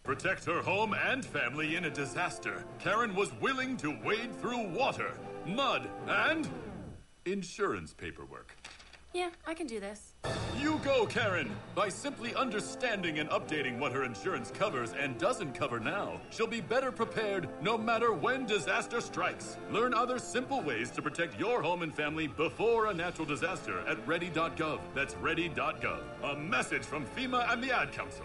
protect her home and family in a disaster, Karen was willing to wade through water, mud, and insurance paperwork. Yeah, I can do this. You go, Karen! By simply understanding and updating what her insurance covers and doesn't cover now, she'll be better prepared no matter when disaster strikes. Learn other simple ways to protect your home and family before a natural disaster at ready.gov. That's ready.gov. A message from FEMA and the Ad Council.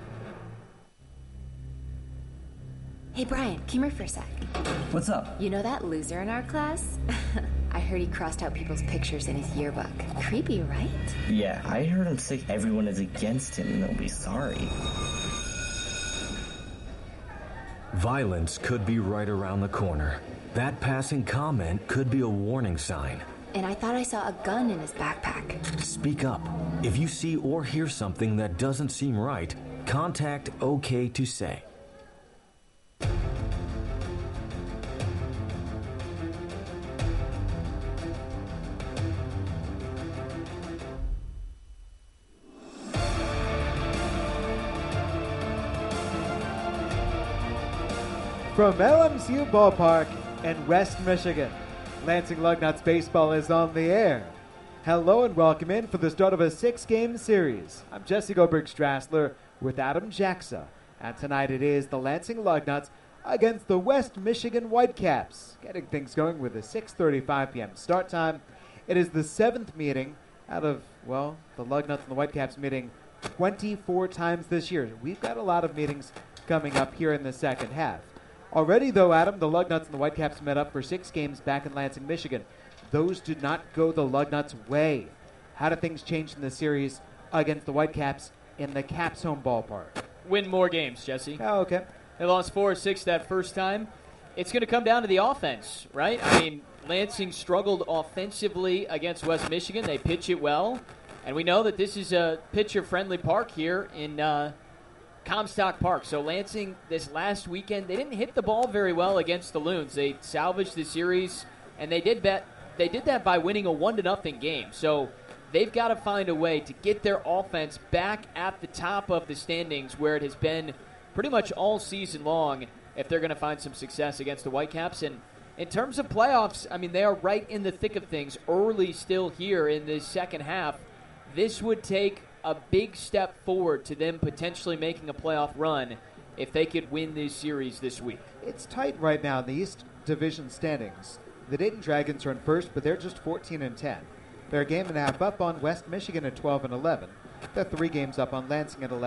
Hey, Brian, come here for a sec. What's up? You know that loser in our class? I heard he crossed out people's pictures in his yearbook. Creepy, right? Yeah, I heard him say everyone is against him and they'll be sorry. Violence could be right around the corner. That passing comment could be a warning sign. And I thought I saw a gun in his backpack. Speak up. If you see or hear something that doesn't seem right, contact OK to Say. From LMCU Ballpark in West Michigan, Lansing Lugnuts baseball is on the air. Hello and welcome in for the start of a 6-game series. I'm Jesse Goldberg-Strassler with Adam Jaxa, and tonight it is the Lansing Lugnuts against the West Michigan Whitecaps, getting things going with a 6:35 p.m. start time. It is the 7th meeting out of, well, the Lugnuts and the Whitecaps meeting 24 times this year. We've got a lot of meetings coming up here in the second half. Already, though, Adam, the Lugnuts and the Whitecaps met up for 6 games back in Lansing, Michigan. Those did not go the Lugnuts' way. How did things change in the series against the Whitecaps in the Caps' home ballpark? Win more games, Jesse. Oh, okay. They lost 4-6 that first time. It's going to come down to the offense, right? I mean, Lansing struggled offensively against West Michigan. They pitch it well. And we know that this is a pitcher-friendly park here in Comstock Park. So Lansing, this last weekend, they didn't hit the ball very well against the Loons. They salvaged the series, and they did that by winning a 1-0 game. So they've got to find a way to get their offense back at the top of the standings where it has been pretty much all season long if they're going to find some success against the Whitecaps. And in terms of playoffs, I mean, they are right in the thick of things early still here in the second half. This would take a big step forward to them potentially making a playoff run if they could win this series this week. It's tight right now in the East Division standings. The Dayton Dragons are in first, but they're just 14-10. They're a game and a half up on West Michigan at 12-11. They're 3 games up on Lansing at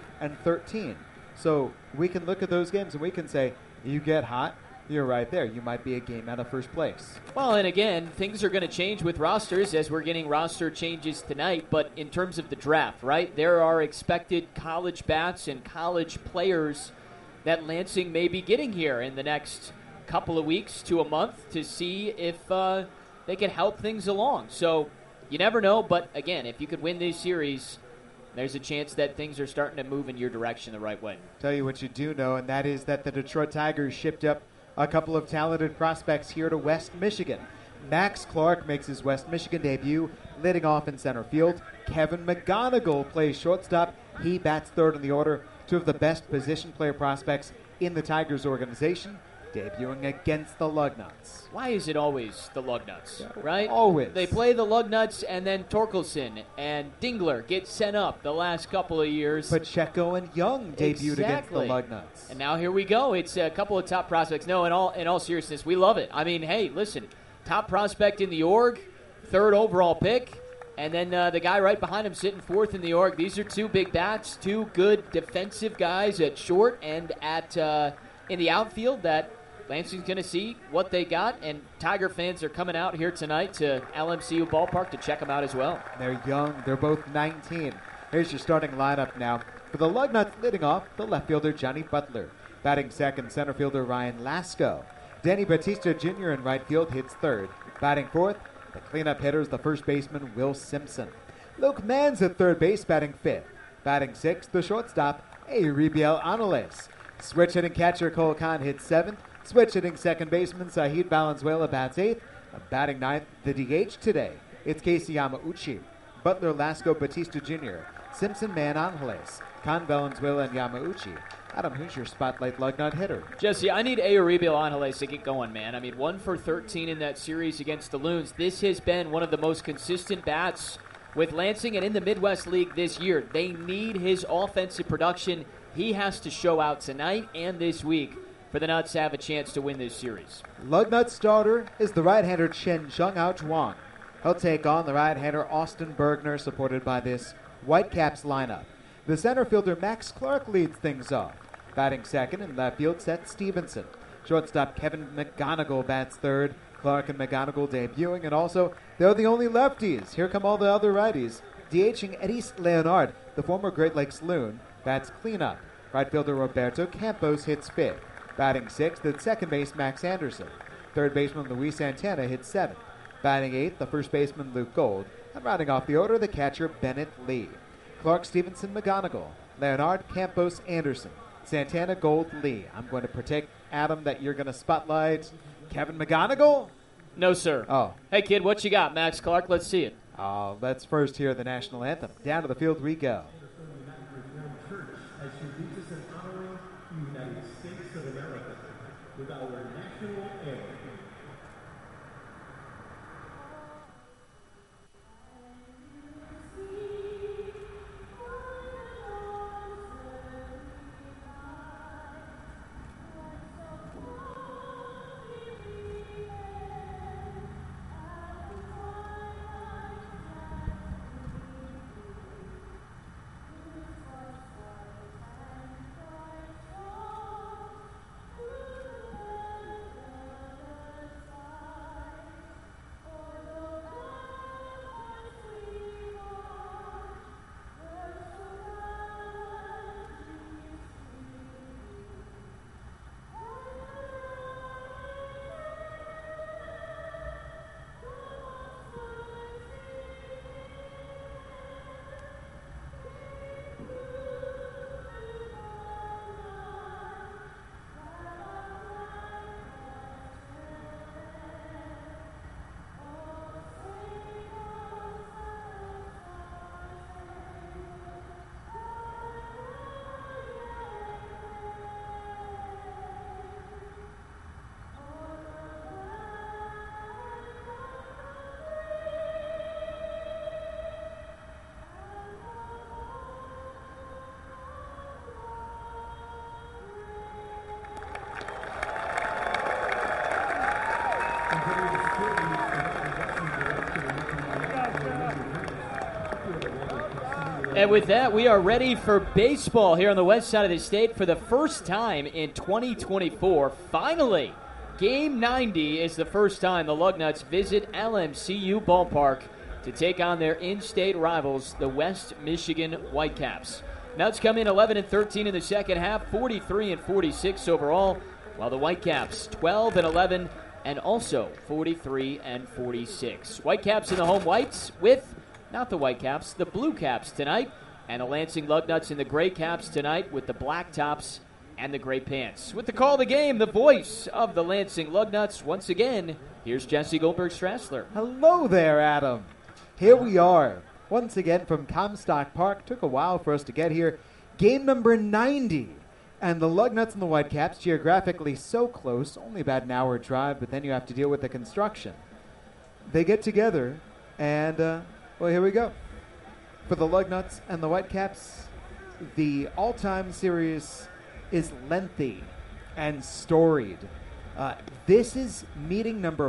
11-13. So we can look at those games and we can say, you get hot, you're right there. You might be a game out of first place. Well, and again, things are going to change with rosters as we're getting roster changes tonight. But in terms of the draft, right, there are expected college bats and college players that Lansing may be getting here in the next couple of weeks to a month to see if they can help things along. So you never know. But again, if you could win this series, there's a chance that things are starting to move in your direction the right way. Tell you what you do know, and that is that the Detroit Tigers shipped up a couple of talented prospects here to West Michigan. Max Clark makes his West Michigan debut, leading off in center field. Kevin McGonigal plays shortstop. He bats third in the order. 2 of the best position player prospects in the Tigers organization, debuting against the Lugnuts. Why is it always the Lugnuts, right? Always. They play the Lugnuts, and then Torkelson and Dingler get sent up the last couple of years. Pacheco and Young debuted against the Lugnuts. And now here we go. It's a couple of top prospects. No, in all seriousness, we love it. I mean, hey, listen, top prospect in the org, 3rd overall pick, and then the guy right behind him sitting 4th in the org. These are 2 big bats, 2 good defensive guys at short and at in the outfield that Lansing's going to see what they got, and Tiger fans are coming out here tonight to LMCU Ballpark to check them out as well. They're young. They're both 19. Here's your starting lineup now. For the Lugnuts, leading off, the left fielder, Johnny Butler. Batting second, center fielder, Ryan Lasko. Danny Batista Jr. in right field hits third. Batting fourth, the cleanup hitter is the first baseman, Will Simpson. Luke Mann's at third base, batting fifth. Batting sixth, the shortstop, Euribiel Anales. Switch hitting catcher, Cole Khan hits seventh. Switch hitting second baseman Sahid Valenzuela bats 8th. Batting 9th, the DH today. It's Casey Yamauchi. Butler, Lasko, Batista Jr. Simpson, Man Angeles, Con Valenzuela, and Yamauchi. Adam, who's your spotlight Lugnut hitter? Jesse, I need Euribiel Angeles to get going, man. I mean, 1 for 13 in that series against the Loons. This has been one of the most consistent bats with Lansing and in the Midwest League this year. They need his offensive production. He has to show out tonight and this week for the Nuts to have a chance to win this series. Lugnut's starter is the right-hander Chen Zheng-Ao Zhuang. He'll take on the right-hander Austin Bergner, supported by this Whitecaps lineup. The center fielder Max Clark leads things off. Batting second in left field, Seth Stevenson. Shortstop Kevin McGonigal bats third. Clark and McGonigal debuting, and also they're the only lefties. Here come all the other righties. DHing Edis Leonard, the former Great Lakes Loon, bats cleanup. Right fielder Roberto Campos hits fifth. Batting sixth at second base, Max Anderson. Third baseman Luis Santana hits seventh. Batting eighth, the first baseman Luke Gold. And rounding off the order, the catcher Bennett Lee. Clark, Stevenson, McGonigal. Leonard, Campos, Anderson. Santana, Gold, Lee. I'm going to predict, Adam, that you're going to spotlight Kevin McGonigal? No, sir. Oh. Hey, kid, what you got, Max Clark? Let's see it. Let's first hear the national anthem. Down to the field we go. As she reaches an honoring the United States of America with our national anthem. And with that, we are ready for baseball here on the west side of the state for the first time in 2024. Finally, Game 90 is the first time the Lugnuts visit LMCU Ballpark to take on their in-state rivals, the West Michigan Whitecaps. Nuts come in 11-13 in the second half, 43-46 overall, while the Whitecaps 12-11 and also 43-46. Whitecaps in the home whites with, not the Whitecaps, the Blue Caps tonight, and the Lansing Lugnuts in the Gray Caps tonight with the Black Tops and the Gray Pants. With the call of the game, the voice of the Lansing Lugnuts, once again, here's Jesse Goldberg-Strassler. Hello there, Adam. Here we are, once again from Comstock Park. Took a while for us to get here. Game number 90. And the Lugnuts and the Whitecaps, geographically so close, only about an hour drive, but then you have to deal with the construction. They get together, and, well, here we go. For the Lugnuts and the Whitecaps, the all-time series is lengthy and storied. This is meeting number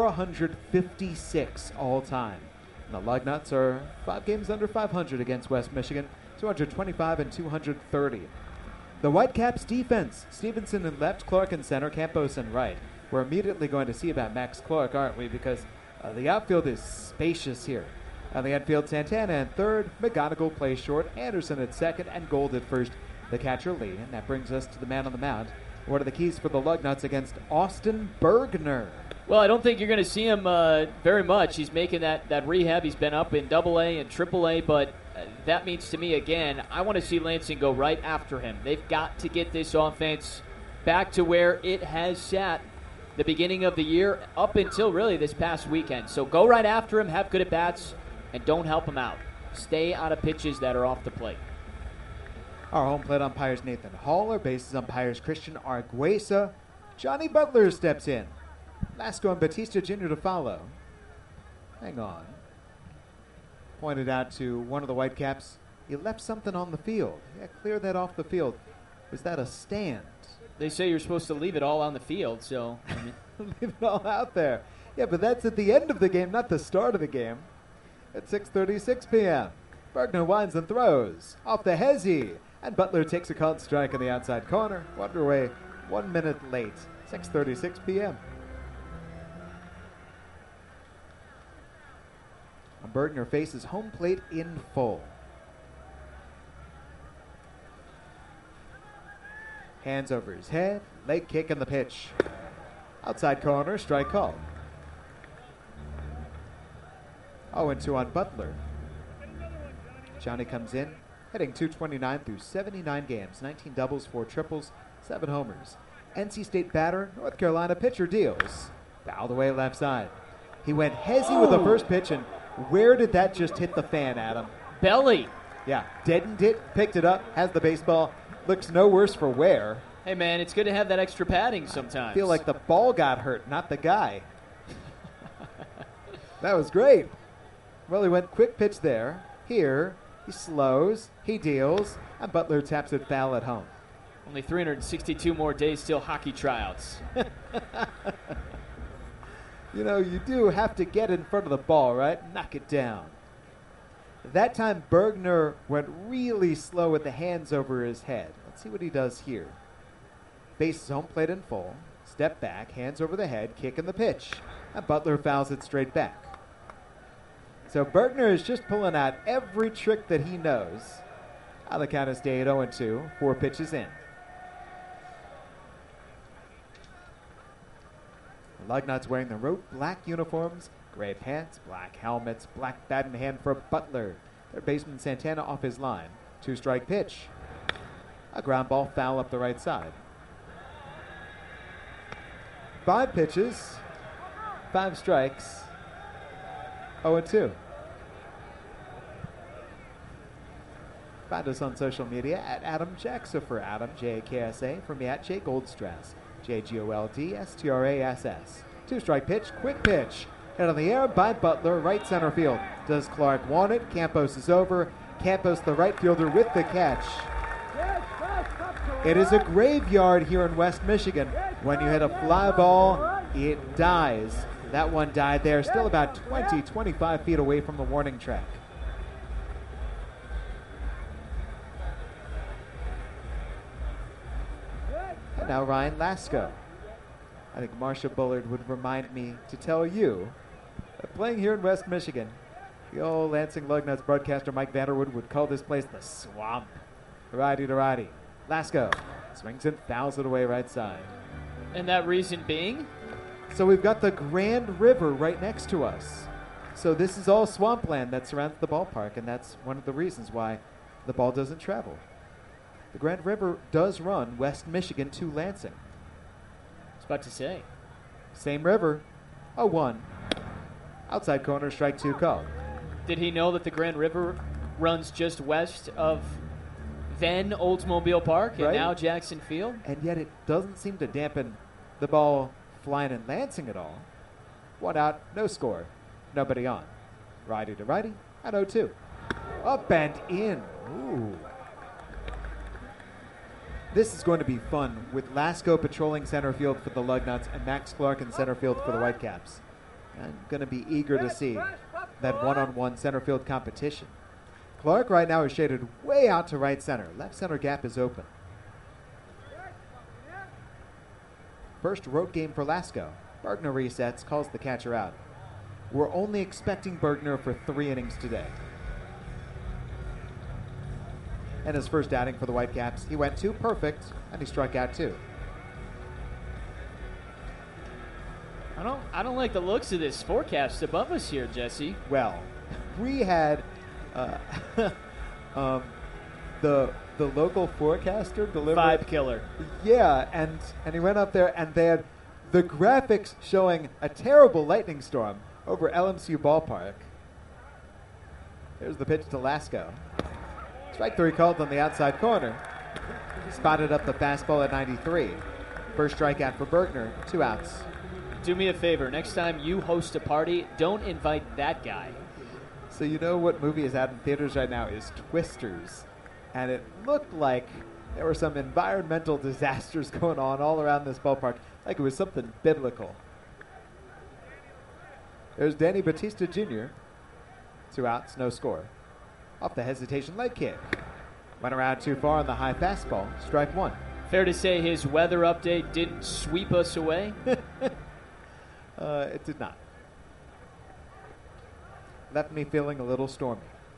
456 all-time. The Lugnuts are 5 games under 500 against West Michigan, 225 and 230. The Whitecaps defense, Stevenson in left, Clark in center, Campos in right. We're immediately going to see about Max Clark, aren't we? Because the outfield is spacious here. On the outfield, Santana in third, McGonigal plays short, Anderson at second, and Gold at first, the catcher Lee. And that brings us to the man on the mound. What are the keys for the Lugnuts against Austin Bergner? Well, I don't think you're going to see him very much. He's making that rehab. He's been up in AA and AAA, but that means to me, again, I want to see Lansing go right after him. They've got to get this offense back to where it has sat the beginning of the year up until really this past weekend. So go right after him, have good at-bats, and don't help him out. stay out of pitches that are off the plate. Our home plate umpires Nathan Hall. Our bases umpires Christian Arguesa. Johnny Butler steps in. Lasco and Batista Jr. to follow. Hang on. Pointed out to one of the Whitecaps. You left something on the field. Yeah, clear that off the field. Was that a stand? They say you're supposed to leave it all on the field, so... Leave it all out there. Yeah, but that's at the end of the game, not the start of the game. At 6:36 p.m., Bergner winds and throws. Off the Hezzy. And Butler takes a called strike in the outside corner. Underway 1 minute late. 6:36 p.m. Bergner faces home plate in full. Hands over his head. Leg kick in the pitch. Outside corner, strike call. 0-2 on Butler. Johnny comes in, hitting .229 through 79 games, 19 doubles, 4 triples, 7 homers. NC State batter, North Carolina pitcher deals. Fouled away left side. He went Hezzy with the first pitch, and where did that just hit the fan, Adam? Belly. Yeah, deadened it, picked it up, has the baseball. Looks no worse for wear. Hey, man, it's good to have that extra padding sometimes. I feel like the ball got hurt, not the guy. That was great. Well, he went quick pitch there. Here, he slows, he deals, and Butler taps it foul at home. Only 362 more days till hockey tryouts. You know, you do have to get in front of the ball, right? Knock it down. That time, Bergner went really slow with the hands over his head. Let's see what he does here. Bases home plate in full. Step back, hands over the head, kick in the pitch. And Butler fouls it straight back. So Bergner is just pulling out every trick that he knows. Now the count is stayed 0-2, 4 pitches in. The Lugnuts wearing the road black uniforms, gray pants, black helmets, black bat in hand for Butler. Their baseman Santana off his line. 2-strike pitch. A ground ball foul up the right side. 5 pitches, 5 strikes, 0-2. Find us on social media at Adam Jacksa for Adam, J-A-K-S-A, for me at Jay Goldstrass, J-G-O-L-D-S-T-R-A-S-S. 2-strike pitch, quick pitch. Hit on the air by Butler, right center field. Does Clark want it? Campos is over. Campos, the right fielder, with the catch. It is a graveyard here in West Michigan. When you hit a fly ball, it dies. That one died there, still about 20, 25 feet away from the warning track. And now Ryan Lasco. I think Marcia Bullard would remind me to tell you that playing here in West Michigan, the old Lansing Lugnuts broadcaster Mike Vanderwood would call this place the swamp. Righty to righty. Lasco swings and fouls it away right side. And that reason being? So we've got the Grand River right next to us. So this is all swampland that surrounds the ballpark, and that's one of the reasons why the ball doesn't travel. The Grand River does run West Michigan to Lansing. I was about to say. Same river. 0-1. Outside corner, strike 2 call. Did he know that the Grand River runs just west of then Oldsmobile Park and Right. now Jackson Field? And yet it doesn't seem to dampen the ball flying in Lansing at all. 1 out, no score. Nobody on. Righty to righty at 0-2. Up and in. Ooh. This is going to be fun with Lasco patrolling center field for the Lugnuts and Max Clark in center field for the Whitecaps. I'm going to be eager to see that one-on-one center field competition. Clark right now is shaded way out to right center. Left center gap is open. First road game for Lasco. Bergner resets, calls the catcher out. We're only expecting Bergner for 3 innings today. And his first outing for the Whitecaps, he went 2 perfect, and he struck out 2. I don't like the looks of this forecast above us here, Jesse. Well, we had the local forecaster deliver Vibe killer. Yeah, and he went up there, and they had the graphics showing a terrible lightning storm over LMCU Ballpark. Here's the pitch to Lasko. Strike 3 called on the outside corner. Spotted up the fastball at 93. First strikeout for Bergner, 2 outs. Do me a favor. Next time you host a party, don't invite that guy. So you know what movie is out in theaters right now is Twisters. And it looked like there were some environmental disasters going on all around this ballpark, like it was something biblical. There's Danny Batista Jr. 2 outs, no score. Off the hesitation leg kick. Went around too far on the high fastball. Strike 1. Fair to say his weather update didn't sweep us away? It did not. Left me feeling a little stormy.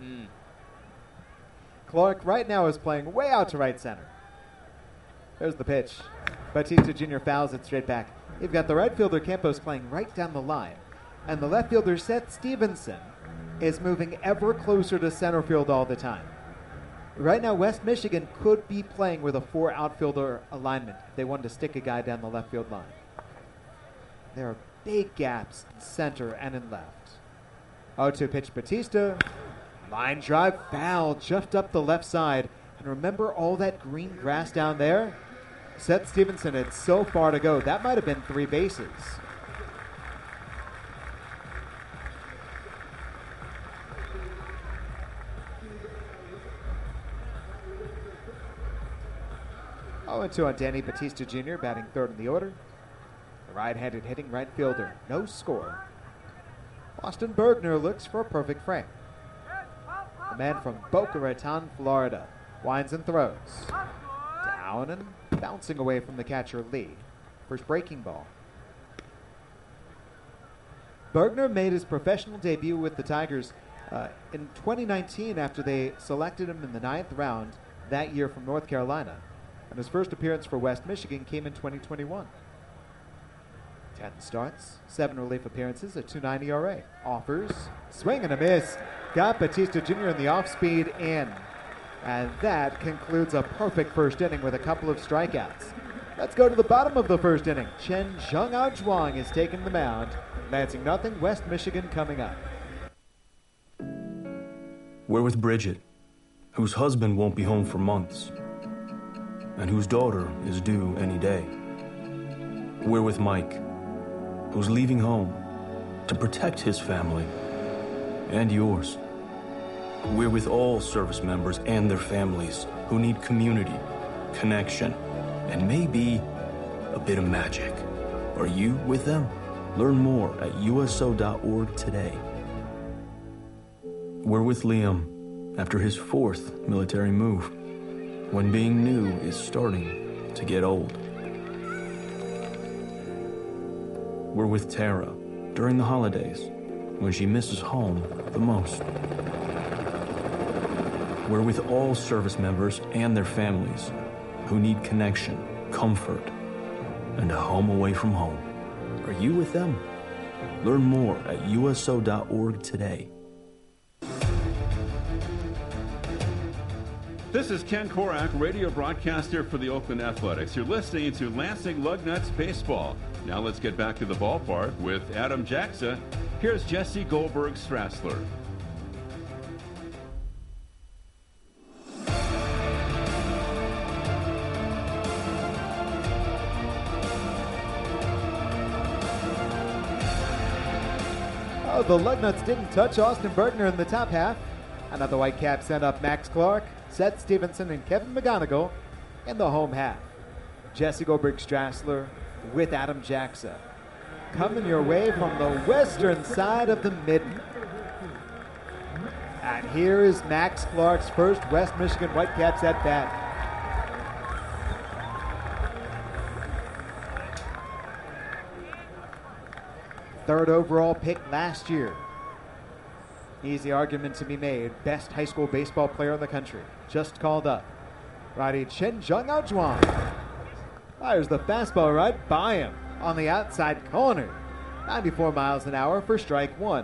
Clark right now is playing way out to right center. There's the pitch. Batista Jr. fouls it straight back. You've got the right fielder Campos playing right down the line. And the left fielder Seth Stevenson is moving ever closer to center field all the time. Right now, West Michigan could be playing with a 4 outfielder alignment if they wanted to stick a guy down the left field line. There are big gaps in center and in left. 0-2 pitch Batista. Line drive foul just up the left side. And remember all that green grass down there? Seth Stevenson had so far to go. That might have been 3 bases. Oh, 2 on Danny Batista Jr., batting 3rd in the order. The right-handed hitting right fielder. No score. Austin Bergner looks for a perfect frame. The man from Boca Raton, Florida, winds and throws. Down and bouncing away from the catcher Lee. First breaking ball. Bergner made his professional debut with the Tigers in 2019 after they selected him in the 9th round that year from North Carolina. And his first appearance for West Michigan came in 2021. 10 starts, 7 relief appearances, a 2.9 ERA. Offers, swing and a miss. Got Batista Jr. in the off-speed in. And that concludes a perfect first inning with a couple of strikeouts. Let's go to the bottom of the first inning. Chen Zheng-Ao Zhuang is taking the mound. Lansing nothing, West Michigan coming up. We're with Bridget, whose husband won't be home for months, and whose daughter is due any day. We're with Mike, who's leaving home to protect his family and yours. We're with all service members and their families who need community, connection, and maybe a bit of magic. Are you with them? Learn more at uso.org today. We're with Liam after his 4th military move, when being new is starting to get old. We're with Tara during the holidays, when she misses home the most. We're with all service members and their families who need connection, comfort, and a home away from home. Are you with them? Learn more at uso.org today. This is Ken Korak, radio broadcaster for the Oakland Athletics. You're listening to Lansing Lugnuts Baseball. Now let's get back to the ballpark with Adam Jackson. Here's Jesse Goldberg-Strassler. Oh, the Lugnuts didn't touch Austin Bergner in the top half. Another Whitecap sent up Max Clark, Seth Stevenson, and Kevin McGonigal in the home half. Jesse Goldberg-Strassler with Adam Jackson. Coming your way from the western side of the Midden. And here is Max Clark's first West Michigan Whitecaps at bat. Third overall pick last year. Easy argument to be made. Best high school baseball player in the country. Just called up. Righty Chen Zheng-Ao Zhuang. Fires the fastball right by him on the outside corner. 94 miles an hour for strike 1.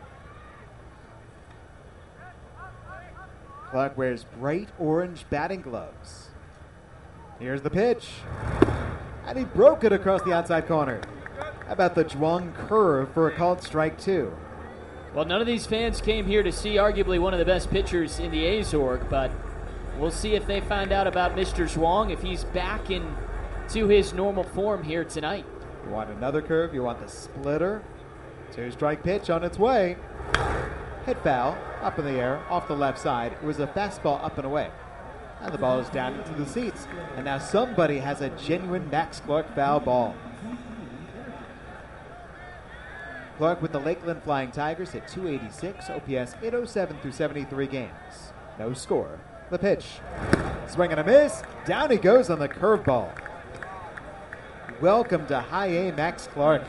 Clark wears bright orange batting gloves. Here's the pitch. And he broke it across the outside corner. How about the Zhuang curve for a called strike 2? Well, none of these fans came here to see arguably one of the best pitchers in the Azorg, but we'll see if they find out about Mr. Zhuang, if he's back into his normal form here tonight. You want another curve? You want the splitter? 2-strike pitch on its way. Hit foul, up in the air, off the left side. It was a fastball up and away. And the ball is down into the seats. And now somebody has a genuine Max Clark foul ball. Clark with the Lakeland Flying Tigers hit .286, OPS 807 through 73 games. No score. The pitch. Swing and a miss. Down he goes on the curveball. Welcome to High A, Max Clark.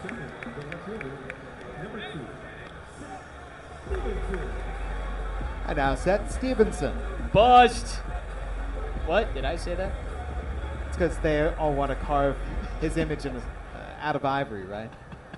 And now Seth Stevenson. Bust. What? Did I say that? It's because they all want to carve his image out of ivory, right?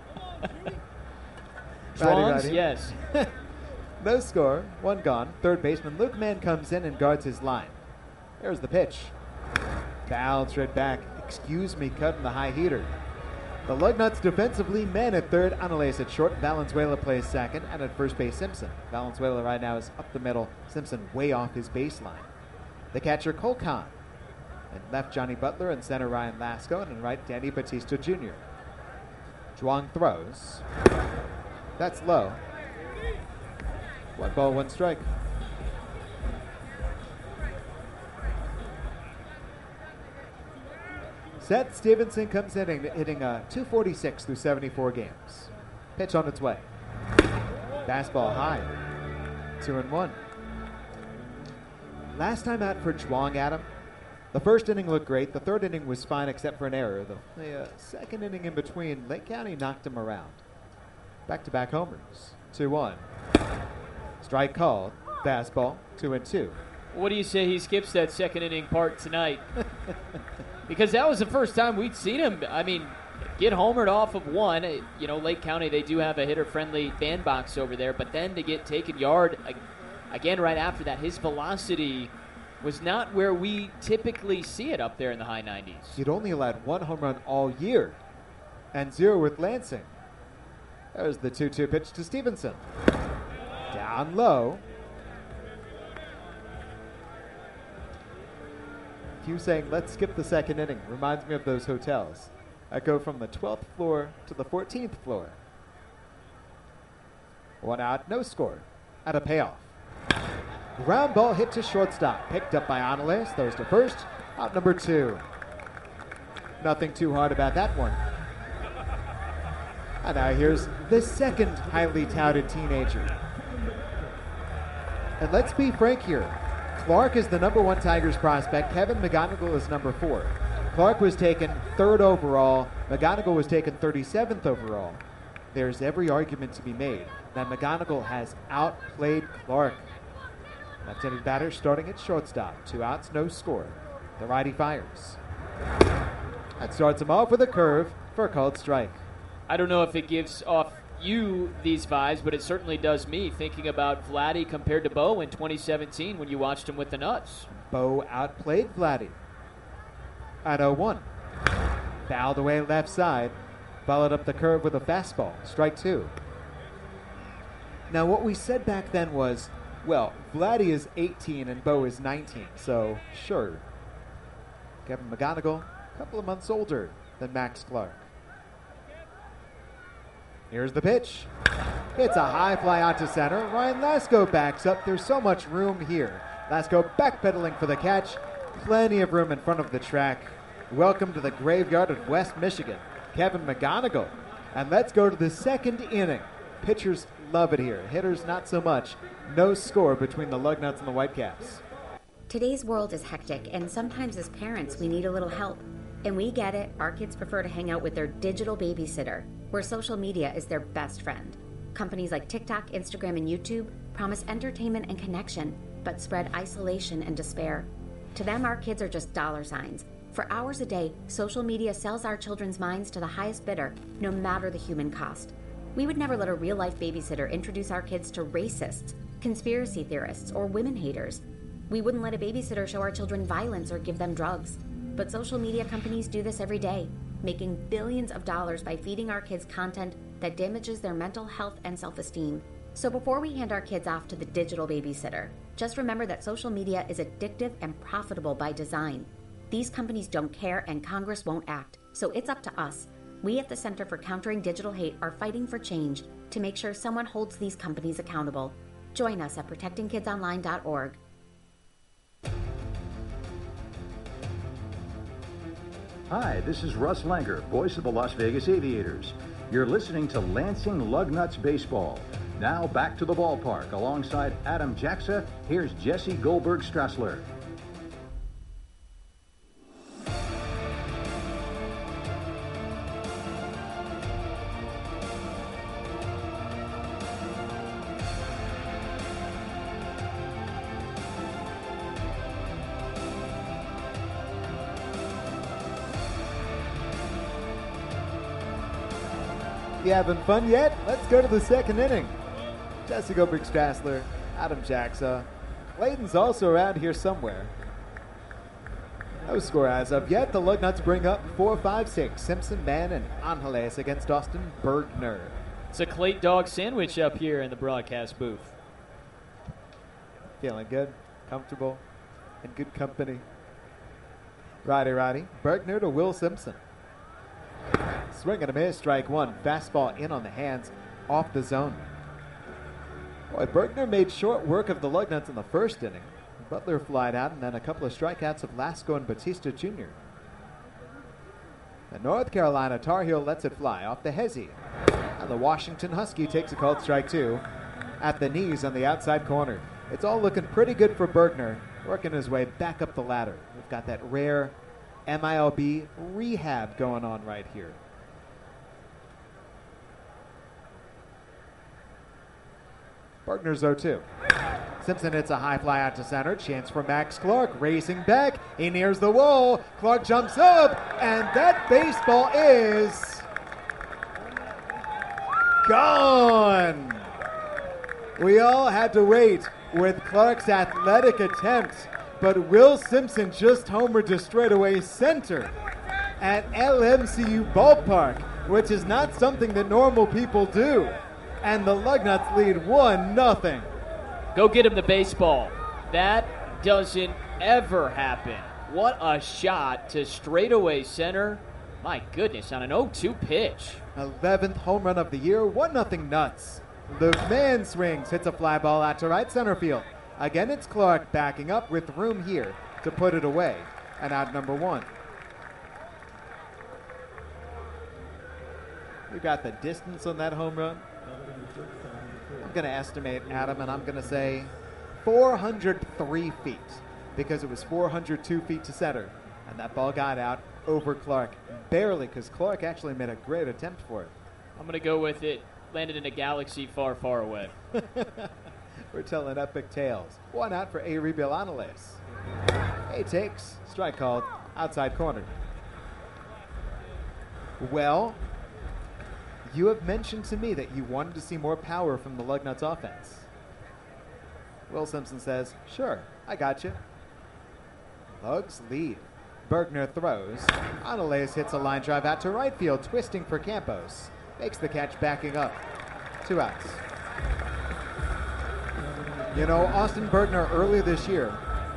Righty. Yes. No score, one gone. Third baseman Luke Mann comes in and guards his line. There's the pitch. Foul straight back. Excuse me, cutting the high heater. The Lugnuts defensively, Mann at third, Anales at short, Valenzuela plays second, and at first base Simpson. Valenzuela right now is up the middle, Simpson way off his baseline. The catcher Cole Kahn. And left Johnny Butler, and center Ryan Lasco, and in right Danny Batista Jr. Zhuang throws. That's low. 1 ball, 1 strike. Seth Stevenson comes in hitting .246 through 74 games. Pitch on its way. Fastball high. 2-1. Last time out for Zhuang, Adam. The first inning looked great. The third inning was fine except for an error. The second inning in between, Lake County knocked him around. Back-to-back homers. 2-1. Strike called. Fastball. 2-2. What do you say he skips that second inning part tonight? Because that was the first time we'd seen him, get homered off of one. Lake County, they do have a hitter-friendly bandbox over there, but then to get taken yard again right after that, his velocity was not where we typically see it up there in the high 90s. He'd only allowed 1 home run all year and 0 with Lansing. There's the 2-2 pitch to Stevenson. Down low. Hugh saying, let's skip the second inning. Reminds me of those hotels. I go from the 12th floor to the 14th floor. 1 out, no score. At a payoff. Ground ball hit to shortstop. Picked up by Anales. Throws to first. Out number 2. Nothing too hard about that one. And now here's the second highly touted teenager. And let's be frank here. Clark is the number 1 Tigers prospect. Kevin McGonigal is number 4. Clark was taken 3rd overall. McGonigal was taken 37th overall. There's every argument to be made that McGonigal has outplayed Clark. Left-handed batter starting at shortstop. 2 outs, no score. The righty fires. That starts him off with a curve for a called strike. I don't know if it gives off you these vibes, but it certainly does me, thinking about Vladdy compared to Bo in 2017 when you watched him with the Nuts. Bo outplayed Vladdy at 0-1. Fouled away left side. Followed up the curve with a fastball. Strike 2. Now, what we said back then was, well, Vladdy is 18 and Bo is 19, so sure. Kevin McGonigal, a couple of months older than Max Clark. Here's the pitch. It's a high fly out to center. Ryan Lasco backs up. There's so much room here. Lasco backpedaling for the catch. Plenty of room in front of the track. Welcome to the graveyard of West Michigan. Kevin McGonigal. And let's go to the second inning. Pitchers love it here. Hitters not so much. No score between the Lugnuts and the Whitecaps. Today's world is hectic, and sometimes as parents, we need a little help. And we get it. Our kids prefer to hang out with their digital babysitter, where social media is their best friend. Companies like TikTok, Instagram, and YouTube promise entertainment and connection, but spread isolation and despair. To them, our kids are just dollar signs. For hours a day, social media sells our children's minds to the highest bidder, no matter the human cost. We would never let a real-life babysitter introduce our kids to racists, conspiracy theorists, or women haters. We wouldn't let a babysitter show our children violence or give them drugs. But social media companies do this every day, making billions of dollars by feeding our kids content that damages their mental health and self-esteem. So before we hand our kids off to the digital babysitter, just remember that social media is addictive and profitable by design. These companies don't care and Congress won't act, so it's up to us. We at the Center for Countering Digital Hate are fighting for change to make sure someone holds these companies accountable. Join us at protectingkidsonline.org. Hi, this is Russ Langer, voice of the Las Vegas Aviators. You're listening to Lansing Lugnuts Baseball. Now back to the ballpark. Alongside Adam Jaxa, here's Jesse Goldberg-Strassler. You having fun yet? Let's go to the second inning. Jesse Goldberg-Strassler, Adam Jaxa. Clayton's also around here somewhere. No score as of yet. The Lugnuts bring up 4-5-6. Simpson, Mann, and Angeles against Austin Bergner. It's a Clayton dog sandwich up here in the broadcast booth. Feeling good, comfortable, in good company. Righty. Bergner to Will Simpson. Swing and a miss, strike one. Fastball in on the hands, off the zone. Boy, Bergner made short work of the Lugnuts in the first inning. Butler flied out, and then a couple of strikeouts of Lasco and Batista Jr. The North Carolina Tar Heel lets it fly off the Hezzy. And the Washington Husky takes a called strike two at the knees on the outside corner. It's all looking pretty good for Bergner, working his way back up the ladder. We've got that rare MILB rehab going on right here. Bergner's 0-2. Simpson hits a high fly out to center. Chance for Max Clark. Racing back. He nears the wall. Clark jumps up. And that baseball is gone. We all had to wait with Clark's athletic attempt. But Will Simpson just homered to straightaway center at LMCU Ballpark, which is not something that normal people do. And the Lugnuts lead 1-0. Go get him the baseball. That doesn't ever happen. What a shot to straightaway center. My goodness, on an 0-2 pitch. 11th home run of the year, 1-0 Nuts. Luke Mann swings, hits a fly ball out to right center field. Again, it's Clark backing up with room here to put it away. And out number one. You got the distance on that home run. I'm going to estimate, Adam, and I'm going to say 403 feet because it was 402 feet to center. And that ball got out over Clark. Barely, because Clark actually made a great attempt for it. I'm going to go with it. Landed in a galaxy far, far away. We're telling epic tales. One out for Euribiel Angeles. He takes. Strike called. Outside corner. Well, you have mentioned to me that you wanted to see more power from the Lugnuts offense. Will Simpson says, sure, I got you. Lugs lead. Bergner throws. Angeles hits a line drive out to right field, twisting for Campos. Makes the catch backing up. 2 outs. You know, Austin Bergner earlier this year,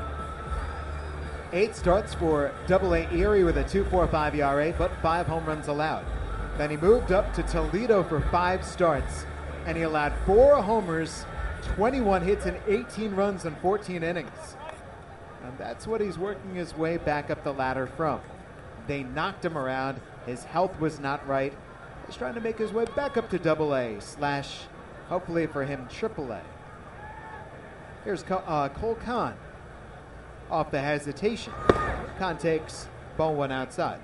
8 starts for AA Erie with a 2.45 ERA, but 5 home runs allowed. Then he moved up to Toledo for 5 starts, and he allowed 4 homers, 21 hits, and 18 runs in 14 innings. And that's what he's working his way back up the ladder from. They knocked him around. His health was not right. He's trying to make his way back up to AA / hopefully for him, AAA. Here's Cole Kahn off the hesitation. Kahn takes ball 1 outside.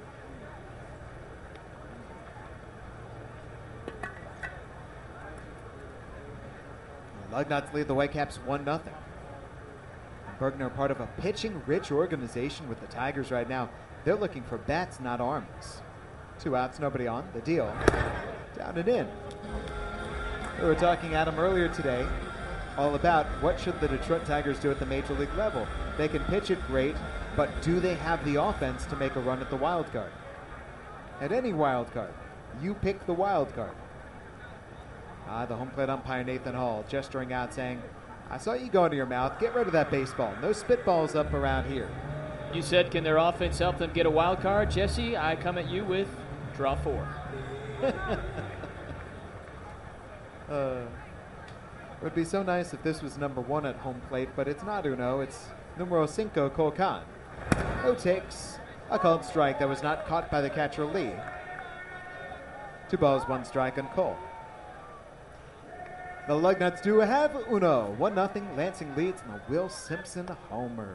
Lugnuts lead the Whitecaps 1-0. Bergner, part of a pitching-rich organization with the Tigers right now. They're looking for bats, not arms. 2 outs, nobody on. The deal. Down and in. We were talking, Adam, earlier today all about what should the Detroit Tigers do at the Major League level. They can pitch it great, but do they have the offense to make a run at the wild card? At any wild card. You pick the wild card. The home plate umpire Nathan Hall gesturing out saying, I saw you go into your mouth. Get rid of that baseball. No spitballs up around here. You said, can their offense help them get a wild card? Jesse, I come at you with draw 4. It would be so nice if this was number 1 at home plate, but it's not Uno. It's numero 5, Cole Khan, who takes a called strike that was not caught by the catcher Lee. 2 balls, 1 strike on Cole. The Lugnuts do have Uno. 1-0. Lansing leads in a Will Simpson homer.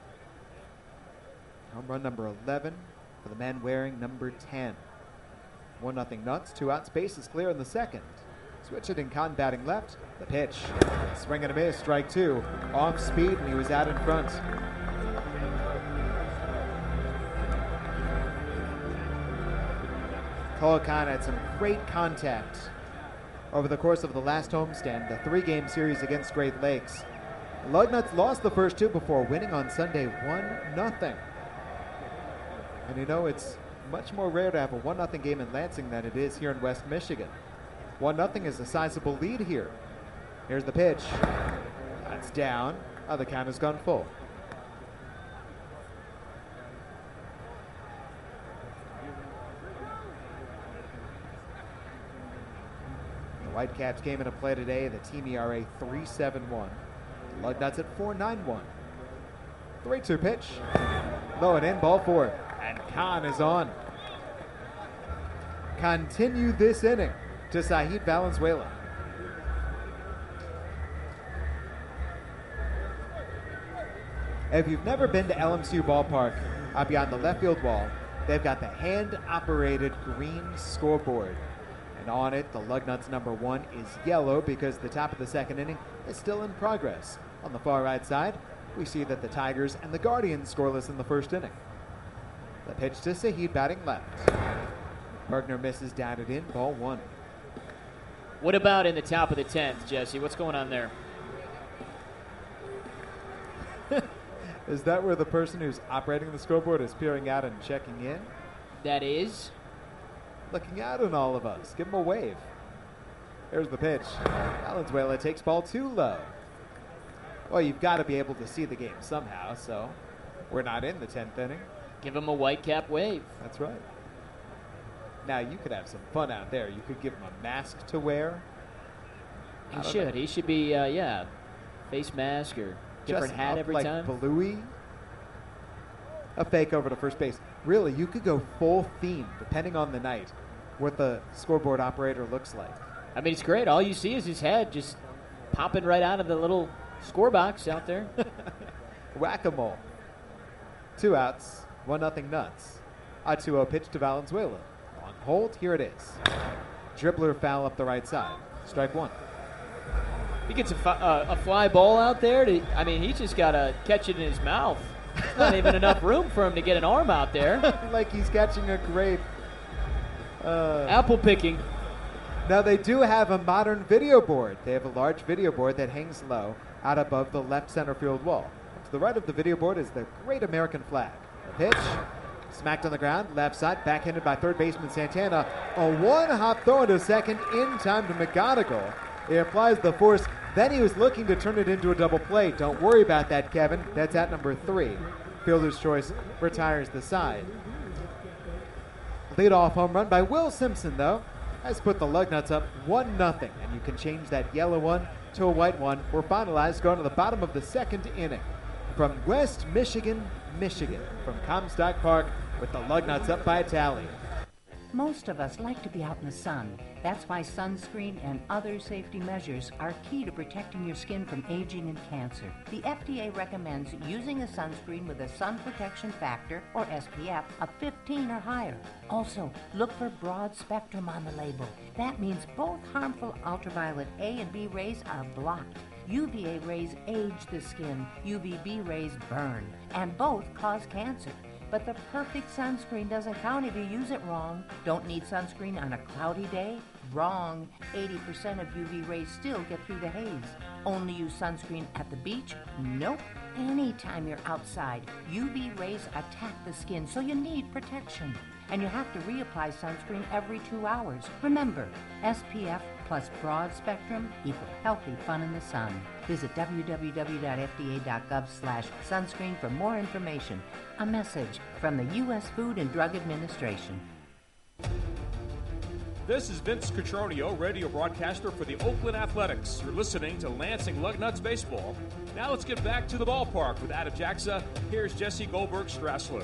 Home run number 11 for the man wearing number 10. 1-0 Nuts. 2 outs. Base is clear in the second. Switch it in Khan batting left. The pitch. Swing and a miss. Strike 2. Off speed, and he was out in front. Cole Khan had some great contact over the course of the last homestand, the 3-game series against Great Lakes. The Lugnuts lost the first 2 before winning on Sunday 1-0. And you know, it's much more rare to have a 1-0 game in Lansing than it is here in West Michigan. 1-0 is a sizable lead here. Here's the pitch. That's down. The count has gone full. The Whitecaps came into play today. The team ERA 3.71. The Lugnuts at 4.91. 3-2 pitch. Low and in, ball 4. And Khan is on. Continue this inning to Zahid Valenzuela. If you've never been to LMCU Ballpark, beyond the left field wall, they've got the hand-operated green scoreboard. And on it, the Lugnuts number 1 is yellow because the top of the second inning is still in progress. On the far right side, we see that the Tigers and the Guardians scoreless in the first inning. The pitch to Zahid batting left. Bergner misses down and in, ball 1. What about in the top of the 10th, Jesse? What's going on there? Is that where the person who's operating the scoreboard is peering out and checking in? That is. Looking out on all of us. Give him a wave. There's the pitch. Valenzuela takes ball 2 low. Well, you've got to be able to see the game somehow, so we're not in the 10th inning. Give him a Whitecap wave. That's right. Now, you could have some fun out there. You could give him a mask to wear. He should. He should be, face mask or different hat every like time. Bluey. A fake over to first base. Really, you could go full theme, depending on the night, what the scoreboard operator looks like. I mean, it's great. All you see is his head just popping right out of the little score box out there. Whack-a-mole. 2 outs, 1-0 Nuts. A 2-0 pitch to Valenzuela. On hold, here it is. Dribbler foul up the right side. Strike 1. He gets a fly ball out there. He's just got to catch it in his mouth. There's not even enough room for him to get an arm out there. Like he's catching a grape. Apple picking. Now, they do have a modern video board. They have a large video board that hangs low out above the left center field wall. To the right of the video board is the Great American Flag. The pitch, smacked on the ground, left side, backhanded by third baseman Santana. A one-hop throw into second in time to McGonigal. He applies the force. Then he was looking to turn it into a double play. Don't worry about that, Kevin. That's at number 3. Fielder's choice retires the side. Leadoff home run by Will Simpson, though, has put the Lugnuts up 1-0. And you can change that yellow one to a white one. We're finalized going to the bottom of the second inning. From West Michigan, from Comstock Park, with the Lugnuts up by a tally. Most of us like to be out in the sun. That's why sunscreen and other safety measures are key to protecting your skin from aging and cancer. The FDA recommends using a sunscreen with a sun protection factor, or SPF, of 15 or higher. Also, look for broad spectrum on the label. That means both harmful ultraviolet A and B rays are blocked. UVA rays age the skin, UVB rays burn, and both cause cancer. But the perfect sunscreen doesn't count if you use it wrong. Don't need sunscreen on a cloudy day? Wrong. 80% of UV rays still get through the haze. Only use sunscreen at the beach? Nope. Anytime you're outside, UV rays attack the skin, so you need protection. and you have to reapply sunscreen every 2 hours. Remember, SPF plus broad spectrum equal healthy fun in the sun. Visit www.fda.gov/sunscreen for more information. A message from the U.S. Food and Drug Administration. This is Vince Cotroneo, radio broadcaster for the Oakland Athletics. You're listening to Lansing Lugnuts Baseball. Now let's get back to the ballpark with Adam Jaxa. Here's Jesse Goldberg-Strassler.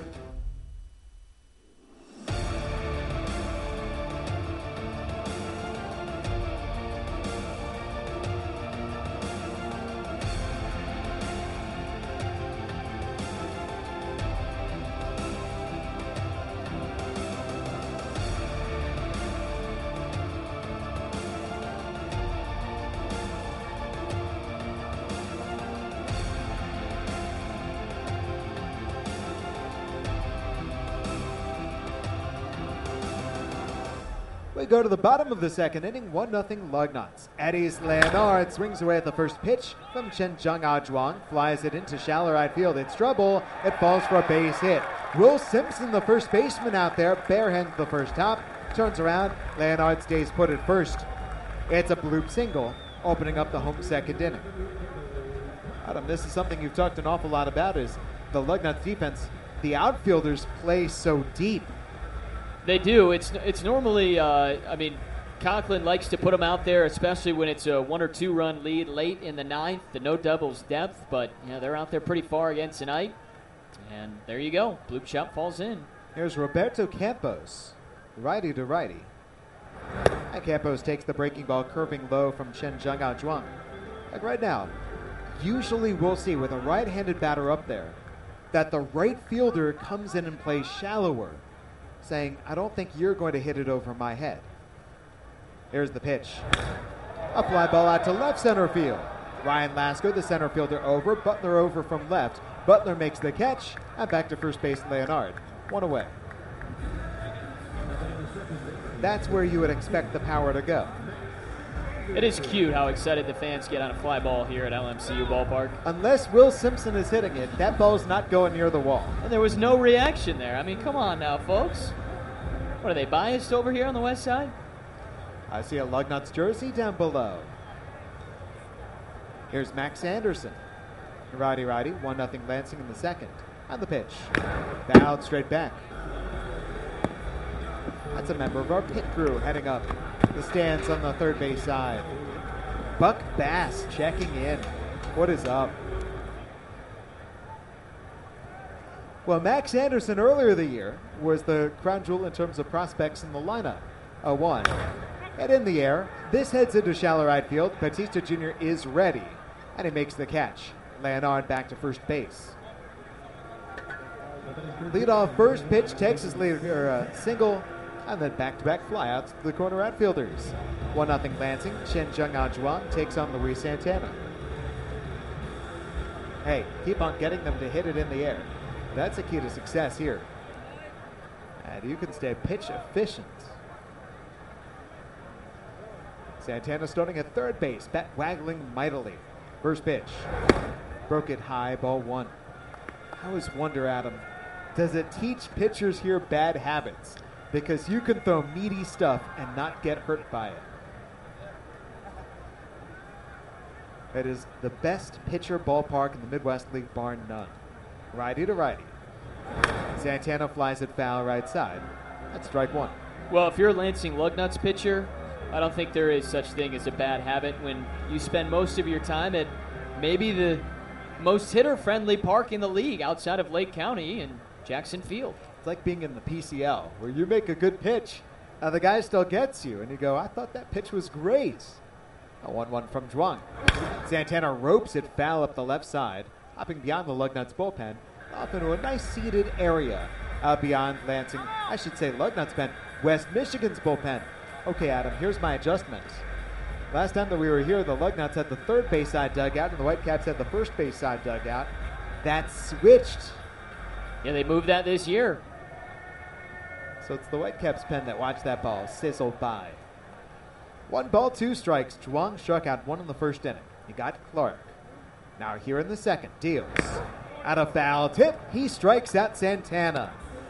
We go to the bottom of the second inning, 1-0 Lugnuts. Eddie's Leonard swings away at the first pitch from Chenjung Ajuang, flies it into shallow right field. It's trouble. It falls for a base hit. Will Simpson, the first baseman out there, barehands the first top, turns around. Leonard stays put at first. It's a bloop single, opening up the home second inning. Adam, this is something you've talked an awful lot about, is the Lugnuts defense. The outfielders play so deep. They do. It's normally, Conklin likes to put them out there, especially when it's a 1 or 2 run lead late in the ninth, the no doubles depth. But they're out there pretty far again tonight. And there you go. Bloop shot falls in. Here's Roberto Campos, righty to righty. And Campos takes the breaking ball curving low from Chenjung Ajuang. Like right now, usually we'll see with a right-handed batter up there that the right fielder comes in and plays shallower, saying, I don't think you're going to hit it over my head. Here's the pitch. A fly ball out to left center field. Ryan Lasko, the center fielder, over. Butler over from left. Butler makes the catch, and back to first base, Leonard. One away. That's where you would expect the power to go. It is cute how excited the fans get on a fly ball here at LMCU Ballpark. Unless Will Simpson is hitting it, that ball's not going near the wall. And there was no reaction there. I mean, come on now, folks. What, are they biased over here on the west side? I see a Lugnuts jersey down below. Here's Max Anderson. Righty-righty, 1-0 Lansing in the second. On the pitch. Fouled straight back. That's a member of our pit crew heading up the stands on the third base side. Buck Bass checking in. What is up? Well, Max Anderson earlier the year was the crown jewel in terms of prospects in the lineup. A 1. And in the air, this heads into shallow right field. Batista Jr. is ready, and he makes the catch. Leonard back to first base. Lead off first pitch, Texas leader single, and then back-to-back flyouts to the corner outfielders. 1-0 Lansing. Chenjung Ajuang takes on Luis Santana. Hey, keep on getting them to hit it in the air. That's the key to success here. And you can stay pitch efficient. Santana starting at third base, bat waggling mightily. First pitch. Broke it high, ball 1. I always wonder, Adam, does it teach pitchers here bad habits? Because you can throw meaty stuff and not get hurt by it. It is the best pitcher ballpark in the Midwest League, bar none. Righty to righty. Santana flies it foul right side. That's strike 1. Well, if you're a Lansing Lugnuts pitcher, I don't think there is such thing as a bad habit when you spend most of your time at maybe the most hitter-friendly park in the league outside of Lake County and Jackson Field. It's like being in the PCL, where you make a good pitch, and the guy still gets you, and you go, I thought that pitch was great. A 1-1 from Zhuang. Santana ropes it foul up the left side, hopping beyond the Lugnuts bullpen, off into a nice seated area beyond Lansing. I should say Lugnuts pen, West Michigan's bullpen. Okay, Adam, here's my adjustment. Last time that we were here, the Lugnuts had the third base side dugout, and the Whitecaps had the first base side dugout. That switched. Yeah, they moved that this year. So it's the Whitecaps pen that watched that ball sizzle by. 1 ball, 2 strikes. Zhuang struck out 1 in the first inning. He got Clark. Now here in the second, deals. At a foul tip, he strikes out Santana.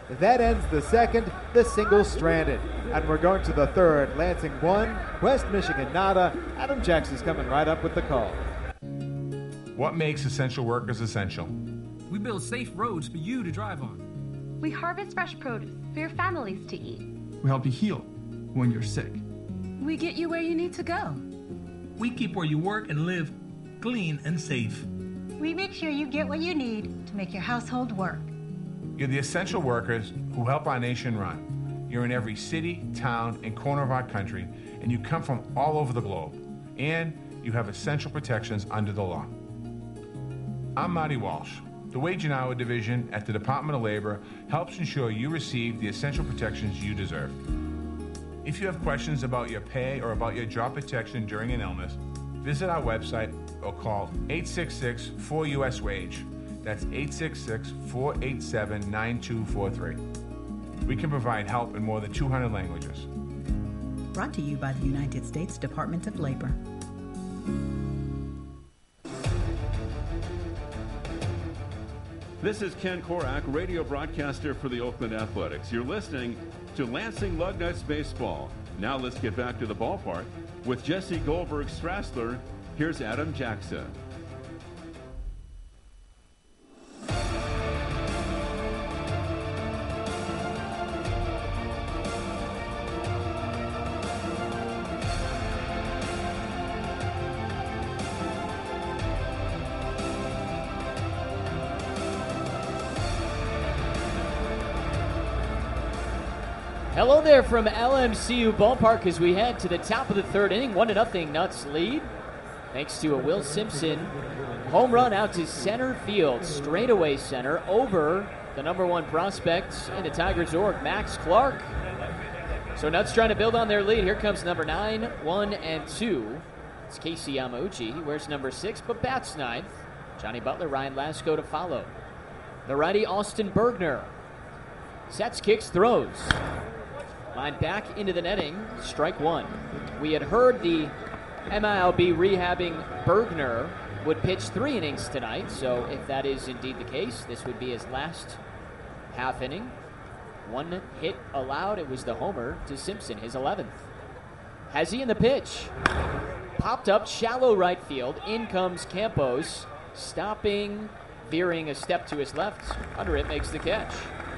That ends the second, the single stranded. And we're going to the third. Lansing 1, West Michigan nada. Adam Jackson's coming right up with the call. What makes essential workers essential? We build safe roads for you to drive on. We harvest fresh produce for your families to eat. We help you heal when you're sick. We get you where you need to go. We keep where you work and live clean and safe. We make sure you get what you need to make your household work. You're the essential workers who help our nation run. You're in every city, town, and corner of our country, and you come from all over the globe. And you have essential protections under the law. I'm Marty Walsh. The Wage and Hour Division at the Department of Labor helps ensure you receive the essential protections you deserve. If you have questions about your pay or about your job protection during an illness, visit our website or call 866-4US-WAGE. That's 866-487-9243. We can provide help in more than 200 languages. Brought to you by the United States Department of Labor. This is Ken Korak, radio broadcaster for the Oakland Athletics. You're listening to Lansing Lugnuts Baseball. Now let's get back to the ballpark with Jesse Goldberg-Strassler. Here's Adam Jackson. Hello there from LMCU Ballpark as we head to the top of the third inning. 1-0 Nuts lead. Thanks to a Will Simpson home run out to center field, straightaway center, over the number one prospect in the Tigers org, Max Clark. So Nuts trying to build on their lead. Here comes number 9, 1, and 2. It's Casey Yamauchi. He wears number 6, but bats ninth. Johnny Butler, Ryan Lasko to follow. The righty, Austin Bergner. Sets, kicks, throws. Line back into the netting, strike one. We had heard the MILB rehabbing Bergner would pitch 3 innings tonight, so if that is indeed the case, this would be his last half inning. 1 hit allowed. It was the homer to Simpson, his 11th. Has he in the pitch? Popped up, shallow right field. In comes Campos, stopping, veering a step to his left. Under it, makes the catch.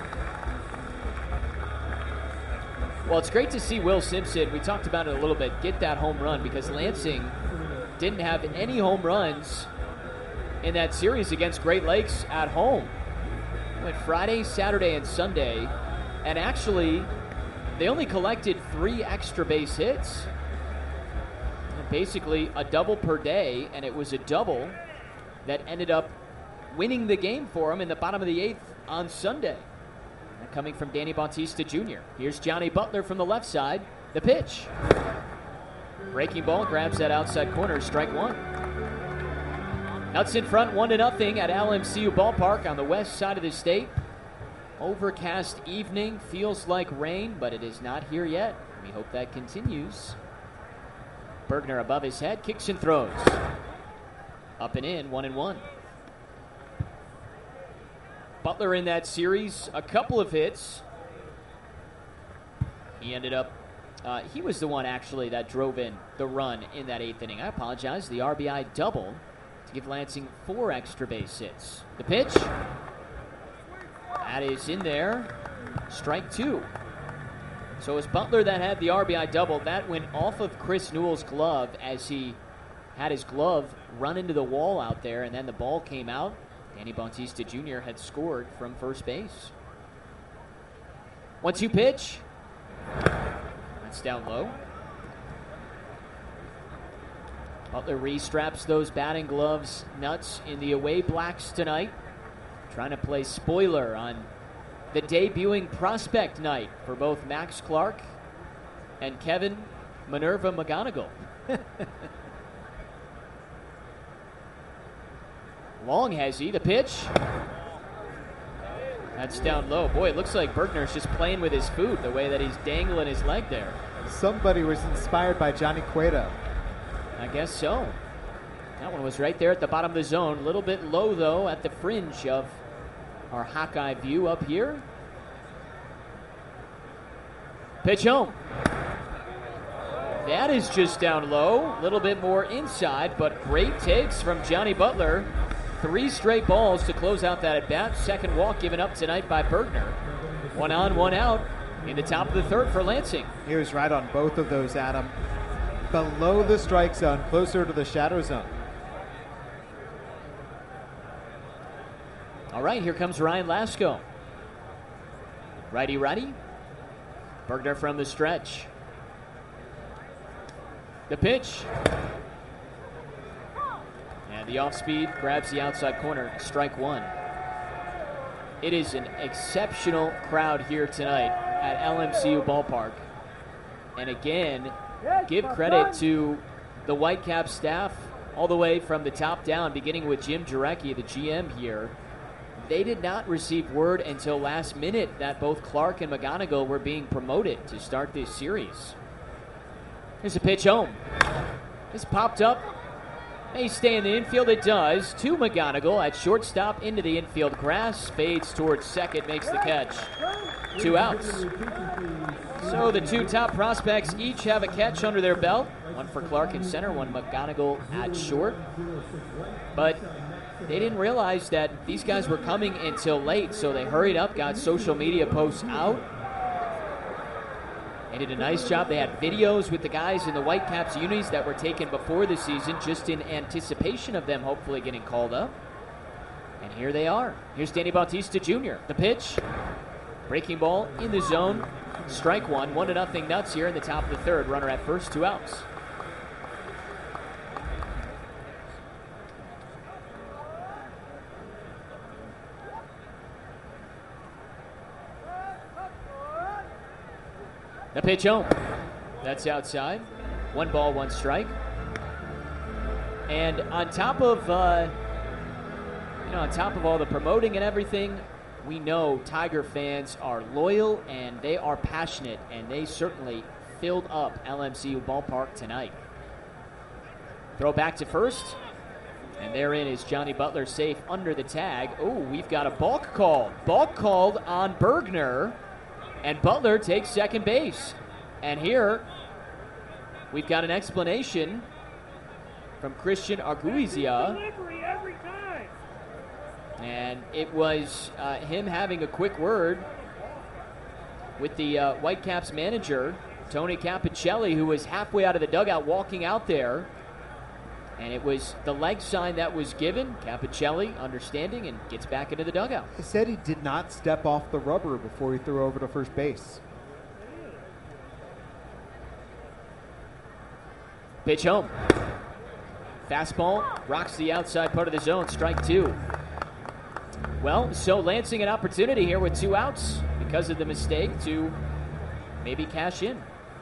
Well, it's great to see Will Simpson, we talked about it a little bit, get that home run because Lansing didn't have any home runs in that series against Great Lakes at home. Went Friday, Saturday, and Sunday, and actually they only collected 3 extra base hits. Basically a double per day, and it was a double that ended up winning the game for him in the bottom of the 8th on Sunday. Coming from Danny Bautista Jr. Here's Johnny Butler from the left side. The pitch. Breaking ball, grabs that outside corner, strike one. Nuts in front, 1-0 at LMCU Ballpark on the west side of the state. Overcast evening, feels like rain, but it is not here yet. We hope that continues. Bergner above his head, kicks and throws. Up and in, 1-1. Butler in that series, a couple of hits. He ended up, he was the one actually that drove in the run in that 8th inning. I apologize, the RBI double to give Lansing 4 extra base hits. The pitch, that is in there, strike 2. So it was Butler that had the RBI double. That went off of Chris Newell's glove as he had his glove run into the wall out there, and then the ball came out. Danny Bautista Jr. had scored from first base. 1-2 pitch. That's down low. Butler restraps those batting gloves. Nuts in the away blacks tonight. Trying to play spoiler on the debuting prospect night for both Max Clark and Kevin Minerva McGonigal. Long has he, the pitch. That's down low. Boy, it looks like Bergner's just playing with his food, the way that he's dangling his leg there. Somebody was inspired by Johnny Cueto. I guess so. That one was right there at the bottom of the zone. A little bit low, though, at the fringe of our Hawkeye view up here. Pitch home. That is just down low. A little bit more inside, but great takes from Johnny Butler. 3 straight balls to close out that at-bat. Second walk given up tonight by Bergner. 1 on, 1 out in the top of the third for Lansing. He was right on both of those, Adam. Below the strike zone, closer to the shadow zone. All right, here comes Ryan Lasko. Righty. Bergner from the stretch. The pitch. And the off-speed grabs the outside corner. Strike 1. It is an exceptional crowd here tonight at LMCU Ballpark. And again, give credit to the Whitecap staff all the way from the top down, beginning with Jim Jarecki, the GM here. They did not receive word until last minute that both Clark and McGonigal were being promoted to start this series. Here's a pitch home. This popped up. May stay in the infield. It does. To McGonigal at shortstop into the infield grass. Fades towards second. Makes the catch. 2 outs. So the 2 top prospects each have a catch under their belt. One for Clark in center, one McGonigal at short. But they didn't realize that these guys were coming until late, so they hurried up, got social media posts out. They did a nice job. They had videos with the guys in the Whitecaps unis that were taken before the season, just in anticipation of them hopefully getting called up. And here they are. Here's Danny Bautista Jr. The pitch. Breaking ball in the zone. Strike 1. 1-0 Nuts here in the top of the third. Runner at first, 2 outs. The pitch home. That's outside. 1 ball, 1 strike. And on top of all the promoting and everything, we know Tiger fans are loyal and they are passionate, and they certainly filled up LMCU Ballpark tonight. Throw back to first, and therein is Johnny Butler safe under the tag. Oh, we've got a balk call. Balk called on Bergner. And Butler takes second base. And here, we've got an explanation from Christian Arguizia. And it was him having a quick word with the Whitecaps manager, Tony Capicelli, who was halfway out of the dugout walking out there. And it was the leg sign that was given. Capicelli, understanding, and gets back into the dugout. He said he did not step off the rubber before he threw over to first base. Pitch home. Fastball rocks the outside part of the zone. Strike 2. Well, so Lansing an opportunity here with 2 outs because of the mistake to maybe cash in.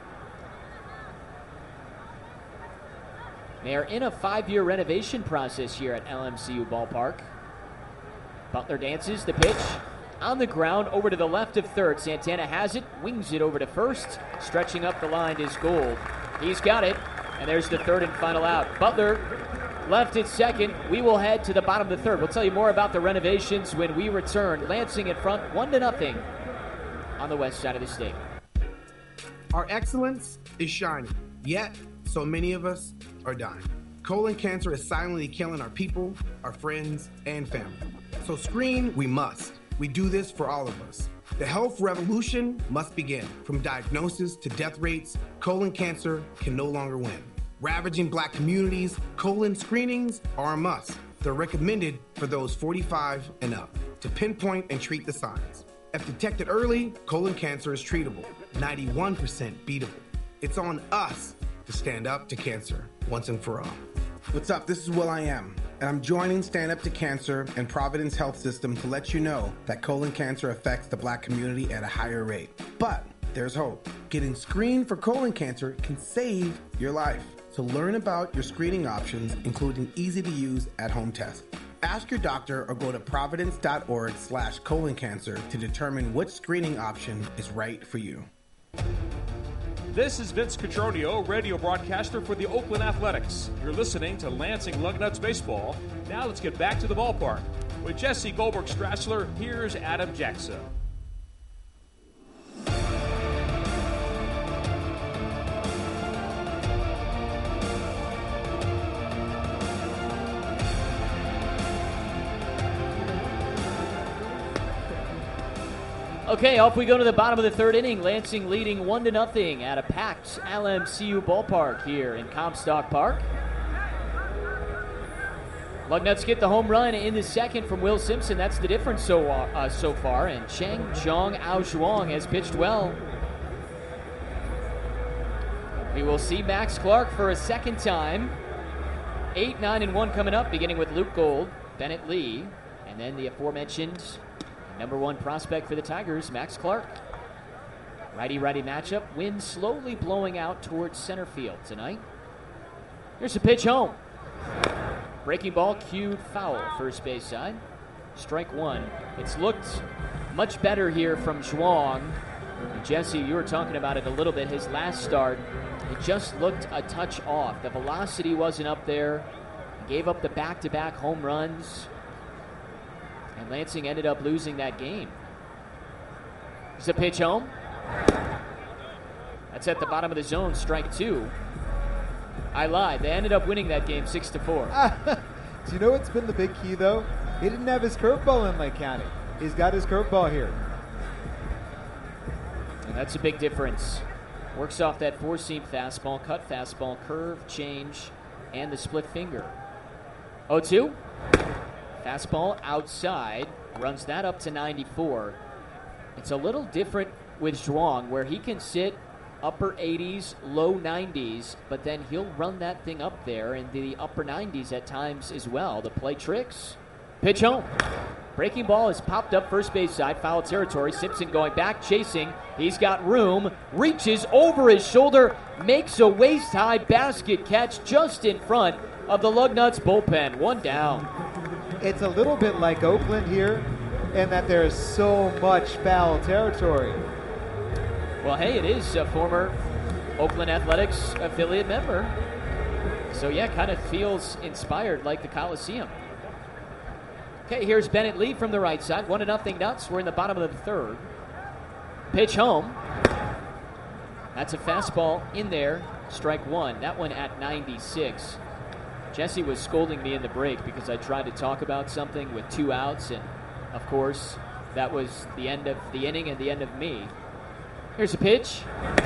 They are in a 5-year renovation process here at LMCU Ballpark. Butler dances the pitch on the ground over to the left of third. Santana has it, wings it over to first. Stretching up the line is Gold. He's got it, and there's the third and final out. Butler left at second. We will head to the bottom of the third. We'll tell you more about the renovations when we return. Lansing in front, 1-0 on the west side of the state. Our excellence is shining, yet so many of us are dying. Colon cancer is silently killing our people, our friends, and family. So screen we must. We do this for all of us. The health revolution must begin. From diagnosis to death rates, colon cancer can no longer win. Ravaging Black communities, colon screenings are a must. They're recommended for those 45 and up to pinpoint and treat the signs. If detected early, colon cancer is treatable, 91% beatable. It's on us to stand up to cancer once and for all. What's up? This is will.i.am, and I'm joining Stand Up to Cancer and Providence Health System to let you know that colon cancer affects the Black community at a higher rate. But there's hope. Getting screened for colon cancer can save your life. So learn about your screening options, including easy-to-use at-home tests. Ask your doctor or go to providence.org/colon cancer to determine which screening option is right for you. This is Vince Cotroneo, radio broadcaster for the Oakland Athletics. You're listening to Lansing Lugnuts Baseball. Now let's get back to the ballpark. With Jesse Goldberg-Strassler, here's Adam Jackson. Okay, off we go to the bottom of the third inning. Lansing leading 1-0 at a packed LMCU ballpark here in Comstock Park. Lugnuts get the home run in the second from Will Simpson. That's the difference so far. And Cheng Zhong Ao Zhuang has pitched well. We will see Max Clark for a second time. 8, 9, and 1 coming up, beginning with Luke Gold, Bennett Lee, and then the aforementioned number 1 prospect for the Tigers, Max Clark. Righty-righty matchup. Wind slowly blowing out towards center field tonight. Here's a pitch home. Breaking ball cued foul, first base side. Strike 1. It's looked much better here from Zhuang. Jesse, you were talking about it a little bit. His last start, it just looked a touch off. The velocity wasn't up there. He gave up the back-to-back home runs. And Lansing ended up losing that game. It's a pitch home. That's at the bottom of the zone, strike 2. I lied. They ended up winning that game 6-4. Do you know what's been the big key, though? He didn't have his curveball in Lake County. He's got his curveball here. And that's a big difference. Works off that four-seam fastball, cut fastball, curve, change, and the split finger. 0-2. Fastball outside, runs that up to 94. It's a little different with Zhuang, where he can sit upper 80s, low 90s, but then he'll run that thing up there in the upper 90s at times as well to play tricks. Pitch home. Breaking ball is popped up first base side, foul territory. Simpson going back, chasing. He's got room, reaches over his shoulder, makes a waist-high basket catch just in front of the Lugnuts bullpen. 1 down. It's a little bit like Oakland here in that there is so much foul territory. Well, hey, it is a former Oakland Athletics affiliate member. So, yeah, kind of feels inspired like the Coliseum. Okay, here's Bennett Lee from the right side. 1-0 Nuts. We're in the bottom of the third. Pitch home. That's a fastball in there. Strike 1. That one at 96. Jesse was scolding me in the break because I tried to talk about something with 2 outs, and, of course, that was the end of the inning and the end of me. Here's a pitch.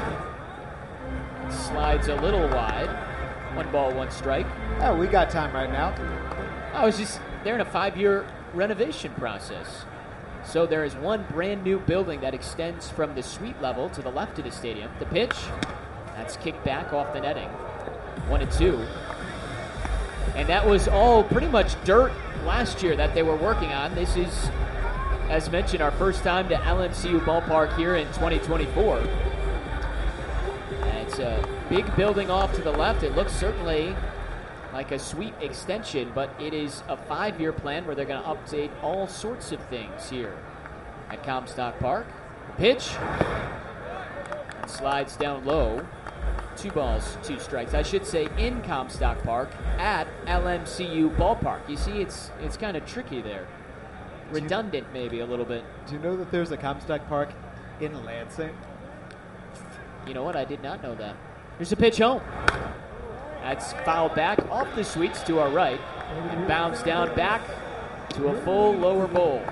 Slides a little wide. 1 ball, 1 strike. Oh, we got time right now. They're in a 5-year renovation process. So there is one brand new building that extends from the suite level to the left of the stadium. The pitch, that's kicked back off the netting. 1-2. And that was all pretty much dirt last year that they were working on. This is, as mentioned, our first time to LMCU Ballpark here in 2024. And it's a big building off to the left. It looks certainly like a suite extension, but it is a 5-year plan where they're going to update all sorts of things here at Comstock Park. Pitch. It slides down low. 2 balls, 2 strikes. I should say in Comstock Park at LMCU Ballpark. You see, it's kind of tricky there. Redundant maybe a little bit. Do you know that there's a Comstock Park in Lansing? You know what? I did not know that. Here's a pitch home. That's fouled back off the suites to our right and bounced down back to a full lower bowl.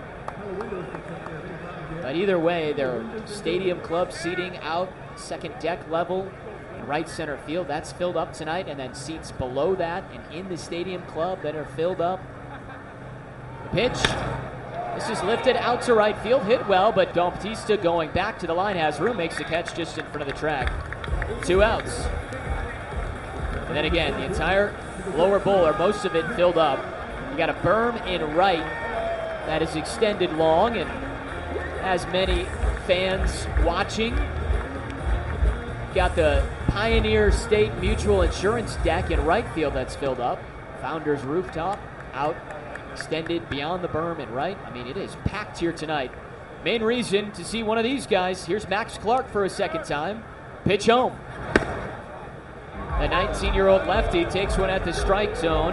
But either way, their stadium club seating out second deck level in right center field. That's filled up tonight, and then seats below that and in the stadium club that are filled up. The pitch. This is lifted out to right field. Hit well, but Bautista going back to the line has room, makes the catch just in front of the track. 2 outs. And then again, the entire lower bowl, or most of it, filled up. You got a berm in right that is extended long and has many fans watching. Got the Pioneer State Mutual Insurance deck in right field that's filled up. Founders Rooftop out, extended beyond the berm in right. I mean, it is packed here tonight. Main reason to see one of these guys. Here's Max Clark for a second time. Pitch home. The 19-year-old lefty takes one at the strike zone.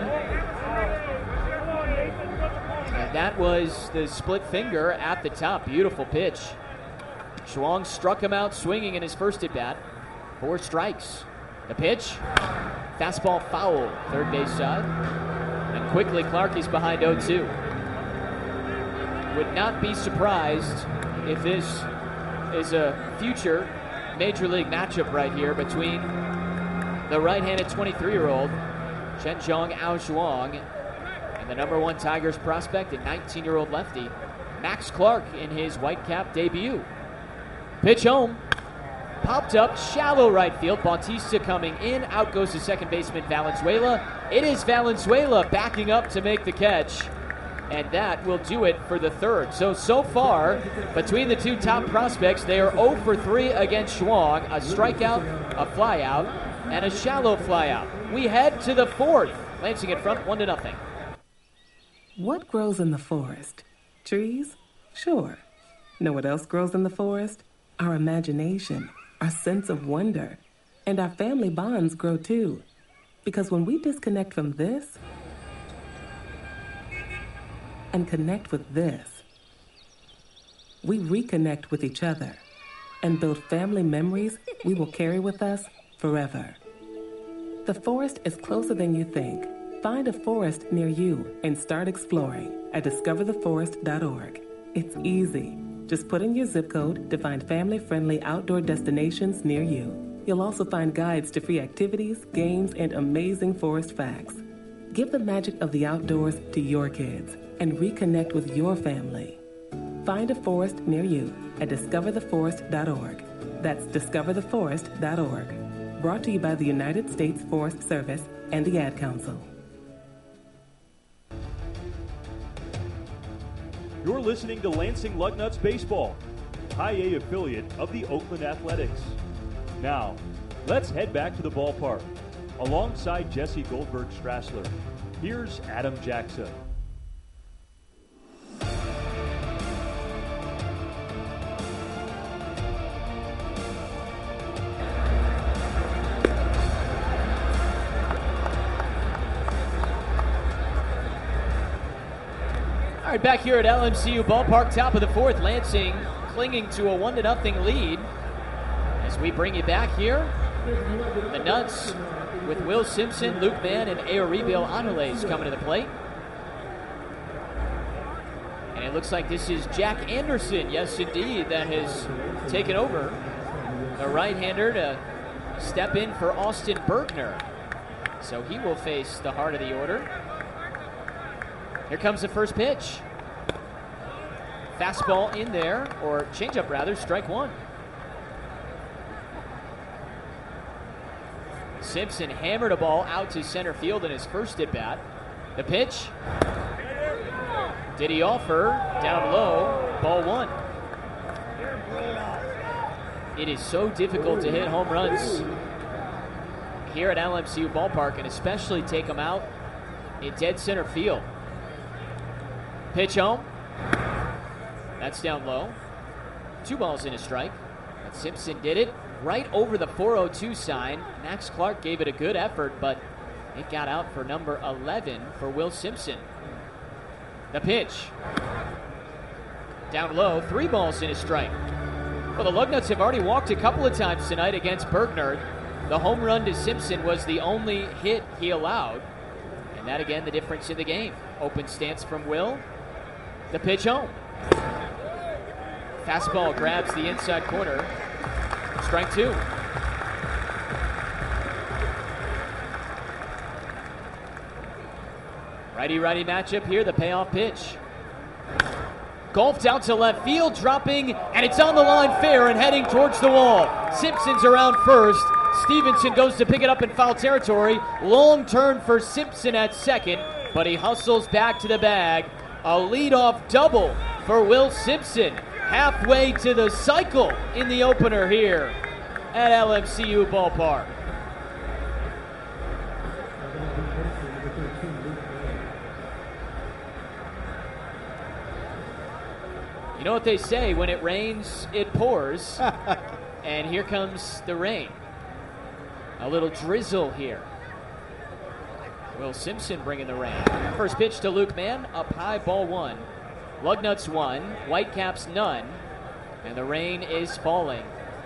And that was the split finger at the top. Beautiful pitch. Zhuang struck him out swinging in his first at-bat. 4 strikes. The pitch. Fastball foul. Third base side. And quickly Clark is behind 0-2. Would not be surprised if this is a future Major League matchup right here between the right-handed 23-year-old Zhenzhong Aozhuang and the number 1 Tigers prospect and 19-year-old lefty Max Clark in his Whitecap debut. Pitch home. Popped up, shallow right field. Bautista coming in. Out goes the second baseman Valenzuela. It is Valenzuela backing up to make the catch. And that will do it for the third. So far, between the two top prospects, they are 0 for 3 against Zhuang. A strikeout, a flyout, and a shallow flyout. We head to the fourth. Lansing in front, 1-0. What grows in the forest? Trees? Sure. Know what else grows in the forest? Our imagination, our sense of wonder, and our family bonds grow too. Because when we disconnect from this and connect with this, we reconnect with each other and build family memories we will carry with us forever. The forest is closer than you think. Find a forest near you and start exploring at discovertheforest.org. It's easy. Just put in your zip code to find family-friendly outdoor destinations near you. You'll also find guides to free activities, games, and amazing forest facts. Give the magic of the outdoors to your kids and reconnect with your family. Find a forest near you at discovertheforest.org. That's discovertheforest.org. Brought to you by the United States Forest Service and the Ad Council. You're listening to Lansing Lugnuts Baseball, High A affiliate of the Oakland Athletics. Now, let's head back to the ballpark. Alongside Jesse Goldberg-Strassler, here's Adam Jackson. All right, back here at LMCU Ballpark, top of the fourth, Lansing clinging to a 1-0 lead. As we bring you back here, the Nuts with Will Simpson, Luke Mann, and Euribiel Anules coming to the plate. And it looks like this is Jack Anderson, yes indeed, that has taken over. The right-hander to step in for Austin Bergner. So he will face the heart of the order. Here comes the first pitch. Fastball in there, or changeup rather, strike one. Simpson hammered a ball out to center field in his first at-bat. The pitch. Did he offer? Down low, ball one. It is so difficult to hit home runs here at LMCU Ballpark, and especially take them out in dead center field. Pitch home. That's down low. 2 balls and a strike. But Simpson did it right over the 402 sign. Max Clark gave it a good effort, but it got out for number 11 for Will Simpson. The pitch. Down low. 3 balls and a strike. Well, the Lugnuts have already walked a couple of times tonight against Bergner. The home run to Simpson was the only hit he allowed. And that, again, the difference in the game. Open stance from Will. The pitch home. Fastball grabs the inside corner. Strike two. Righty-righty matchup here, the payoff pitch. Golfed out to left field, dropping, and it's on the line fair and heading towards the wall. Simpson's around first. Stevenson goes to pick it up in foul territory. Long turn for Simpson at second, but he hustles back to the bag. A leadoff double for Will Simpson. Halfway to the cycle in the opener here at LMCU Ballpark. You know what they say, when it rains, it pours. And here comes the rain. A little drizzle here. Will Simpson bringing the rain. First pitch to Luke Mann, up high, ball one. Lugnuts 1, Whitecaps none, and the rain is falling.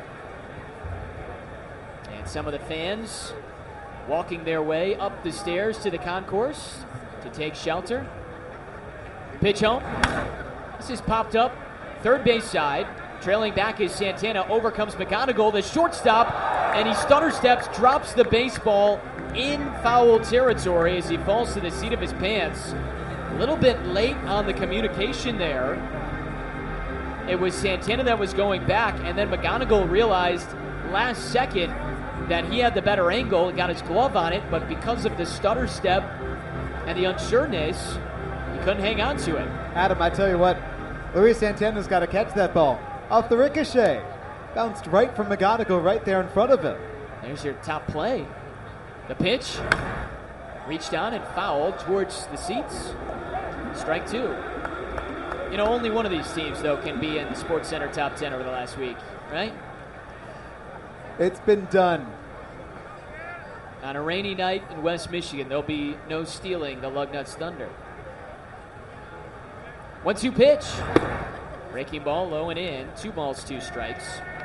And some of the fans walking their way up the stairs to the concourse to take shelter. Pitch home. Blitz is popped up, third base side. Trailing back is Santana, overcomes McGonigal, the shortstop, and he stutter steps, drops the baseball in foul territory as he falls to the seat of his pants. A little bit late on the communication there. It was Santana that was going back, and then McGonigal realized last second that he had the better angle and got his glove on it, but because of the stutter step and the unsureness, he couldn't hang on to it. Adam, I tell you what, Luis Santana's got to catch that ball. Off the ricochet. Bounced right from McGonigal right there in front of him. There's your top play. The pitch. Reached on and fouled towards the seats. Strike two. You know, only one of these teams, though, can be in the Sports Center top 10 over the last week, right? It's been done. On a rainy night in West Michigan, there'll be no stealing the Lugnuts Thunder. 1-2 pitch. Breaking ball low and in. 2 balls, 2 strikes.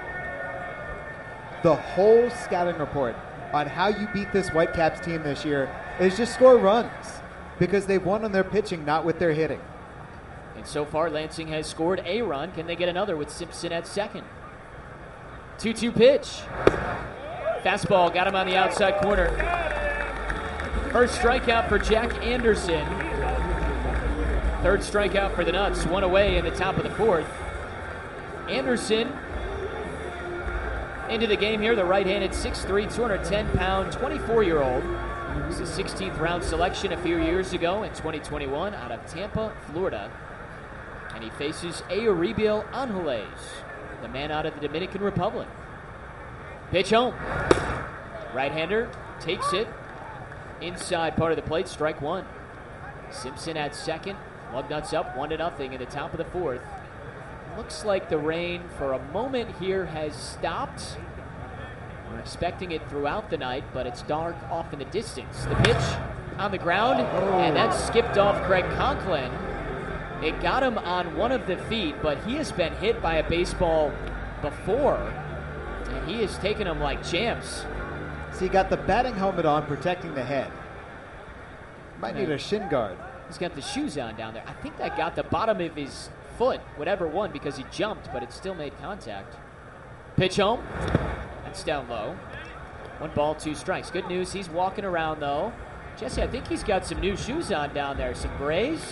The whole scouting report on how you beat this Whitecaps team this year is just score runs because they've won on their pitching, not with their hitting. And so far, Lansing has scored a run. Can they get another with Simpson at second? 2-2 pitch. Fastball got him on the outside corner. First strikeout for Jack Anderson. Third strikeout for the Nuts. 1 away in the top of the fourth. Anderson into the game here. The right-handed 6'3", 210-pound, 24-year-old. He was a 16th round selection a few years ago in 2021 out of Tampa, Florida. And he faces Euribiel Angeles, the man out of the Dominican Republic. Pitch home. Right-hander takes it. Inside part of the plate, strike one. Simpson at second. Lugnuts up 1-0 in the top of the fourth. Looks like the rain for a moment here has stopped. We're expecting it throughout the night, but it's dark off in the distance. The pitch on the ground, and that skipped off Craig Conklin. It got him on one of the feet, but he has been hit by a baseball before, and he has taken him like champs. So he got the batting helmet on, protecting the head. Might need a shin guard. He's got the shoes on down there. I think that got the bottom of his foot, whatever one, because he jumped, but it still made contact. Pitch home. That's down low. 1 ball, 2 strikes. Good news, he's walking around, though. Jesse, I think he's got some new shoes on down there. Some grays.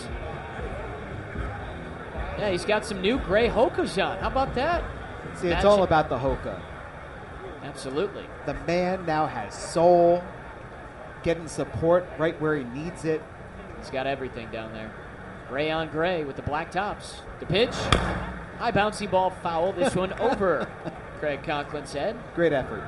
Yeah, he's got some new gray Hokas on. How about that? See, it's all about the Hoka. Absolutely. The man now has soul, getting support right where he needs it. He's got everything down there. Gray on gray with the black tops. The pitch. High bouncing ball foul. This one over Craig Conklin's head. Great effort.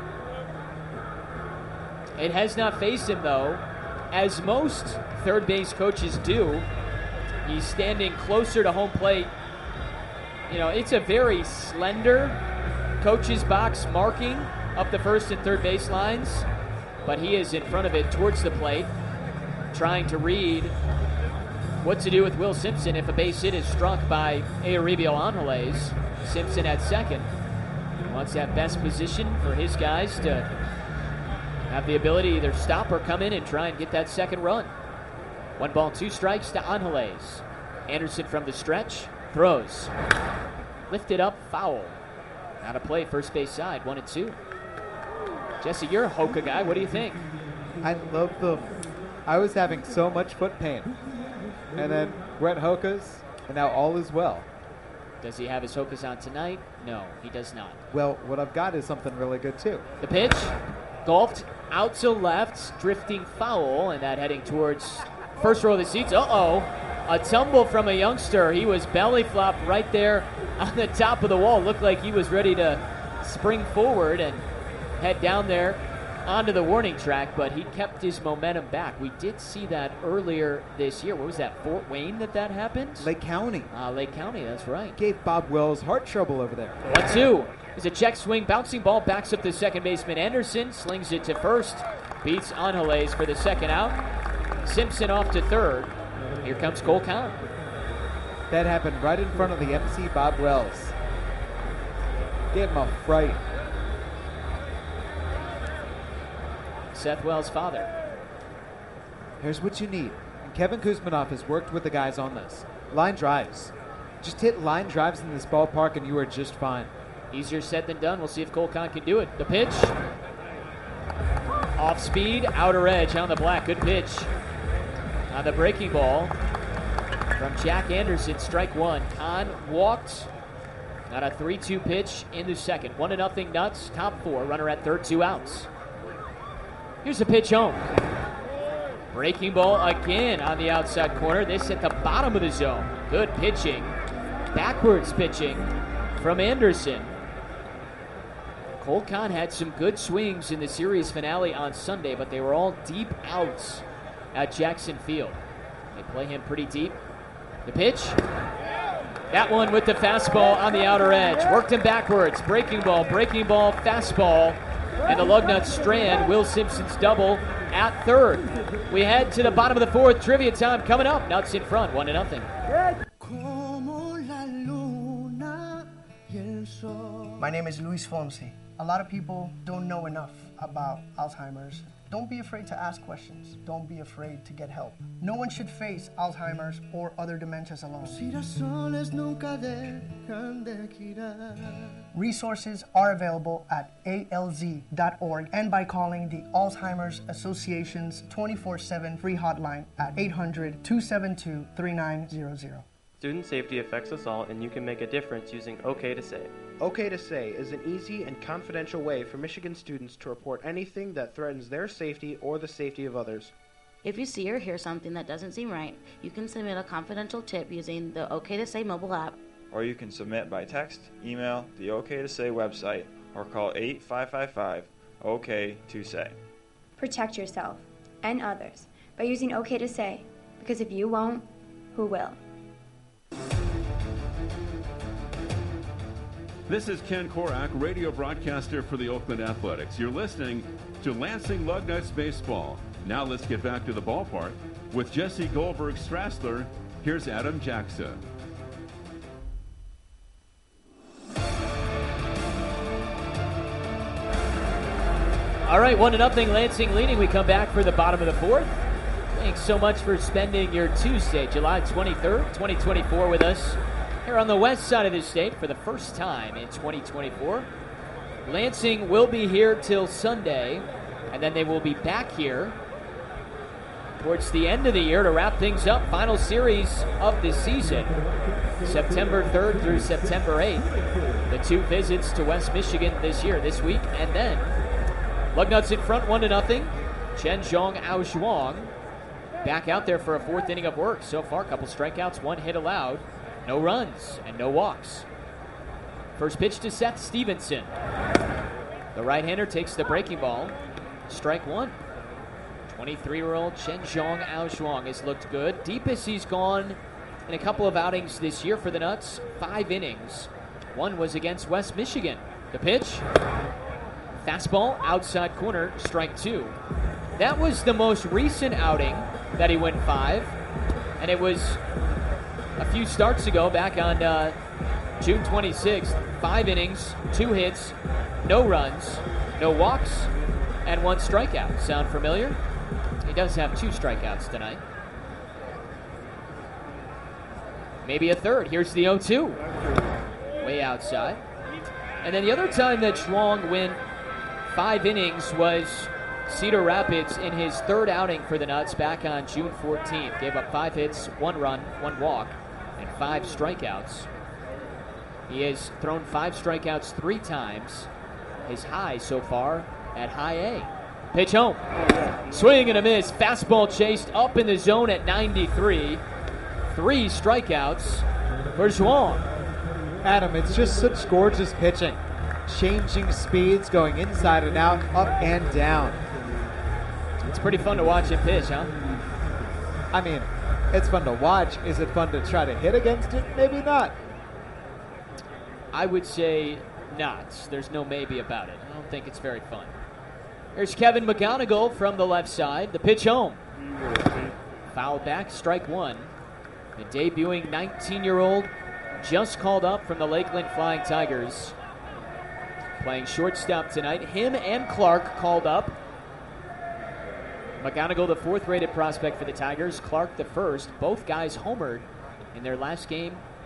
It has not faced him, though, as most third base coaches do. He's standing closer to home plate. You know, it's a very slender coach's box marking up the first and third base lines, but he is in front of it towards the plate, trying to read what to do with Will Simpson if a base hit is struck by Euribiel Angeles. Simpson at second. He wants that best position for his guys to have the ability to either stop or come in and try and get that second run. 1 ball, 2 strikes to Angeles. Anderson from the stretch. Throws. Lifted up, foul. Out of play, first base side, 1-2. Jesse, you're a Hoka guy. What do you think? I love them. I was having so much foot pain. And then wet Hokas, and now all is well. Does he have his Hokas on tonight? No, he does not. Well, what I've got is something really good, too. The pitch, golfed out to left, drifting foul, and that heading towards first row of the seats. Uh-oh, a tumble from a youngster. He was belly flopped right there on the top of the wall. Looked like he was ready to spring forward and head down there onto the warning track, but he kept his momentum back. We did see that earlier this year. What was that, Fort Wayne that happened? Lake County. Lake County, that's right. Gave Bob Wells heart trouble over there. 1-2. There's a check swing, bouncing ball, backs up the second baseman. Anderson slings it to first, beats Angeles for the second out. Simpson off to third. Here comes Cole Kahn. That happened right in front of the MC, Bob Wells. Gave him a fright. Seth Wells' father. Here's what you need. And Kevin Kuzmanoff has worked with the guys on this. Line drives. Just hit line drives in this ballpark and you are just fine. Easier said than done. We'll see if Cole Kahn can do it. The pitch. Off speed, outer edge on the black. Good pitch. On the breaking ball from Jack Anderson, strike one. Kahn walked on a 3-2 pitch in the second. 1-0 Nuts, top four. Runner at third, 2 outs. Here's a pitch home. Breaking ball again on the outside corner. This at the bottom of the zone. Good pitching. Backwards pitching from Anderson. Cole Kahn had some good swings in the series finale on Sunday, but they were all deep outs at Jackson Field. They play him pretty deep. The pitch. That one with the fastball on the outer edge. Worked him backwards. Breaking ball, fastball. And the Lugnuts strand Will Simpson's double at third. We head to the bottom of the fourth. Trivia time coming up. Nuts in front, 1-0. My name is Luis Fonsi. A lot of people don't know enough about Alzheimer's. Don't be afraid to ask questions. Don't be afraid to get help. No one should face Alzheimer's or other dementias alone. Resources are available at alz.org and by calling the Alzheimer's Association's 24/7 free hotline at 800-272-3900. Student safety affects us all, and you can make a difference using OK to Say. OK to Say is an easy and confidential way for Michigan students to report anything that threatens their safety or the safety of others. If you see or hear something that doesn't seem right, you can submit a confidential tip using the OK to Say mobile app. Or you can submit by text, email, the OK to Say website, or call 855-OK-to-SAY. Protect yourself and others by using OK to Say, because if you won't, who will? This is Ken Korak, radio broadcaster for the Oakland Athletics. You're listening to Lansing Lugnuts Baseball. Now let's get back to the ballpark with Jesse Goldberg-Strassler. Here's Adam Jacksa. All right, 1-0 Lansing leading. We come back for the bottom of the fourth. Thanks so much for spending your Tuesday, July 23rd, 2024 with us here on the west side of the state for the first time in 2024. Lansing will be here till Sunday, and then they will be back here towards the end of the year to wrap things up. Final series of the season, September 3rd through September 8th. The 2 visits to West Michigan this week, and then Lugnuts in front, 1-0. Chenjong Aozuang back out there for a 4th inning of work. So far, a couple strikeouts, 1 hit allowed. No runs and no walks. First pitch to Seth Stevenson. The right-hander takes the breaking ball. Strike 1. 23-year-old Chenjong Aozuang has looked good. Deepest he's gone in a couple of outings this year for the Nuts. 5 innings. 1 was against West Michigan. The pitch. Fastball, outside corner, strike 2. That was the most recent outing that he went 5. And it was a few starts ago, back on June 26th. 5 innings, 2 hits, no runs, no walks, and 1 strikeout. Sound familiar? He does have 2 strikeouts tonight. Maybe a third. Here's the 0-2. Way outside. And then the other time that Zhuang went 5 innings was Cedar Rapids in his 3rd outing for the Nuts back on June 14th. Gave up 5 hits, 1 run, 1 walk, and 5 strikeouts. He has thrown 5 strikeouts 3 times. His high so far at high A. Pitch home. Swing and a miss. Fastball chased up in the zone at 93. 3 strikeouts for Zhuang. Adam, it's just such gorgeous pitching. Changing speeds, going inside and out, up and down. It's pretty fun to watch him pitch, huh? I mean, it's fun to watch. Is it fun to try to hit against it? Maybe not. I would say not. There's no maybe about it. I don't think it's very fun. There's Kevin McGonigal from the left side. The pitch home. Foul back, strike 1. The debuting 19-year-old just called up from the Lakeland Flying Tigers. Playing shortstop tonight. Him and Clark called up. McGonigal, the 4th rated prospect for the Tigers. Clark, the 1st. Both guys homered in their last game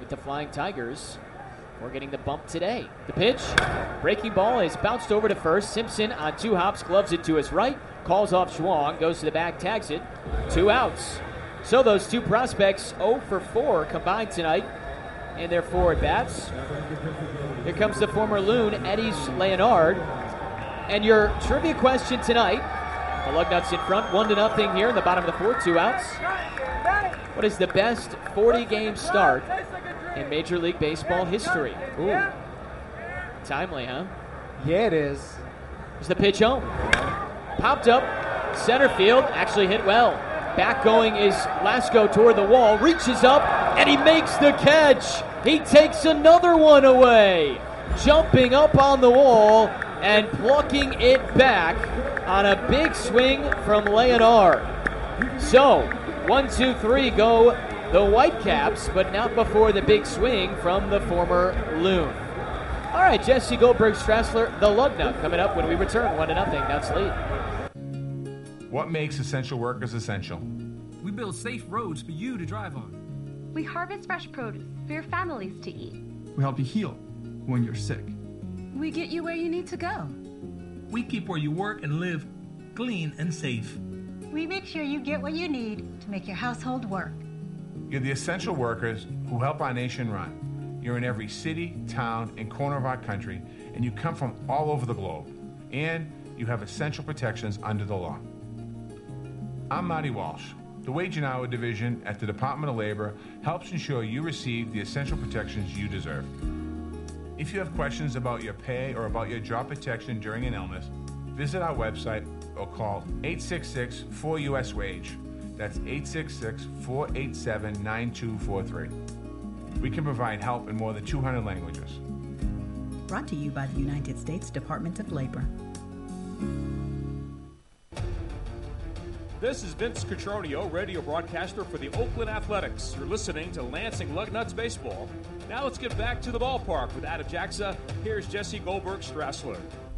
with the Flying Tigers. We're getting the bump today. The pitch, breaking ball is bounced over to first. Simpson on 2 hops, gloves it to his right, calls off Schwang, goes to the back, tags it. 2 outs. So those 2 prospects 0 for 4 combined tonight in their 4 at-bats. Here comes the former Loon, Eddie Leonard. And your trivia question tonight, the Lugnuts in front, 1-0 here in the bottom of the 4th, 2 outs. What is the best 40-game start in Major League Baseball history? Ooh. Timely, huh? Yeah, it is. Here's the pitch home. Popped up, center field, actually hit well. Back going is Lasko toward the wall, reaches up, and he makes the catch. He takes another one away. Jumping up on the wall and plucking it back on a big swing from Leonard. So, 1, 2, 3 go the Whitecaps, but not before the big swing from the former Loon. All right, Jesse Goldberg-Strassler, the Lugnut, coming up when we return. 1-0, Nuts lead. What makes essential workers essential? We build safe roads for you to drive on. We harvest fresh produce for your families to eat. We help you heal when you're sick. We get you where you need to go. We keep where you work and live clean and safe. We make sure you get what you need to make your household work. You're the essential workers who help our nation run. You're in every city, town, and corner of our country, and you come from all over the globe. And you have essential protections under the law. I'm Marty Walsh. The Wage and Hour Division at the Department of Labor helps ensure you receive the essential protections you deserve. If you have questions about your pay or about your job protection during an illness, visit our website or call 866-4US-WAGE. That's 866-487-9243. We can provide help in more than 200 languages. Brought to you by the United States Department of Labor. This is Vince Cotroneo, radio broadcaster for the Oakland Athletics. You're listening to Lansing Lugnuts Baseball. Now let's get back to the ballpark with Adam Jaxa. Here's Jesse Goldberg-Strassler.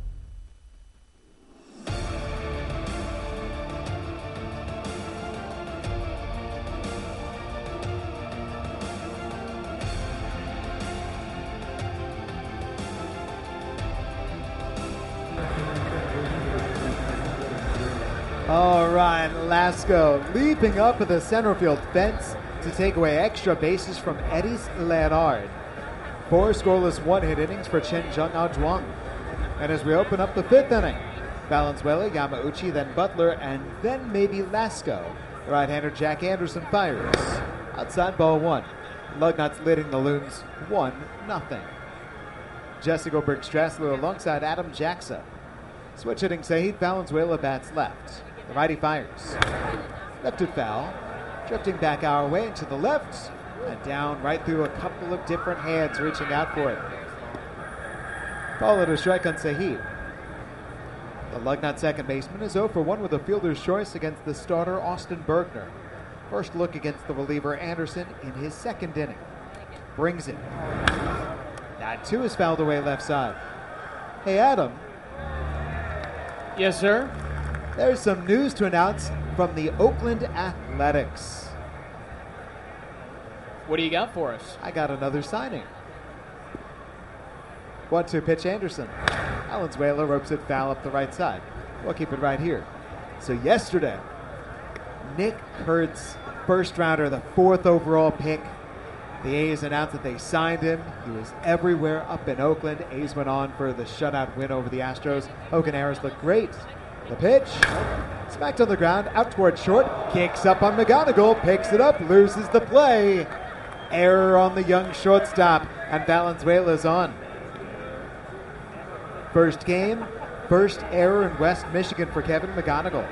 All right, Lasko leaping up at the center field fence to take away extra bases from Eddie Leonard. 4 scoreless one-hit innings for Chen Zhuang. And as we open up the 5th inning, Valenzuela, Yamauchi, then Butler, and then maybe Lasko. The right-hander Jack Anderson fires. Outside ball 1. Lugnuts leading the Loons 1-0. Jesse Goldberg-Strassler alongside Adam Jaxa. Switch hitting Saeed Valenzuela bats left. The righty fires. Lefted foul. Drifting back our way into the left. And down right through a couple of different hands reaching out for it. Followed a strike on Saeed. The Lugnut second baseman is 0 for 1 with a fielder's choice against the starter Austin Bergner. First look against the reliever Anderson in his 2nd inning. Brings it. That too is fouled away left side. Hey Adam. Yes, sir? There's some news to announce from the Oakland Athletics. What do you got for us? I got another signing. 1-2 pitch Anderson. Valenzuela ropes it foul up the right side. We'll keep it right here. So yesterday, Nick Kurtz, first rounder, the 4th overall pick. The A's announced that they signed him. He was everywhere up in Oakland. A's went on for the shutout win over the Astros. Hogan Harris looked great. The pitch, smacked on the ground, out towards short, kicks up on McGonigal, picks it up, loses the play. Error on the young shortstop, and Valenzuela's on. First game, first error in West Michigan for Kevin McGonigal.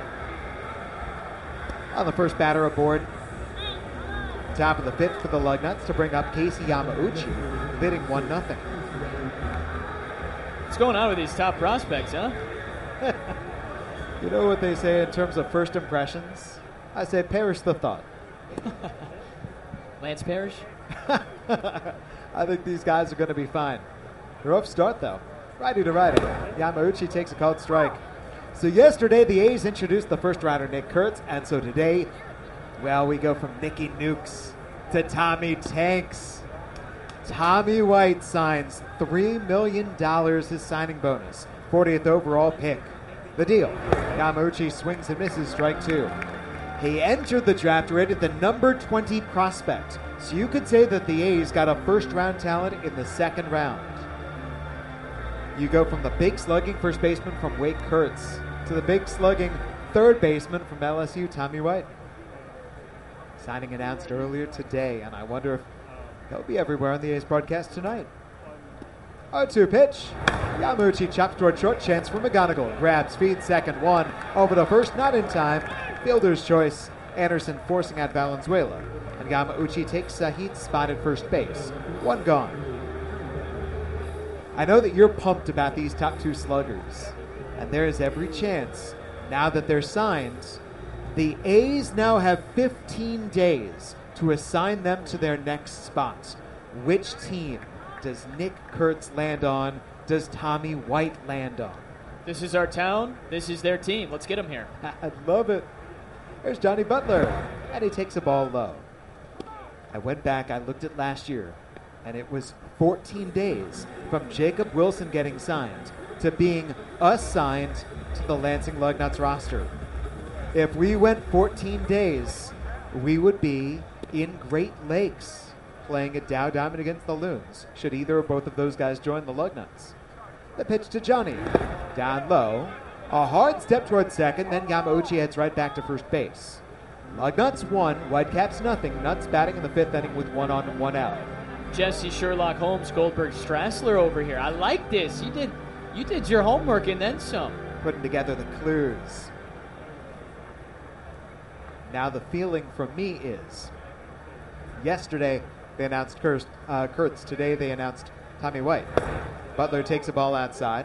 On the first batter aboard, top of the 5th for the Lugnuts to bring up Casey Yamauchi, leading 1-0. What's going on with these top prospects, huh? You know what they say in terms of first impressions? I say perish the thought. Lance Parrish? I think these guys are going to be fine. Rough start, though. Righty to righty. Yamauchi takes a called strike. So yesterday, the A's introduced the first rounder, Nick Kurtz, and so today, well, we go from Nicky Nukes to Tommy Tanks. Tommy White signs $3 million, his signing bonus. 40th overall pick. The deal. Yamauchi swings and misses, strike two. He entered the draft rated the number 20 prospect. So you could say that the A's got a first-round talent in the second round. You go from the big slugging first baseman from Wake Kurtz to the big slugging third baseman from LSU, Tommy White. Signing announced earlier today, and I wonder if he'll be everywhere on the A's broadcast tonight. 0-2 pitch. Yamauchi chops toward short, chance for McGonigal. Grabs, feeds, second, one. Over to first, not in time. Fielder's choice. Anderson forcing out Valenzuela. And Yamauchi takes Sahid's spot at first base. One gone. I know that you're pumped about these top two sluggers. And there is every chance, now that they're signed, the A's now have 15 days to assign them to their next spots. Which team does Nick Kurtz land on? Does Tommy White land on? This is our town. This is their team. Let's get them here. I love it. There's Johnny Butler, and he takes a ball low. I went back, I looked at last year, and it was 14 days from Jacob Wilson getting signed to being assigned to the Lansing Lugnuts roster. If we went 14 days, we would be in Great Lakes playing at Dow Diamond against the Loons, should either or both of those guys join the Lugnuts. The pitch to Johnny. Down low. A hard step towards second, then Yamauchi heads right back to first base. Lugnuts 1, Whitecaps nothing. Nuts batting in the fifth inning with 1 on, 1 out. Jesse Sherlock Holmes, Goldberg Strassler over here. I like this. You did your homework and then some. Putting together the clues. Now the feeling from me is, yesterday they announced Kurtz. Today they announced Tommy White. Butler takes a ball outside.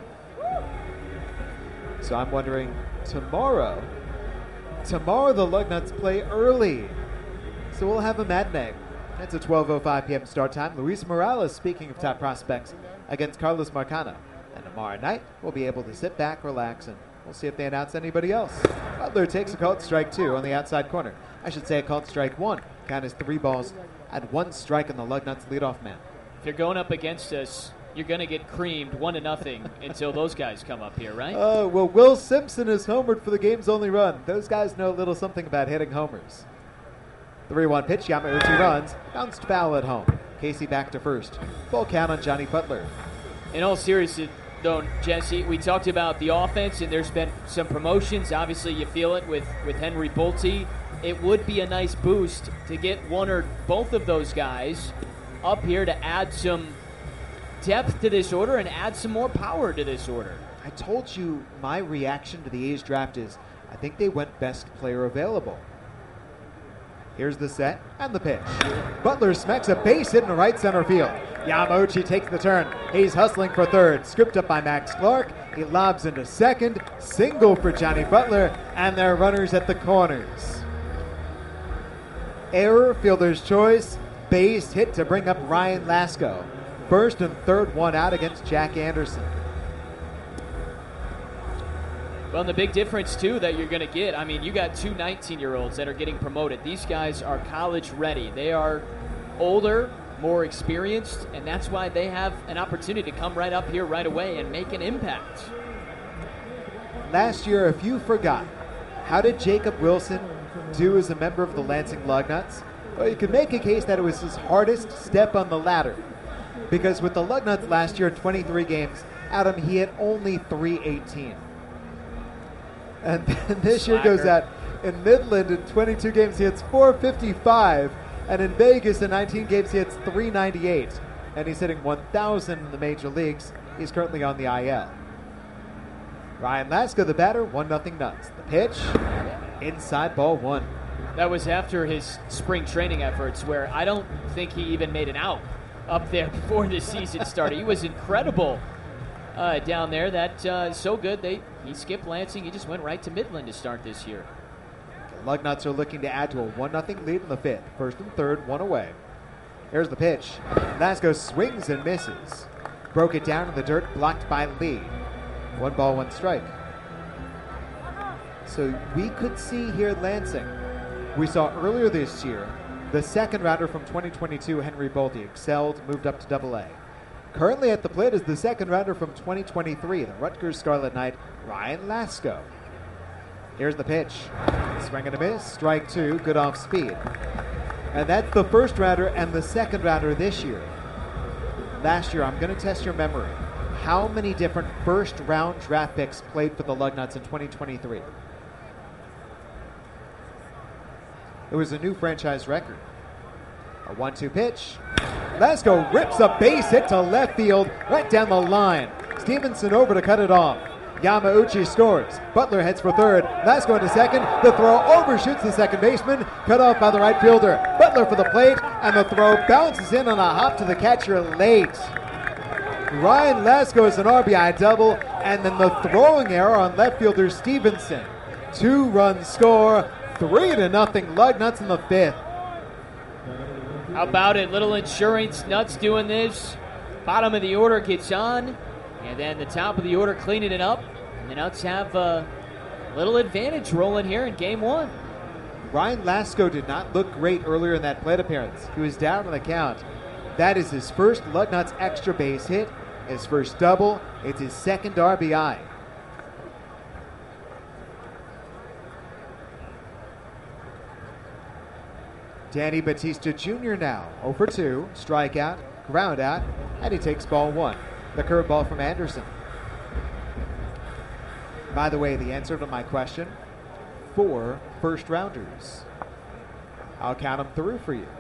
So I'm wondering, tomorrow the Lugnuts play early. So we'll have a matinee. It's a 12:05 p.m. start time. Luis Morales, speaking of top prospects, against Carlos Marcano. And tomorrow night, we'll be able to sit back, relax, and we'll see if they announce anybody else. Butler takes a called strike 2 on the outside corner. I should say a called strike 1. Count is 3 balls and 1 strike on the Lugnuts leadoff man. If you're going up against us, you're going to get creamed 1-0 until those guys come up here, right? Oh, well, Will Simpson is homered for the game's only run. Those guys know a little something about hitting homers. 3-1 pitch, Yamauchi runs, bounced foul at home. Casey back to first. Full count on Johnny Butler. In all seriousness, though, Jesse, we talked about the offense, and there's been some promotions. Obviously, you feel it with Henry Bolte. It would be a nice boost to get one or both of those guys up here to add some depth to this order and add some more power to this order. I told you my reaction to the A's draft is I think they went best player available. Here's the set and the pitch. Butler smacks a base hit in the right center field. Yamauchi takes the turn. He's hustling for third. Scooped up by Max Clark. He lobs into second. Single for Johnny Butler. And they're runners at the corners. Error, fielder's choice. Base hit to bring up Ryan Lasko. First and third, 1 out against Jack Anderson. Well, and the big difference, too, that you're going to get, I mean, you got 2 19-year-olds that are getting promoted. These guys are college ready. They are older, more experienced, and that's why they have an opportunity to come right up here right away and make an impact. Last year, if you forgot, how did Jacob Wilson do as a member of the Lansing Lugnuts? Well, you could make a case that it was his hardest step on the ladder. Because with the Lugnuts last year, 23 games, Adam, he had only 318. And then this year goes out in Midland in 22 games, he hits 455. And in Vegas in 19 games, he hits 398. And he's hitting 1,000 in the major leagues. He's currently on the IL. Ryan Lasko, the batter, 1-0 Nuts. The pitch, inside, ball 1. That was after his spring training efforts, where I don't think he even made an out up there before the season started. He was incredible down there. That so good. He skipped Lansing. He just went right to Midland to start this year. The Lugnuts are looking to add to a 1-0 lead in the fifth. First and third, 1 away. Here's the pitch. Lasko swings and misses. Broke it down in the dirt, blocked by Lee. 1 ball, 1 strike. So we could see here at Lansing, we saw earlier this year The second rounder from 2022, Henry Bolte, excelled, moved up to Double-A. Currently at the plate is the second rounder from 2023, the Rutgers Scarlet Knight, Ryan Lasko. Here's the pitch. Swing and a miss, strike two, good off speed. And that's the first rounder and the second rounder this year. Last year, I'm going to test your memory. How many different first round draft picks played for the Lugnuts in 2023? It was a new franchise record. A 1-2 pitch. Lasko rips a base hit to left field, right down the line. Stevenson over to cut it off. Yamauchi scores. Butler heads for third. Lasko into second. The throw overshoots the second baseman. Cut off by the right fielder. Butler for the plate, and the throw bounces in on a hop to the catcher late. Ryan Lasko is an RBI double, and then the throwing error on left fielder Stevenson. 2-run score. 3-0 Lugnuts in the fifth. How about it? Little insurance nuts doing this. Bottom of the order gets on, and then the top of the order cleaning it up. And the Nuts have a little advantage rolling here in game one. Ryan Lasko did not look great earlier in that plate appearance. He was down on the count. That is his first Lugnuts extra base hit, his first double. It's his second RBI. Danny Batista Jr. now, 0 for 2, strikeout, ground out, and he takes ball one. The curveball from Anderson. By the way, the answer to my question, 4 first rounders. I'll count them through for you.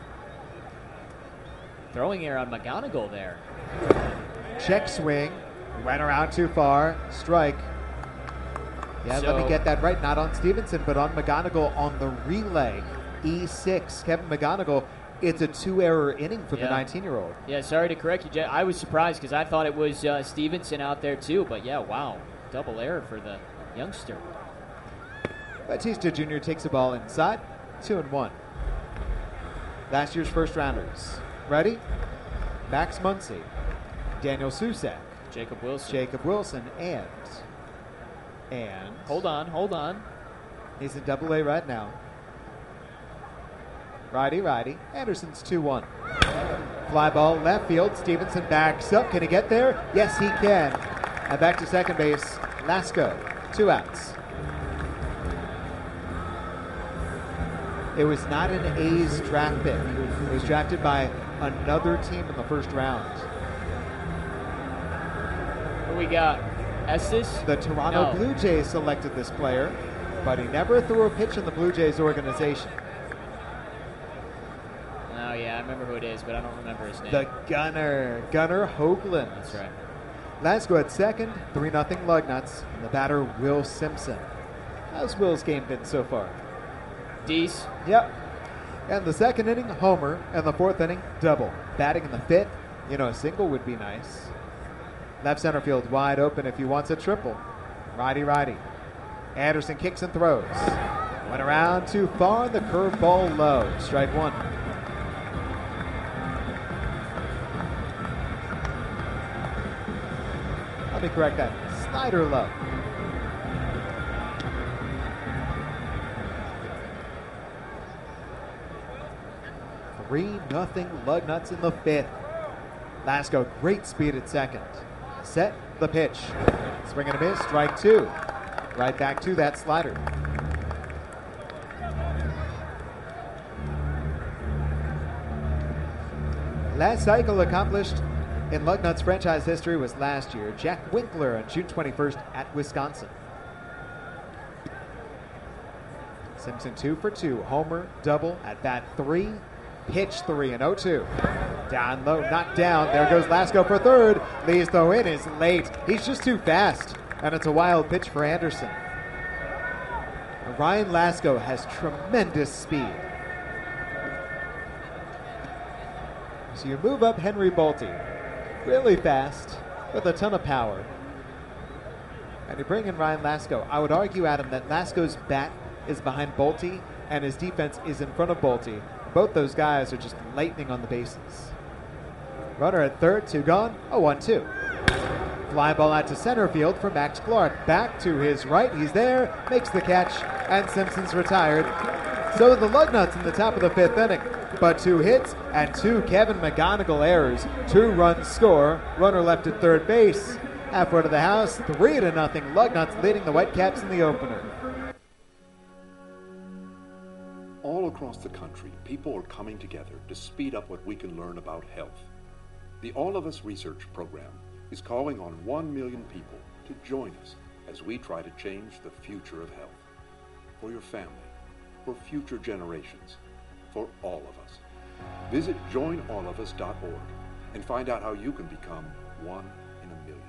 Throwing error on McGonigal there. Check swing, went around too far, strike. Yeah, let me get that right, not on Stevenson, but on McGonigal on the relay. E6, Kevin McGonigal. It's a 2-error inning for the 19-year-old. Yeah, sorry to correct you, Jay. I was surprised because I thought it was Stevenson out there too, but yeah, wow. Double error for the youngster. Batista Jr. takes a ball inside, 2-1. Last year's first rounders. Ready? Max Muncy, Daniel Susak, Jacob Wilson, and hold on. He's in Double-A right now. Righty. Anderson's 2-1. Fly ball left field. Stevenson backs up. Can he get there? Yes, he can. And back to second base. Lasko. 2 outs. It was not an A's draft pick. It was drafted by another team in the first round. What we got? Estes? The Toronto Blue Jays selected this player, but he never threw a pitch in the Blue Jays organization. Oh, yeah, I remember who it is, but I don't remember his name. The Gunner Hoagland. That's right. Lasko at second, 3-0 Lugnuts, and the batter, Will Simpson. How's Will's game been so far? Dece. Yep. And the second inning, homer, and the fourth inning, double. Batting in the fifth, a single would be nice. Left center field wide open if he wants a triple. Righty. Anderson kicks and throws. Went around too far, the curveball low. Strike one. Let me correct that. Slider low. Nothing Lugnuts in the fifth. Lasko, great speed at second. Set the pitch. Swing and a miss, strike two. Right back to that slider. Last cycle accomplished in Lugnuts franchise history was last year. Jack Winkler on June 21st at Wisconsin. Simpson 2 for 2. Homer, double at bat 3. Pitch 3 and 0-2. Down low, knocked down. There goes Lasko for third. Lee's throw in is late. He's just too fast. And it's a wild pitch for Anderson. Ryan Lasko has tremendous speed. So you move up Henry Bolte. Really fast, with a ton of power. And you bring in Ryan Lasko. I would argue, Adam, that Lasko's bat is behind Bolte and his defense is in front of Bolte. Both those guys are just lightning on the bases. Runner at third, 2 gone, a 1-2. Fly ball out to center field for Max Clark. Back to his right, he's there, makes the catch, and Simpson's retired. So the Lugnuts in the top of the 5th inning, but 2 hits and 2 Kevin McGonigal errors, 2 runs score, runner left at third base. Halfway to the house, 3-0, Lugnuts leading the Whitecaps in the opener. All across the country, people are coming together to speed up what we can learn about health. The All of Us Research Program is calling on 1 million people to join us as we try to change the future of health. For your family, for future generations, for all of us. Visit joinallofus.org and find out how you can become 1 in a million.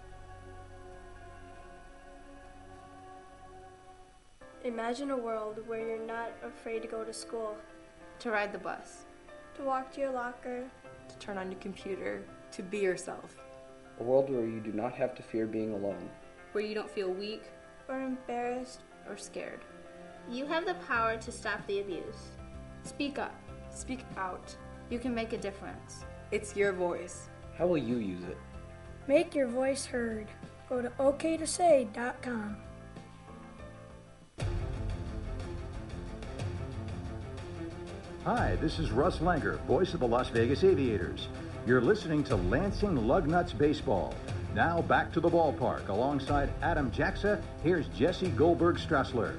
Imagine a world where you're not afraid to go to school, to ride the bus, to walk to your locker, to turn on your computer, to be yourself. A world where you do not have to fear being alone, where you don't feel weak or embarrassed or scared. You have the power to stop the abuse. Speak up. Speak out. You can make a difference. It's your voice. How will you use it? Make your voice heard. Go to okaytosay.com. Hi, this is Russ Langer, voice of the Las Vegas Aviators. You're listening to Lansing Lugnuts Baseball. Now back to the ballpark. Alongside Adam Jacksa, here's Jesse Goldberg-Strassler.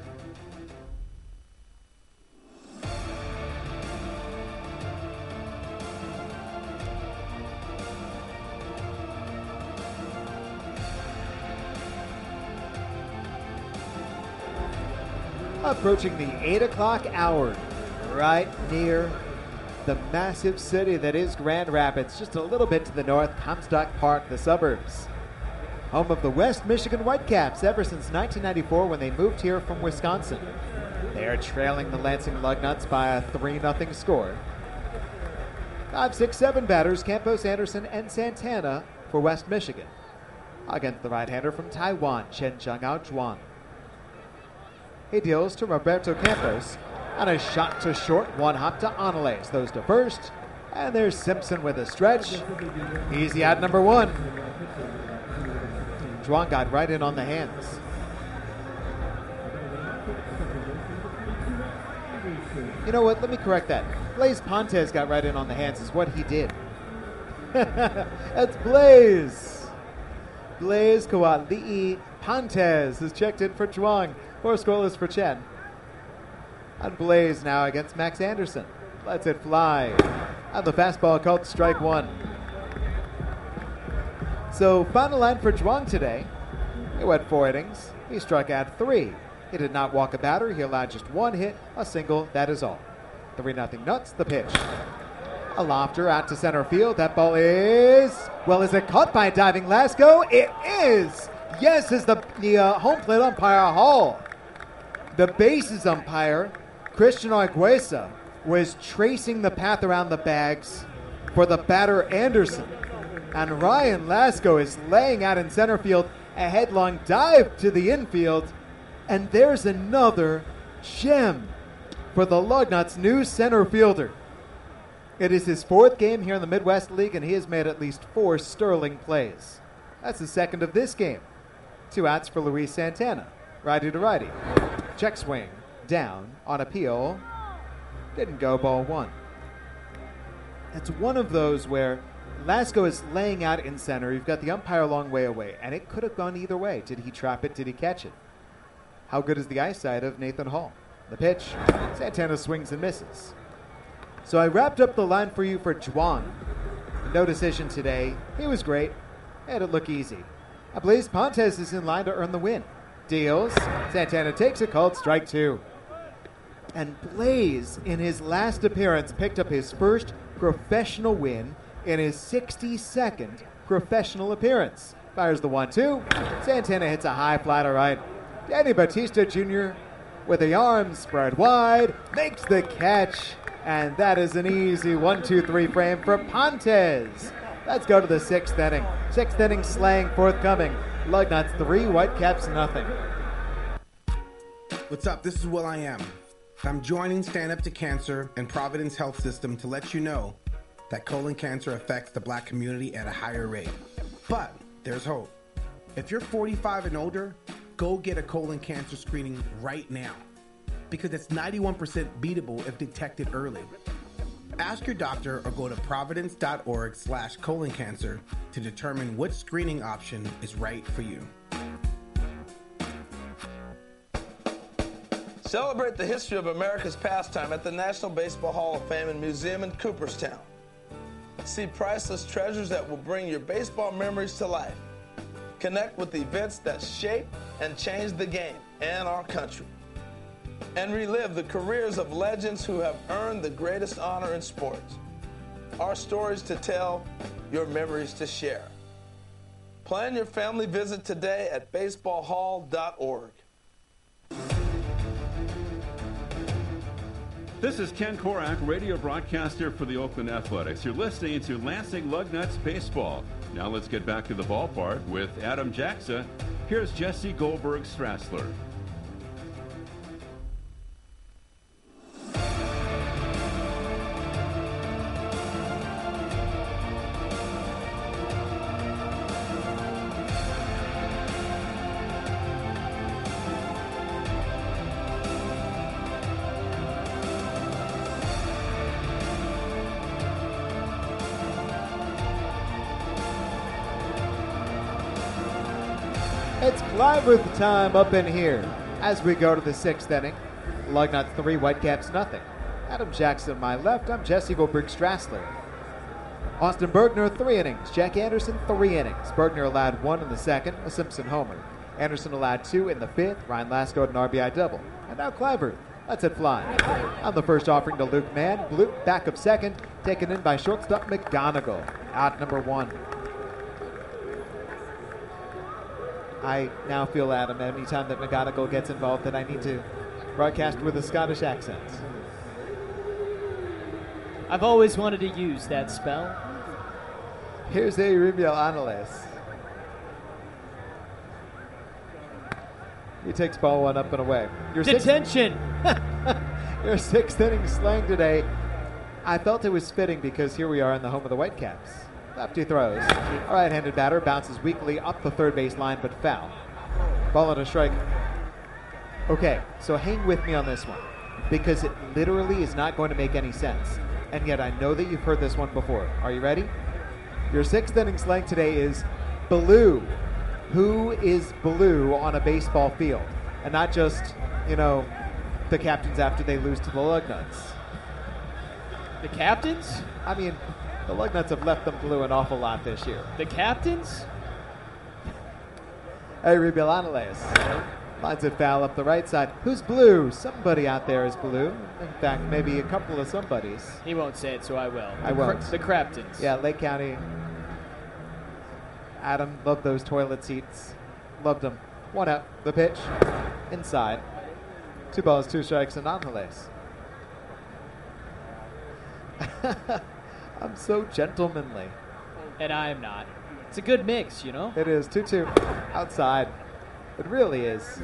Approaching the 8 o'clock hour, right near the massive city that is Grand Rapids, just a little bit to the north, Comstock Park, the suburbs. Home of the West Michigan Whitecaps ever since 1994 when they moved here from Wisconsin. They are trailing the Lansing Lugnuts by a 3-0 score. 5, 6, 7 batters, Campos, Anderson, and Santana for West Michigan. Against the right-hander from Taiwan, Chen Changao Zhuang. He deals to Roberto Campos, and a shot to short, one hop to Anales. Those to first, and there's Simpson with a stretch. Easy out number 1. Zhuang got right in on the hands. You know what? Let me correct that. Blaise Pontes got right in on the hands is what he did. That's Blaise. Blaise Kawali'i Pontes has checked in for Zhuang. 4 scoreless for Chen. On Blaise now against Max Anderson. Lets it fly. On the fastball called strike 1. So final line for Zhuang today. He went 4 innings. He struck out 3. He did not walk a batter. He allowed just 1 hit, a single, that is all. 3-0 Nuts, the pitch. A lofter out to center field. That ball is, well, is it caught by diving Lasco? It is! Yes, is the home plate umpire Hall. The bases umpire, Christian Argueza, was tracing the path around the bags for the batter Anderson. And Ryan Lasco is laying out in center field, a headlong dive to the infield. And there's another gem for the Lugnuts' new center fielder. It is his 4th game here in the Midwest League, and he has made at least 4 sterling plays. That's the second of this game. 2 outs for Luis Santana. Righty to righty. Check swing. Down. On appeal. Didn't go, ball 1. It's one of those where Lasco is laying out in center. You've got the umpire a long way away, and it could have gone either way. Did he trap it? Did he catch it? How good is the eyesight of Nathan Hall? The pitch. Santana swings and misses. So I wrapped up the line for you for Zhuang. No decision today. He was great. Made it look easy. Blaise Pontes is in line to earn the win. Deals. Santana takes a called strike 2. And Blaise, in his last appearance, picked up his first professional win in his 62nd professional appearance. Fires the 1-2. Santana hits a high fly to right. Danny Batista Jr. with the arms spread wide, makes the catch, and that is an easy 1-2-3 frame for Pontes. Let's go to the 6th inning. 6th inning slaying forthcoming. Lugnuts 3, Whitecaps nothing. What's up? This is Will I Am. I'm joining Stand Up to Cancer and Providence Health System to let you know that colon cancer affects the black community at a higher rate. But there's hope. If you're 45 and older, go get a colon cancer screening right now. because it's 91% beatable if detected early. Ask your doctor or go to providence.org/colon cancer to determine which screening option is right for you. Celebrate the history of America's pastime at the National Baseball Hall of Fame and Museum in Cooperstown. See priceless treasures that will bring your baseball memories to life. Connect with events that shaped and changed the game and our country. And relive the careers of legends who have earned the greatest honor in sports. Our stories to tell, your memories to share. Plan your family visit today at baseballhall.org. This is Ken Korak, radio broadcaster for the Oakland Athletics. You're listening to Lansing Lugnuts Baseball. Now let's get back to the ballpark with Adam Jacksa. Here's Jesse Goldberg-Strassler. It's Clyburn time up in here as we go to the sixth inning. Lugnuts 3, Whitecaps nothing. Adam Jackson on my left. I'm Jesse Goldberg-Strassler. Austin Bergner 3 innings. Jack Anderson 3 innings. Bergner allowed 1 in the second, a Simpson homer. Anderson allowed 2 in the fifth. Ryan Lasko had an RBI double. And now Clyburn lets it fly. On the first offering to Luke Mann. Luke back of second, taken in by shortstop McGonigal. Out number 1. I now feel, Adam, anytime that McGonigal gets involved, that I need to broadcast with a Scottish accent. I've always wanted to use that spell. Here's Euribiel Angeles. He takes ball 1 up and away. Detention! Your sixth inning slang today. I felt it was fitting because here we are in the home of the Whitecaps. Lefty throws. A right-handed batter bounces weakly up the third base line, but foul. Ball on a strike. Okay, so hang with me on this one, because it literally is not going to make any sense. And yet I know that you've heard this one before. Are you ready? Your sixth inning slang today is blue. Who is blue on a baseball field? And not just, the captains after they lose to the Lugnuts. The captains? I mean, the Lugnuts have left them blue an awful lot this year. The captains? Euribiel Angeles lines it foul up the right side. Who's blue? Somebody out there is blue. In fact, maybe a couple of somebodies. He won't say it, so I will. I won't. The Craptons. Yeah, Lake County. Adam loved those toilet seats. Loved them. 1 out. The pitch. Inside. 2 balls, 2 strikes, and Angeles. I'm so gentlemanly. And I am not. It's a good mix, It is. 2-2. Outside. It really is.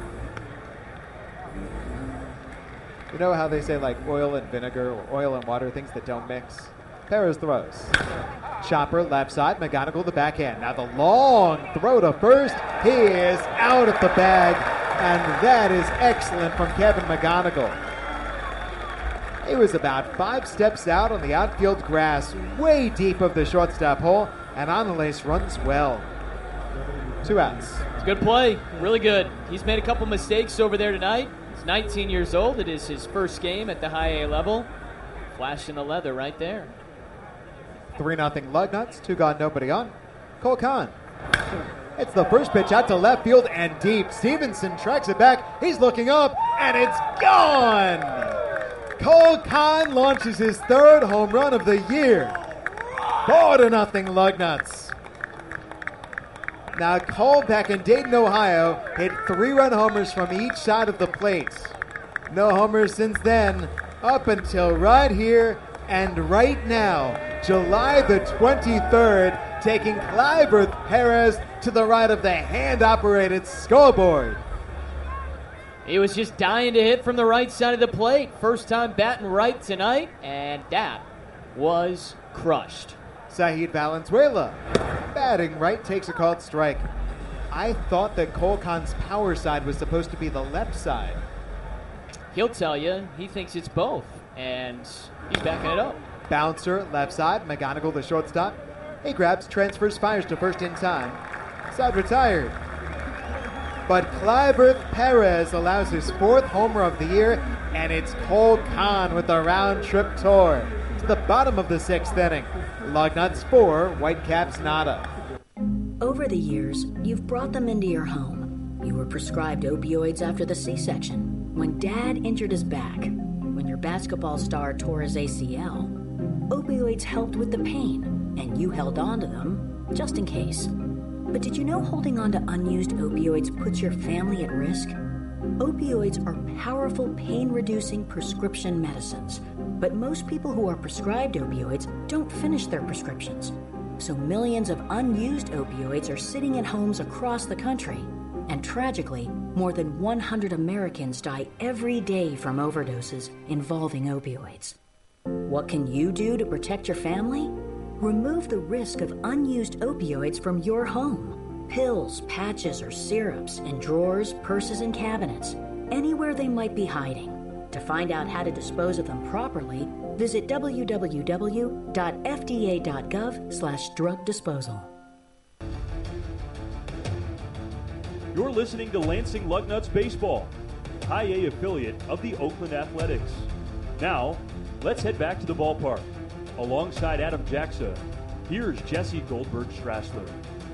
You know how they say oil and vinegar or oil and water, things that don't mix? Perez throws. Chopper left side. McGonigal the backhand. Now the long throw to first. He is out of the bag. And that is excellent from Kevin McGonigal. He was about 5 steps out on the outfield grass, way deep of the shortstop hole, and Angeles runs well. 2 outs. It's a good play. Really good. He's made a couple mistakes over there tonight. He's 19 years old. It is his first game at the high A level. Flash in the leather right there. 3-0 Lugnuts. 2 gone, nobody on. Cole Kahn. It's the first pitch out to left field and deep. Stevenson tracks it back. He's looking up, and it's gone! Cole Kahn launches his 3rd home run of the year. 4-0 Lugnuts. Now Cole, back in Dayton, Ohio, hit 3-run homers from each side of the plate. No homers since then, up until right here and right now, July the 23rd, taking Clyburn Perez to the right of the hand-operated scoreboard. He was just dying to hit from the right side of the plate. First time batting right tonight, and that was crushed. Saheed Valenzuela, batting right, takes a called strike. I thought that Cole Kahn's power side was supposed to be the left side. he'll tell you he thinks it's both, and he's backing it up. Bouncer, left side. McGonigal, the shortstop. He grabs, transfers, fires to first in time. Side retired. But Clyburth Perez allows his 4th homer of the year, and it's Cole Kahn with a round-trip tour to the bottom of the 6th inning. Lugnuts 4, Whitecaps nada. Over the years, you've brought them into your home. You were prescribed opioids after the C-section, when Dad injured his back, when your basketball star tore his ACL. Opioids helped with the pain, and you held on to them just in case. But did you know holding on to unused opioids puts your family at risk? Opioids are powerful pain-reducing prescription medicines, but most people who are prescribed opioids don't finish their prescriptions. So millions of unused opioids are sitting in homes across the country. And tragically, more than 100 Americans die every day from overdoses involving opioids. What can you do to protect your family? Remove the risk of unused opioids from your home. Pills, patches, or syrups in drawers, purses, and cabinets, anywhere they might be hiding. To find out how to dispose of them properly, visit www.fda.gov/drug disposal. You're listening to Lansing Lugnuts Baseball, High A affiliate of the Oakland Athletics. Now, let's head back to the ballpark. Alongside Adam Jackson, here's Jesse Goldberg-Strassler.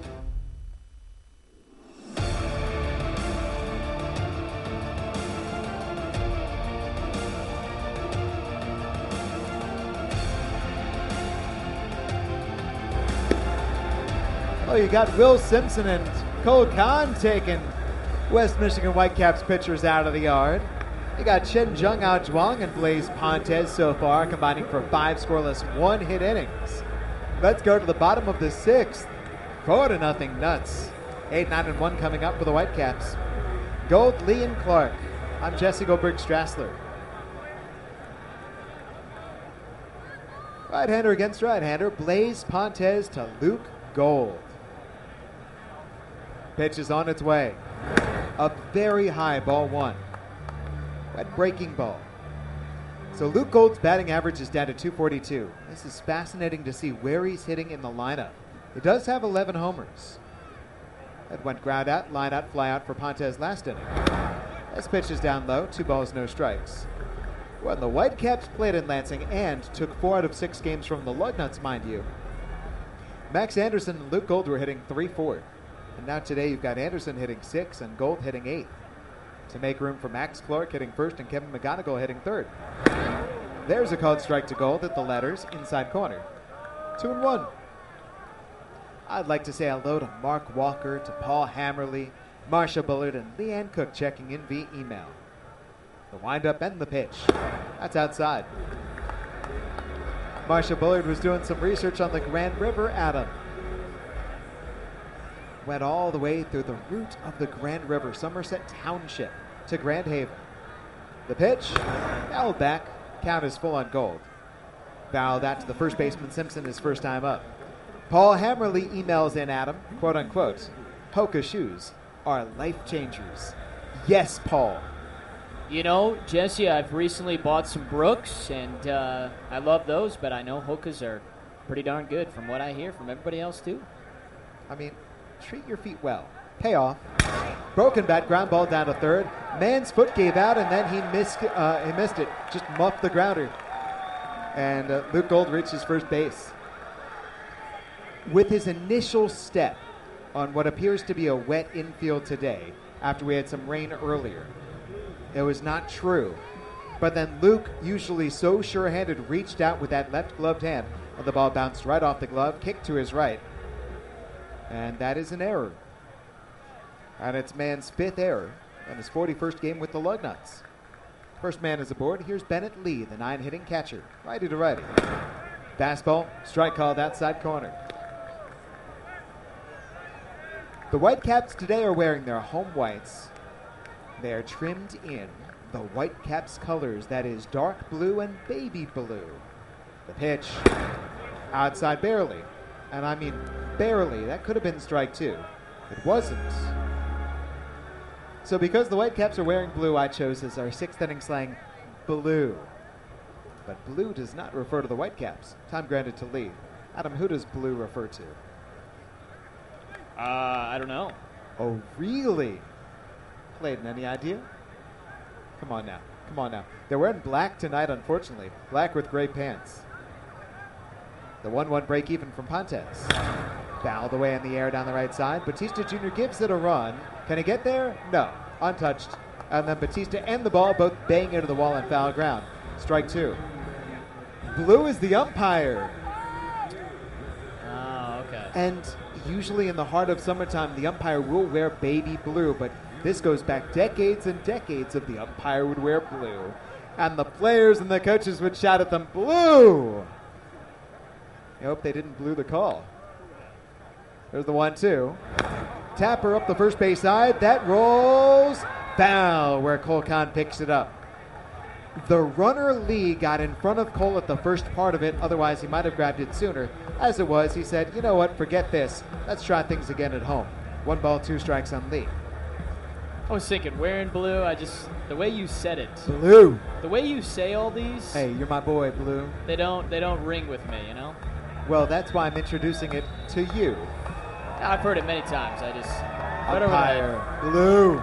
Oh, you got Will Simpson and Cole Kahn taking West Michigan Whitecaps pitchers out of the yard. You got Chen Jung Ao Zhuang and Blaise Pontes so far, combining for 5 scoreless, 1-hit innings. Let's go to the bottom of the 6th. 4-0 Nuts. 8-9-1 coming up for the Whitecaps. Gold, Lee, and Clark. I'm Jesse Goldberg-Strassler. Right-hander against right-hander. Blaise Pontes to Luke Gold. Pitch is on its way. Up very high, ball 1. Wet breaking ball. So Luke Gold's batting average is down to .242. This is fascinating to see where he's hitting in the lineup. He does have 11 homers. That went ground out, line out, fly out for Pontes last inning. This pitch is down low, 2 balls, no strikes. Well, the Whitecaps played in Lansing and took 4 out of 6 games from the Lugnuts, mind you. Max Anderson and Luke Gold were hitting .34. And now today you've got Anderson hitting 6 and Gold hitting 8. To make room for Max Clark hitting 1st and Kevin McGonigal hitting 3rd. There's a called strike to Gold at the letters, inside corner. 2-1. I'd like to say hello to Mark Walker, to Paul Hammerly, Marcia Bullard, and Leanne Cook checking in via email. The windup and the pitch. That's outside. Marcia Bullard was doing some research on the Grand River, Adam. Went all the way through the route of the Grand River, Somerset Township, to Grand Haven. The pitch, fouled back, count is full on Gold. Foul that to the first baseman Simpson his first time up. Paul Hammerly emails in Adam, quote unquote, Hoka shoes are life changers. Yes, Paul. You know, Jesse, I've recently bought some Brooks, and I love those, but I know Hokas are pretty darn good from what I hear from everybody else, too. I mean, treat your feet well. Pay off. Broken bat, ground ball down to 3rd. Man's foot gave out, and then he missed it. Just muffed the grounder. And Luke Gold reaches first base. With his initial step on what appears to be a wet infield today, after we had some rain earlier, it was not true. But then Luke, usually so sure-handed, reached out with that left gloved hand, and the ball bounced right off the glove, kicked to his right. And that is an error. And it's Mann's 5th error and his 41st game with the Lugnuts. First man is aboard. Here's Bennett Lee, the 9-hitting catcher. Righty to righty. Fastball, strike called outside corner. The Whitecaps today are wearing their home whites. They are trimmed in the Whitecaps colors, that is dark blue and baby blue. The pitch, outside barely. And I mean barely. That could have been strike 2. It wasn't. So because the Whitecaps are wearing blue, I chose as our 6th inning slang, blue. But blue does not refer to the Whitecaps. Time granted to Lee. Adam, who does blue refer to? I don't know. Oh, really? Clayton, any idea? Come on now. Come on now. They're wearing black tonight, unfortunately. Black with gray pants. The 1-1 break even from Pontes. Fouled away in the air down the right side. Batista Jr. gives it a run. Can he get there? No. Untouched. And then Batista and the ball both bang into the wall and foul ground. Strike 2. Blue is the umpire. Oh, okay. And usually in the heart of summertime, the umpire will wear baby blue, but this goes back decades and decades of the umpire would wear blue. And the players and the coaches would shout at them, blue! I hope they didn't blue the call. There's the 1-2. Tapper up the first base side. That rolls foul where Cole Kahn picks it up. The runner Lee got in front of Cole at the first part of it. Otherwise, he might have grabbed it sooner. As it was, he said, you know what, forget this. Let's try things again at home. 1 ball, 2 strikes on Lee. I was thinking, wearing blue, the way you said it. Blue. The way you say all these. Hey, you're my boy, Blue. They don't ring with me, you know? Well, that's why I'm introducing it to you. I've heard it many times. Umpire, Blue.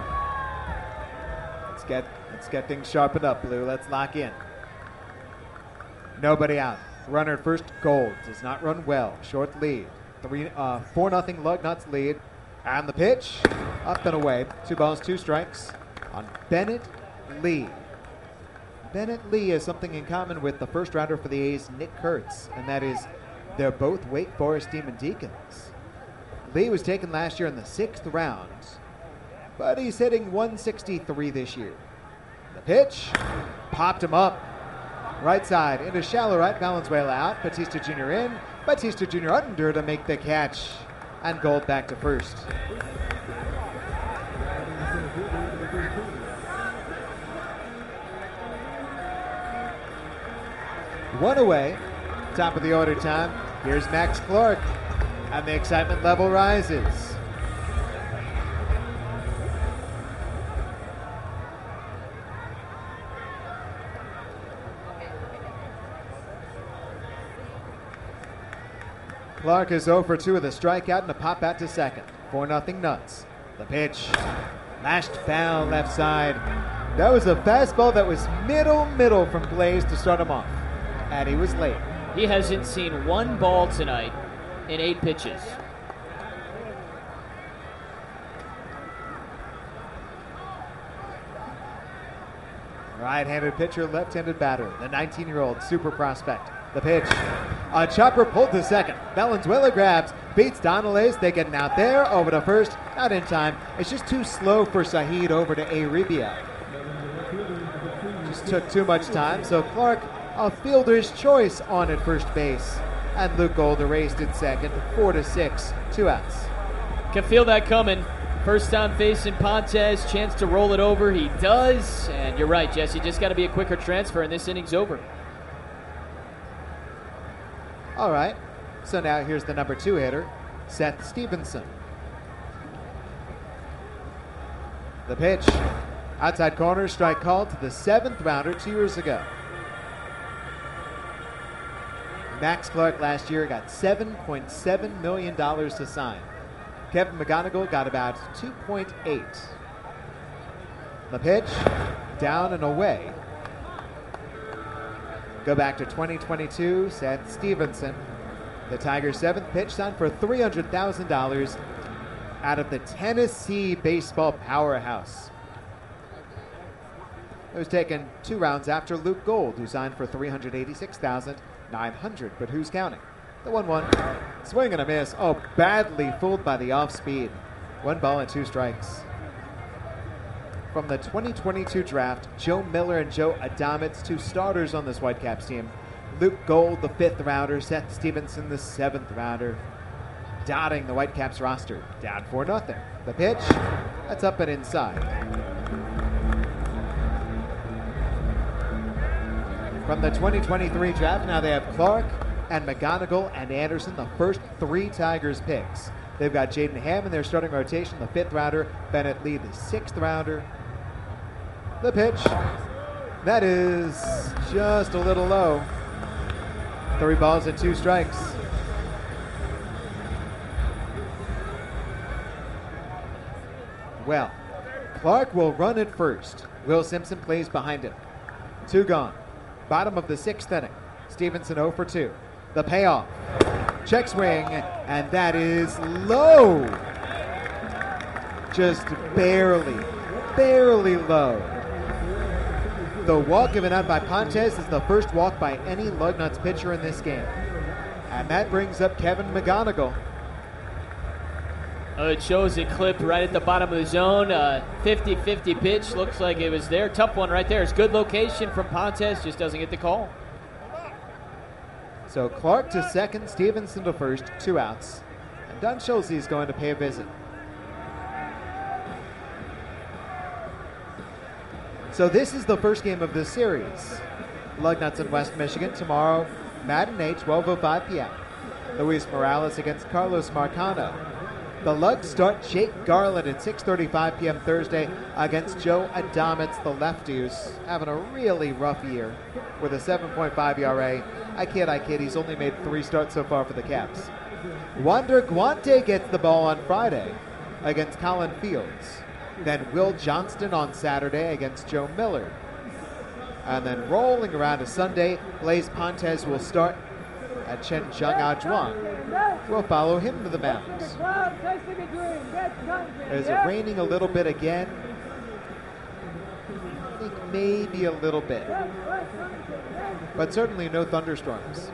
Let's get things sharpened up, Blue. Let's lock in. Nobody out. Runner at first, Gold. Does not run well. Short lead. 4-0 Lugnuts lead. And the pitch. Up and away. 2 balls, 2 strikes on Bennett Lee. Bennett Lee has something in common with the first rounder for the A's, Nick Kurtz, and that is they're both Wake Forest Demon Deacons. Lee was taken last year in the 6th round, but he's hitting 163 this year. The pitch popped him up. Right side into shallow right. Valenzuela out. Batista Jr. in. Batista Jr. under to make the catch. And Gold back to first. One away. Top of the order time. Here's Max Clark. And the excitement level rises. Clark is 0 for 2 with a strikeout and a pop out to second. 4-0 Nuts. The pitch. Lashed foul left side. That was a fastball that was middle from Blaze to start him off. And he was late. He hasn't seen 1 ball tonight in 8 pitches. Right-handed pitcher, left-handed batter. The 19-year-old super prospect. The pitch. A chopper pulled to second. Valenzuela grabs, beats Donales. They get an out there, over to first. Not in time. It's just too slow for Saheed over to Aribia. Just took too much time, so Clark, a fielder's choice on at first base. And Luke Gold erased in second, 4-6, 2 outs. Can feel that coming. First time facing Pontes, chance to roll it over. He does. And you're right, Jesse, just got to be a quicker transfer, and this inning's over. All right, so now here's the number 2 hitter, Seth Stevenson. The pitch, outside corner, strike called to the 7th rounder 2 years ago. Max Clark last year got $7.7 million to sign. Kevin McGonigal got about 2.8. The pitch, down and away. Go back to 2022, Seth Stevenson. The Tigers' 7th pitch signed for $300,000 out of the Tennessee baseball powerhouse. It was taken 2 rounds after Luke Gold, who signed for $386,900. But who's counting? The 1-1. Swing and a miss. Oh, badly fooled by the off-speed. 1 ball and 2 strikes. From the 2022 draft, Joe Miller and Joe Adamitz, 2 starters on this Whitecaps team. Luke Gold, the 5th rounder. Seth Stevenson, the 7th rounder. Dotting the Whitecaps roster. Down 4-0. The pitch, that's up and inside. From the 2023 draft, now they have Clark and McGonigal and Anderson, the first 3 Tigers picks. They've got Jaden Ham in their starting rotation, the 5th rounder. Bennett Lee, the 6th rounder. The pitch. That is just a little low. 3 balls and 2 strikes. Well, Clark will run at first. Will Simpson plays behind him. 2 gone. Bottom of the 6th inning. Stevenson 0 for 2. The payoff. Check swing, and that is low. Just barely low. The walk given out by Pontes is the first walk by any Lugnuts pitcher in this game. And that brings up Kevin McGonigal. It shows it clipped right at the bottom of the zone. 50-50 pitch. Looks like it was there. Tough one right there. It's good location from Pontes. Just doesn't get the call. So Clark to second, Stevenson to first, 2 outs. And Don Schulze is going to pay a visit. So this is the first game of this series. Lugnuts in West Michigan tomorrow, matinee, 12:05 p.m. Luis Morales against Carlos Marcano. The Lugs start Jake Garland at 6:35 p.m. Thursday against Joe Adametz, the lefty, who's having a really rough year with a 7.5 ERA. I kid, he's only made 3 starts so far for the Caps. Wander Guante gets the ball on Friday against Colin Fields. Then Will Johnston on Saturday against Joe Miller. And then rolling around to Sunday, Blaise Pontes will start at Chengcheng Ajuan. We'll follow him to the mound. Is it raining a little bit again? I think maybe a little bit. But certainly no thunderstorms.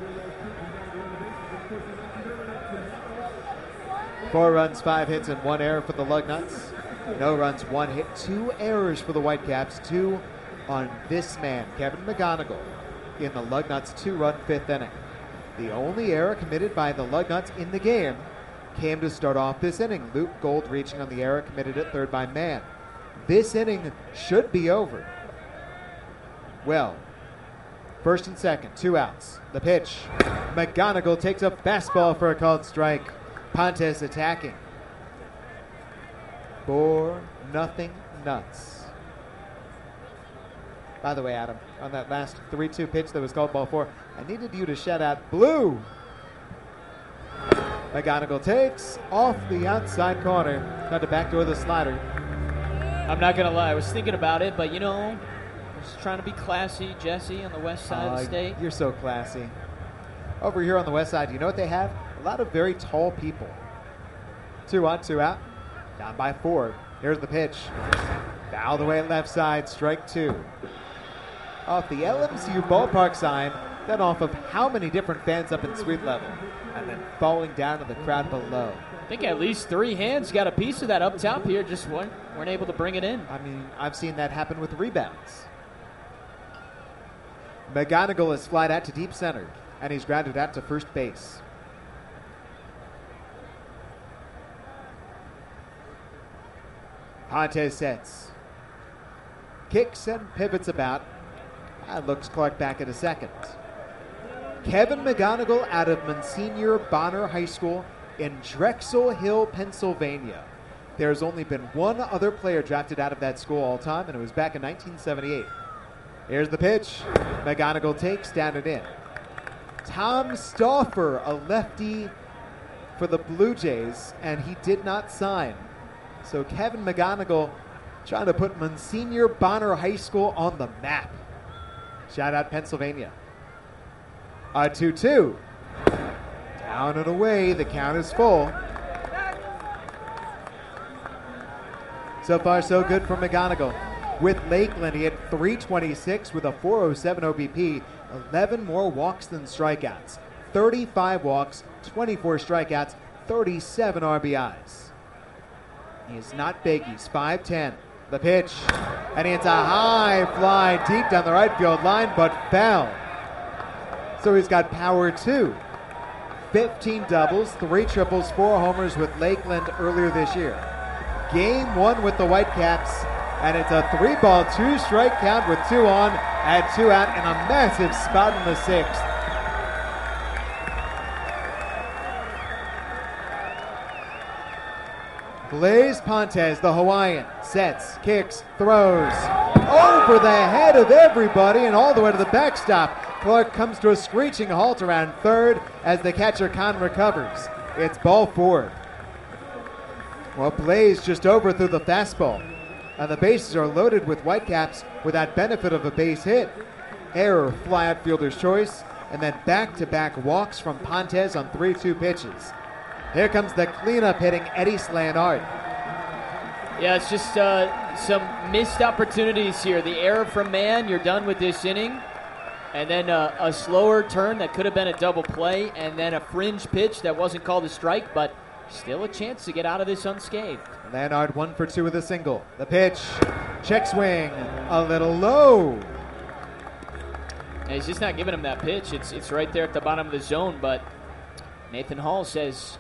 4 runs, 5 hits, and 1 error for the Lugnuts. No runs, 1 hit, 2 errors for the Whitecaps. 2 on this man, Kevin McGonigal, in the Lugnuts' 2-run 5th inning. The only error committed by the Lugnuts in the game came to start off this inning. Luke Gold reaching on the error committed at third by Mann. This inning should be over. Well, first and second, 2 outs. The pitch. McGonigal takes a fastball for a called strike. Pontes attacking. 4-0 Nuts. By the way, Adam, on that last 3-2 pitch that was called ball 4, I needed you to shout out blue. McGonigal takes off the outside corner. Tried to backdoor the slider. I'm not going to lie. I was thinking about it, but, just trying to be classy, Jesse, on the west side of the state. You're so classy. Over here on the west side, you know what they have? A lot of very tall people. 2 on, 2 out. Down by 4. Here's the pitch. Foul the way left side, strike 2. Off the LMCU ballpark sign, then off of how many different fans up in suite level, and then falling down to the crowd below. I think at least 3 hands got a piece of that up top here, just weren't able to bring it in. I mean, I've seen that happen with rebounds. McGonigal is flied out to deep center, and he's grounded out to first base. Pontes sets. Kicks and pivots about. Looks Clark back at a second. Kevin McGonigal out of Monsignor Bonner High School in Drexel Hill, Pennsylvania. There's only been 1 other player drafted out of that school all time, and it was back in 1978. Here's the pitch. McGonigal takes, down and in. Tom Stauffer, a lefty for the Blue Jays, and he did not sign. So Kevin McGonigal trying to put Monsignor Bonner High School on the map. Shout out Pennsylvania. A 2-2. Down and away. The count is full. So far, so good for McGonigal. With Lakeland, he had 326 with a 407 OBP, 11 more walks than strikeouts. 35 walks, 24 strikeouts, 37 RBIs. He is not big. He's 5'10". The pitch, and it's a high fly deep down the right field line, but fell. So he's got power too. 15 doubles, 3 triples, 4 homers with Lakeland earlier this year. Game 1 with the Whitecaps, and it's a 3-ball, 2-strike count with 2 on and 2 out, and a massive spot in the 6th. Blaise Pontes, the Hawaiian, sets, kicks, throws. Over the head of everybody and all the way to the backstop. Clark comes to a screeching halt around third as the catcher Khan recovers. It's ball four. Well, Blaise just overthrew the fastball, and the bases are loaded with Whitecaps with that benefit of a base hit. Error, fly outfielder's choice, and then back-to-back walks from Pontes on 3-2 pitches. Here comes the cleanup hitting Eddie Slanard. Yeah, it's just some missed opportunities here. The error from Mann, you're done with this inning. And then a slower turn that could have been a double play, and then a fringe pitch that wasn't called a strike, but still a chance to get out of this unscathed. Lanard 1 for 2 with a single. The pitch, check swing, a little low. And he's just not giving him that pitch. It's right there at the bottom of the zone, but Nathan Hall says,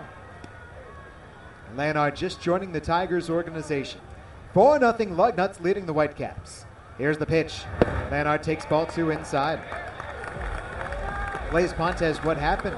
Lanard just joining the Tigers organization. 4-0 Lugnuts leading the Whitecaps. Here's the pitch. Lanard takes ball 2 inside. Blaise Pontes, what happened?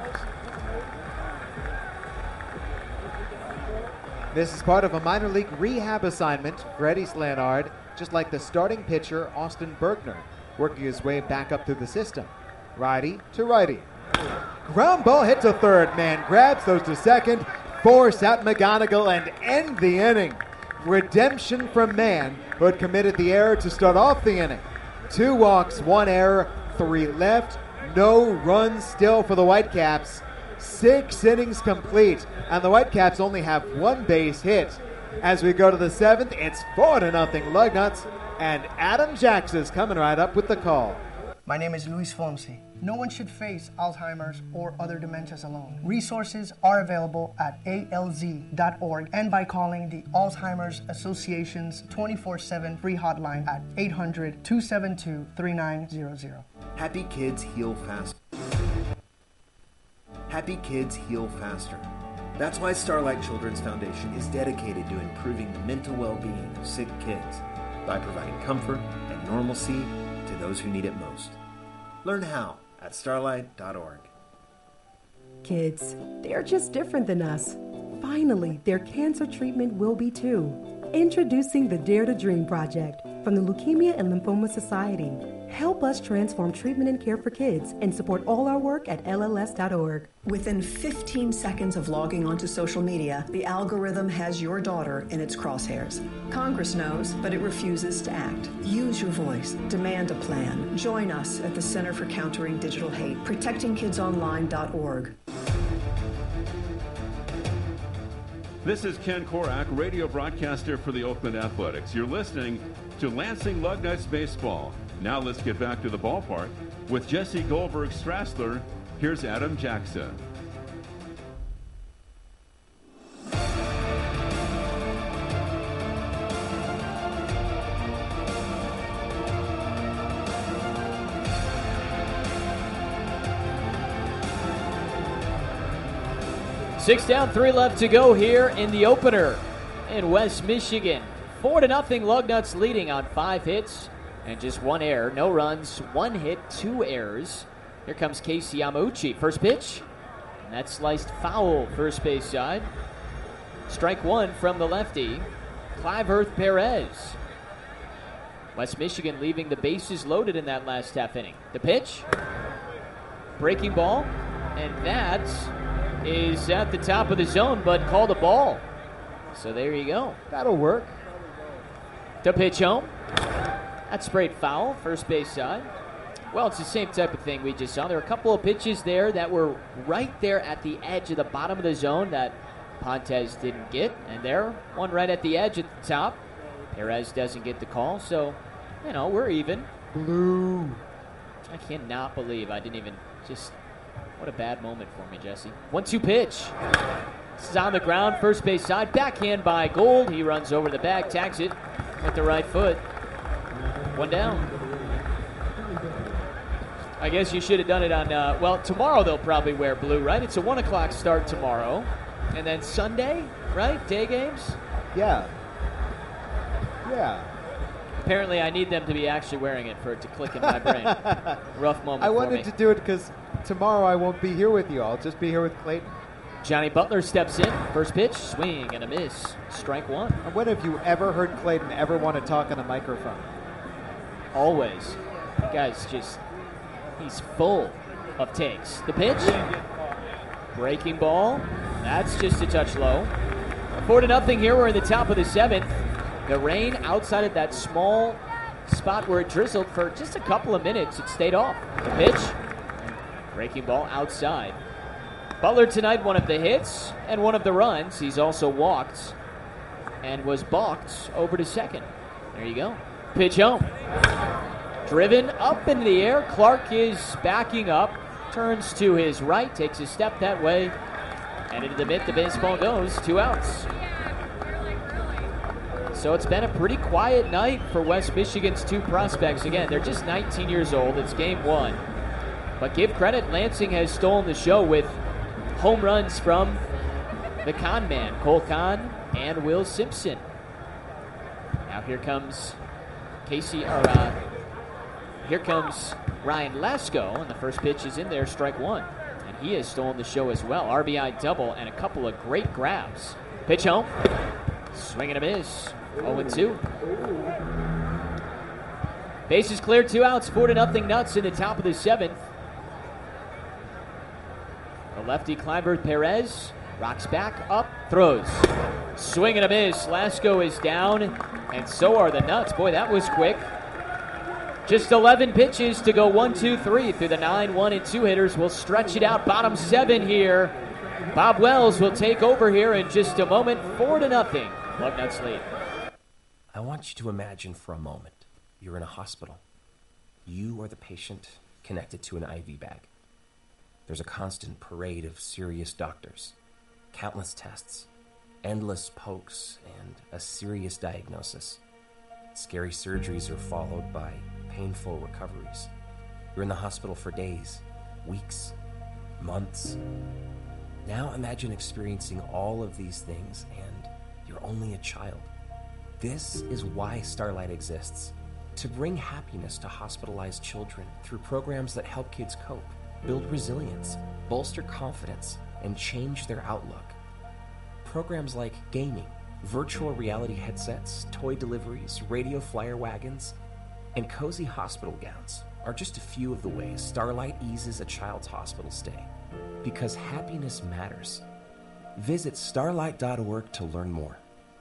This is part of a minor league rehab assignment for Eddie Slanard, just like the starting pitcher Austin Bergner, working his way back up through the system. Righty to righty. Ground ball hit to third. Man grabs, those to second, force out McGonigal and end the inning. Redemption from Mann, who had committed the error to start off the inning. 2 walks, 1 error, 3 left, no runs still for the Whitecaps. 6 innings complete, and the Whitecaps only have 1 base hit. As we go to the 7th, it's 4-0 Lugnuts, and Adam Jackson is coming right up with the call. My name is Luis Fonsi. No one should face Alzheimer's or other dementias alone. Resources are available at alz.org and by calling the Alzheimer's Association's 24/7 free hotline at 800-272-3900. Happy kids heal fast. Happy kids heal faster. That's why Starlight Children's Foundation is dedicated to improving the mental well-being of sick kids by providing comfort and normalcy to those who need it most. Learn how at starlight.org. Kids, they're just different than us. Finally, their cancer treatment will be too. Introducing the Dare to Dream Project from the Leukemia and Lymphoma Society. Help us transform treatment and care for kids and support all our work at LLS.org. Within 15 seconds of logging onto social media, the algorithm has your daughter in its crosshairs. Congress knows, but it refuses to act. Use your voice. Demand a plan. Join us at the Center for Countering Digital Hate, protectingkidsonline.org. This is Ken Korak, radio broadcaster for the Oakland Athletics. You're listening to Lansing Lugnuts Baseball. Now let's get back to the ballpark with Jesse Goldberg-Strassler. Here's Adam Jackson. Six down, 3 left to go here in the opener in West Michigan. 4-0 Lugnuts leading on 5 hits and just 1 error. No runs, 1 hit, 2 errors. Here comes Casey Yamauchi. First pitch, and that's sliced foul first base side. Strike 1 from the lefty, Clive Perez. West Michigan leaving the bases loaded in that last half inning. The pitch, breaking ball, and that is at the top of the zone, but called a ball. So there you go. That'll work. The pitch home. That's sprayed foul, first base side. Well, it's the same type of thing we just saw. There were a couple of pitches there that were right there at the edge of the bottom of the zone that Pontes didn't get. And there, one right at the edge at the top. Perez doesn't get the call, so, you know, we're even. Blue. I cannot believe I didn't even just... What a bad moment for me, Jesse. 1-2 pitch. This is on the ground, first base side. Backhand by Gold. He runs over the bag, tags it with the right foot. 1 down. I guess you should have done it on, well, tomorrow they'll probably wear blue, right? It's a 1 o'clock start tomorrow. And then Sunday, right? Day games? Yeah. Yeah. Apparently I need them to be actually wearing it for it to click in my brain. Rough moment I for me. wanted to do it because tomorrow I won't be here with you. I'll just be here with Clayton. Johnny Butler steps in. First pitch, swing and a miss. Strike one. And when have you ever heard Clayton ever want to talk on a microphone? Always. Guys, he's full of takes. The pitch, breaking ball. That's just a touch low. 4-0 here. We're in the top of the 7th. The rain outside of that small spot where it drizzled for just a couple of minutes. It stayed off. The pitch, breaking ball outside. Butler tonight, one of the hits and one of the runs. He's also walked and was balked over to second. There you go. Pitch home. Driven up into the air. Clark is backing up. Turns to his right. Takes a step that way. And into the mitt, the baseball goes. 2 outs. So it's been a pretty quiet night for West Michigan's 2 prospects. Again, they're just 19 years old. It's game 1. But give credit, Lansing has stolen the show with home runs from the Con Man, Cole Con and Will Simpson. Now here comes here comes Ryan Lasko, and the first pitch is in there, strike one. And he has stolen the show as well. RBI double and a couple of great grabs. Pitch home. Swing and a miss. 0-2. Bases cleared, 2 outs, 4-0 Nuts in the top of the 7th. The lefty Clyburn Perez rocks back, up, throws. Swing and a miss. Lasko is down, and so are the Nuts. Boy, that was quick. Just 11 pitches to go 1-2-3 through the 9, 1, and 2 hitters. We'll stretch it out. Bottom 7 here. Bob Wells will take over here in just a moment. 4-0. Lugnuts lead. I want you to imagine for a moment you're in a hospital. You are the patient connected to an IV bag. There's a constant parade of serious doctors, countless tests, endless pokes, and a serious diagnosis. Scary surgeries are followed by painful recoveries. You're in the hospital for days, weeks, months. Now imagine experiencing all of these things and you're only a child. This is why Starlight exists, to bring happiness to hospitalized children through programs that help kids cope, build resilience, bolster confidence, and change their outlook. Programs like gaming, virtual reality headsets, toy deliveries, radio flyer wagons, and cozy hospital gowns are just a few of the ways Starlight eases a child's hospital stay. Because happiness matters. Visit starlight.org to learn more.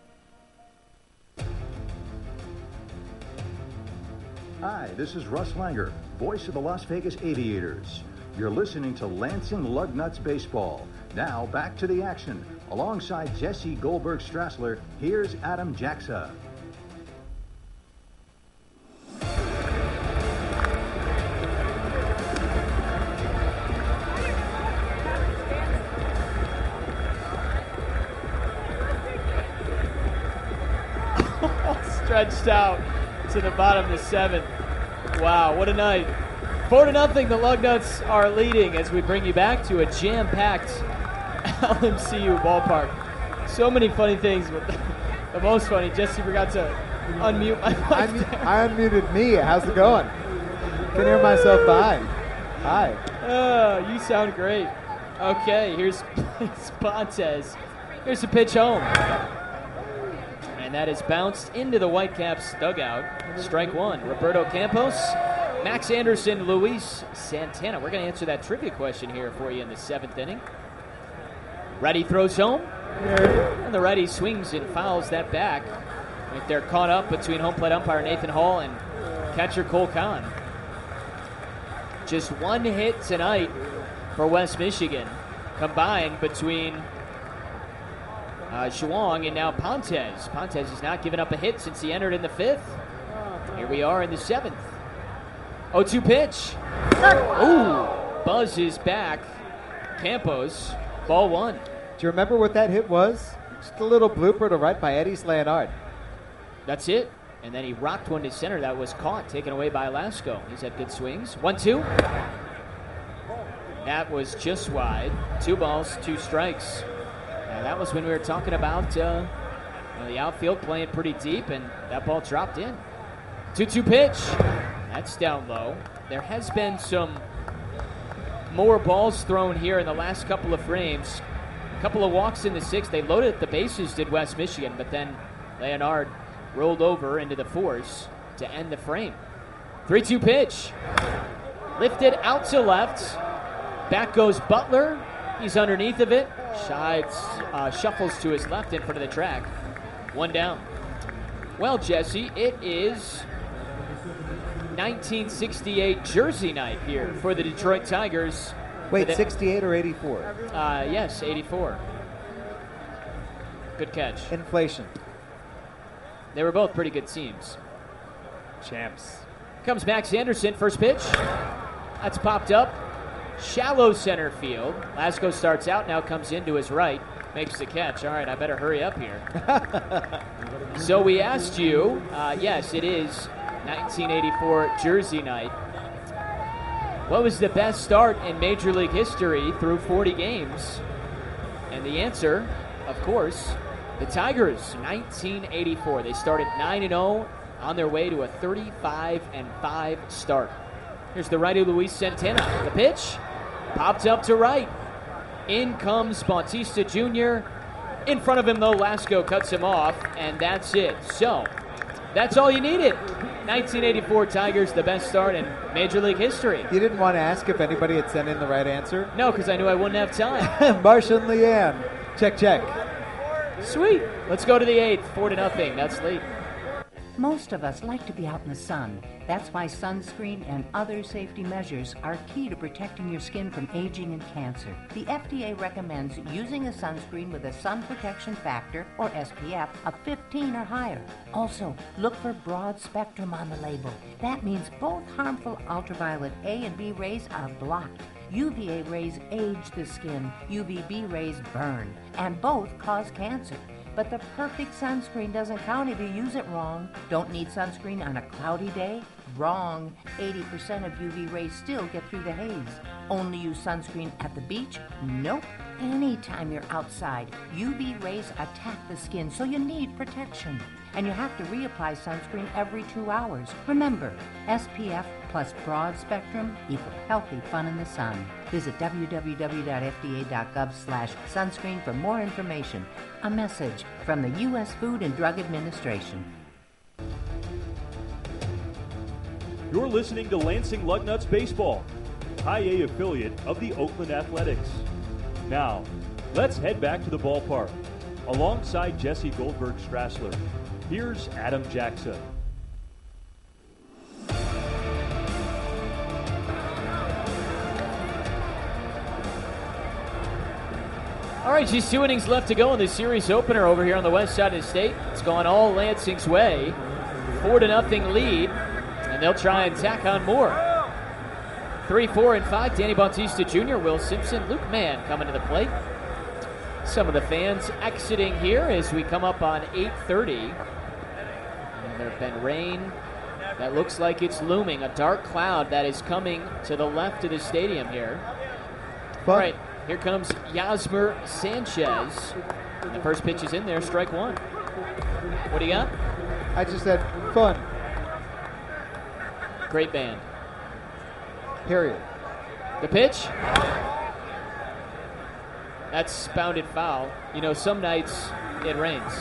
Hi, this is Russ Langer, voice of the Las Vegas Aviators. You're listening to Lansing Lugnuts Baseball. Now back to the action. Alongside Jesse Goldberg-Strassler, here's Adam Jaxa. Stretched out to the bottom of the 7th. Wow, what a night. 4-0, the Lugnuts are leading as we bring you back to a jam-packed LMCU ballpark. So many funny things, but the most funny, Jesse forgot to unmute my mic. I unmuted me. How's it going? Can hear myself behind. Hi. You sound great. Okay, here's Pontes. Here's the pitch home. And that is bounced into the Whitecaps dugout. Strike one. Roberto Campos, Max Anderson, Luis Santana. We're going to answer that trivia question here for you in the 7th inning. Righty throws home. And the righty swings and fouls that back. Right there caught up between home plate umpire Nathan Hall and catcher Cole Kahn. Just one hit tonight for West Michigan, combined between Zhuang and now Pontes. Pontes has not given up a hit since he entered in the 5th. Here we are in the 7th. 0-2 pitch. Ooh, Buzz is back. Campos, ball 1. Do you remember what that hit was? Just a little blooper to right by Eddie Leonard. That's it. And then he rocked one to center that was caught, taken away by Lasko. He's had good swings. 1-2. That was just wide. 2 balls, 2 strikes. That was when we were talking about the outfield playing pretty deep, and that ball dropped in. 2-2 pitch. That's down low. There has been some more balls thrown here in the last couple of frames. couple of walks in the 6th. They loaded the bases, did West Michigan, but then Leonard rolled over into the force to end the frame. 3-2 pitch. Lifted out to left. Back goes Butler. He's underneath of it. Shuffles to his left in front of the track. 1 down. Well, Jesse, it is 1968 Jersey night here for the Detroit Tigers. Wait, 68 or 84? Yes, 84. Good catch. Inflation. They were both pretty good teams. Champs. Comes Max Anderson, first pitch. That's popped up. Shallow center field. Lasko starts out, now comes into his right. Makes the catch. All right, I better hurry up here. So we asked you, yes, it is 1984 Jersey night. What was the best start in Major League history through 40 games? And the answer, of course, the Tigers, 1984. They started 9-0 on their way to a 35-5 start. Here's the righty Luis Centena. The pitch popped up to right. In comes Bautista Jr. In front of him, though, Lasko cuts him off, and that's it. So, that's all you needed. 1984 Tigers, the best start in Major League history. You didn't want to ask if anybody had sent in the right answer? No, because I knew I wouldn't have time. Martian Leanne. Check. Sweet. Let's go to the 8th. 4-0. That's late. Most of us like to be out in the sun. That's why sunscreen and other safety measures are key to protecting your skin from aging and cancer. The FDA recommends using a sunscreen with a sun protection factor, or SPF, of 15 or higher. Also, look for broad spectrum on the label. That means both harmful ultraviolet A and B rays are blocked. UVA rays age the skin, UVB rays burn, and both cause cancer. But the perfect sunscreen doesn't count if you use it wrong. Don't need sunscreen on a cloudy day? Wrong. 80% of UV rays still get through the haze. Only use sunscreen at the beach? Nope. Anytime you're outside, UV rays attack the skin, so you need protection. And you have to reapply sunscreen every 2 hours. Remember, SPF plus broad spectrum equal healthy fun in the sun. Visit www.fda.gov/sunscreen for more information. A message from the U.S. Food and Drug Administration. You're listening to Lansing Lugnuts Baseball, High A affiliate of the Oakland Athletics. Now, let's head back to the ballpark. Alongside Jesse Goldberg-Strassler, here's Adam Jackson. All right, just 2 innings left to go in the series opener over here on the west side of the state. It's gone all Lansing's way. 4-0 lead, and they'll try and tack on more. 3, 4, and 5, Danny Bautista Jr., Will Simpson, Luke Mann coming to the plate. Some of the fans exiting here as we come up on 8:30. And there have been rain that looks like it's looming, a dark cloud that is coming to the left of the stadium here. All right, here comes Yasmer Sanchez. And the first pitch is in there, strike one. What do you got? I just said fun. Great band. Period. The pitch? That's bounded foul. You know, some nights it rains.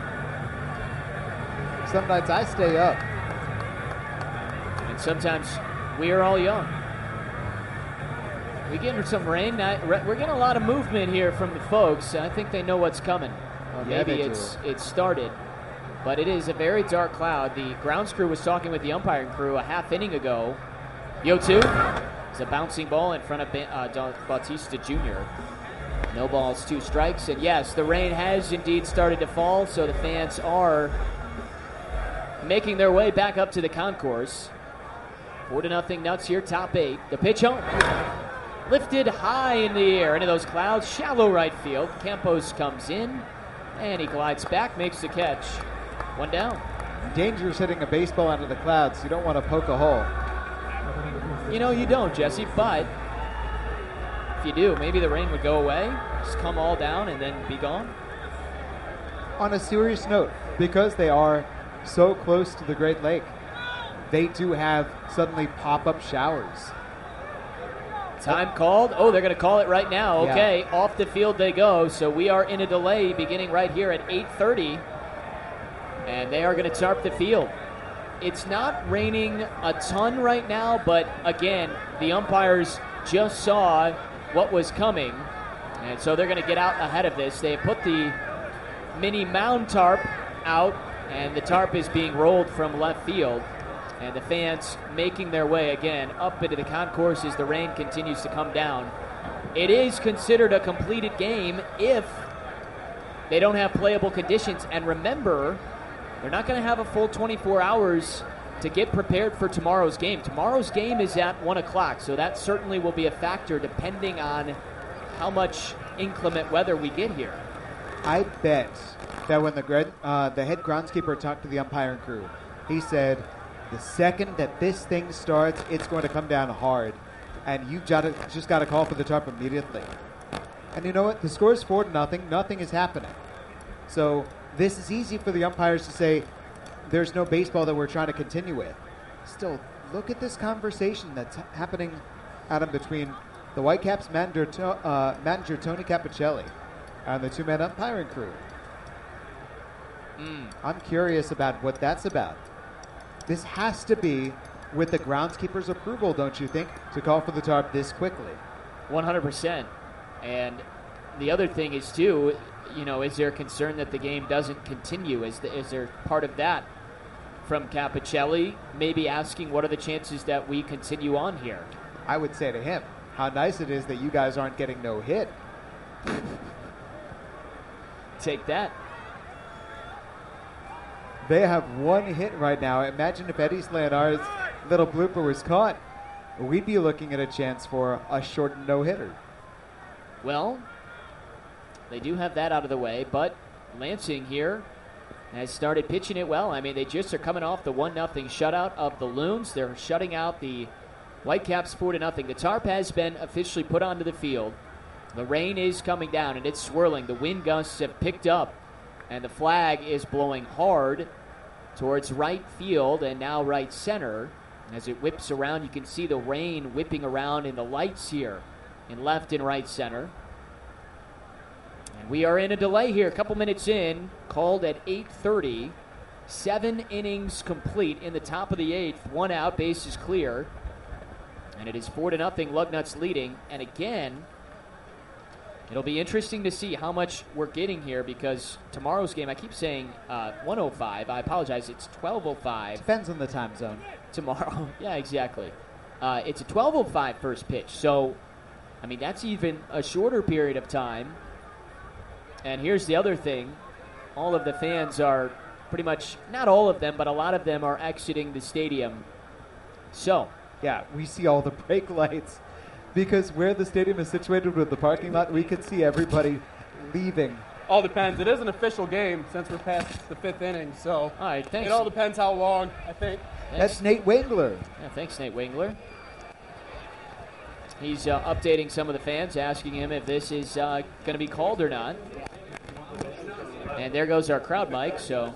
Some nights I stay up. And sometimes we are all young. We getting some rain. We're getting a lot of movement here from the folks. I think they know what's coming. Or maybe it's started. But it is a very dark cloud. The grounds crew was talking with the umpiring crew a half inning ago. 0-2. It's a bouncing ball in front of Bautista Jr. No balls, 2 strikes. And yes, the rain has indeed started to fall, so the fans are making their way back up to the concourse. 4-0 Nuts here, top 8. The pitch home. Lifted high in the air into those clouds. Shallow right field. Campos comes in, and he glides back, makes the catch. 1 down. Dangerous hitting a baseball out of the clouds. You don't want to poke a hole. You know, you don't, Jesse, but if you do, maybe the rain would go away, just come all down and then be gone. On a serious note, because they are so close to the Great Lake, they do have suddenly pop-up showers. Time called. Oh, they're going to call it right now. Okay, off the field they go. So we are in a delay beginning right here at 8:30. And they are going to tarp the field. It's not raining a ton right now, but again, the umpires just saw what was coming. And so they're going to get out ahead of this. They have put the mini mound tarp out, and the tarp is being rolled from left field. And the fans making their way again up into the concourse as the rain continues to come down. It is considered a completed game if they don't have playable conditions. And remember, they're not going to have a full 24 hours to get prepared for tomorrow's game. Tomorrow's game is at 1 o'clock, so that certainly will be a factor depending on how much inclement weather we get here. I bet that when the head groundskeeper talked to the umpiring crew, he said, the second that this thing starts, it's going to come down hard, and you just got to call for the tarp immediately. And you know what? The score is 4-0. Nothing is happening. So this is easy for the umpires to say, there's no baseball that we're trying to continue with. Still, look at this conversation that's happening, Adam, between the Whitecaps manager Tony Capicelli and the two-man umpiring crew. I'm curious about what that's about. This has to be with the groundskeeper's approval, don't you think, to call for the tarp this quickly? 100%. And the other thing is, too, is there a concern that the game doesn't continue? Is there part of that from Capicelli, maybe asking what are the chances that we continue on here? I would say to him, how nice it is that you guys aren't getting no hit. Take that. They have one hit right now. Imagine if Eddie Leonard's little blooper was caught. We'd be looking at a chance for a short no-hitter. Well, they do have that out of the way, but Lansing here has started pitching it well. I mean, they just are coming off the 1-0 shutout of the Loons. They're shutting out the Whitecaps 4-0. The tarp has been officially put onto the field. The rain is coming down, and it's swirling. The wind gusts have picked up, and the flag is blowing hard towards right field and now right center. As it whips around, you can see the rain whipping around in the lights here in left and right center. And we are in a delay here, a couple minutes in, called at 8:30. 7 innings complete in the top of the 8th. 1 out, base is clear. And it is 4-0, Lugnuts leading. And again, it'll be interesting to see how much we're getting here because tomorrow's game, I keep saying 1:05. I apologize. It's 12:05. Depends on the time zone. Tomorrow. Yeah, exactly. It's a 12:05 first pitch. So, I mean, that's even a shorter period of time. And here's the other thing. All of the fans are pretty much, not all of them, but a lot of them are exiting the stadium. So. Yeah, we see all the brake lights. Because where the stadium is situated with the parking lot, we could see everybody leaving. All depends. It is an official game since we're past the 5th inning, so all right, thanks. It all depends how long, I think. That's Nate Wengler. Yeah, thanks, Nate Wengler. He's updating some of the fans, asking him if this is going to be called or not. And there goes our crowd mic, so.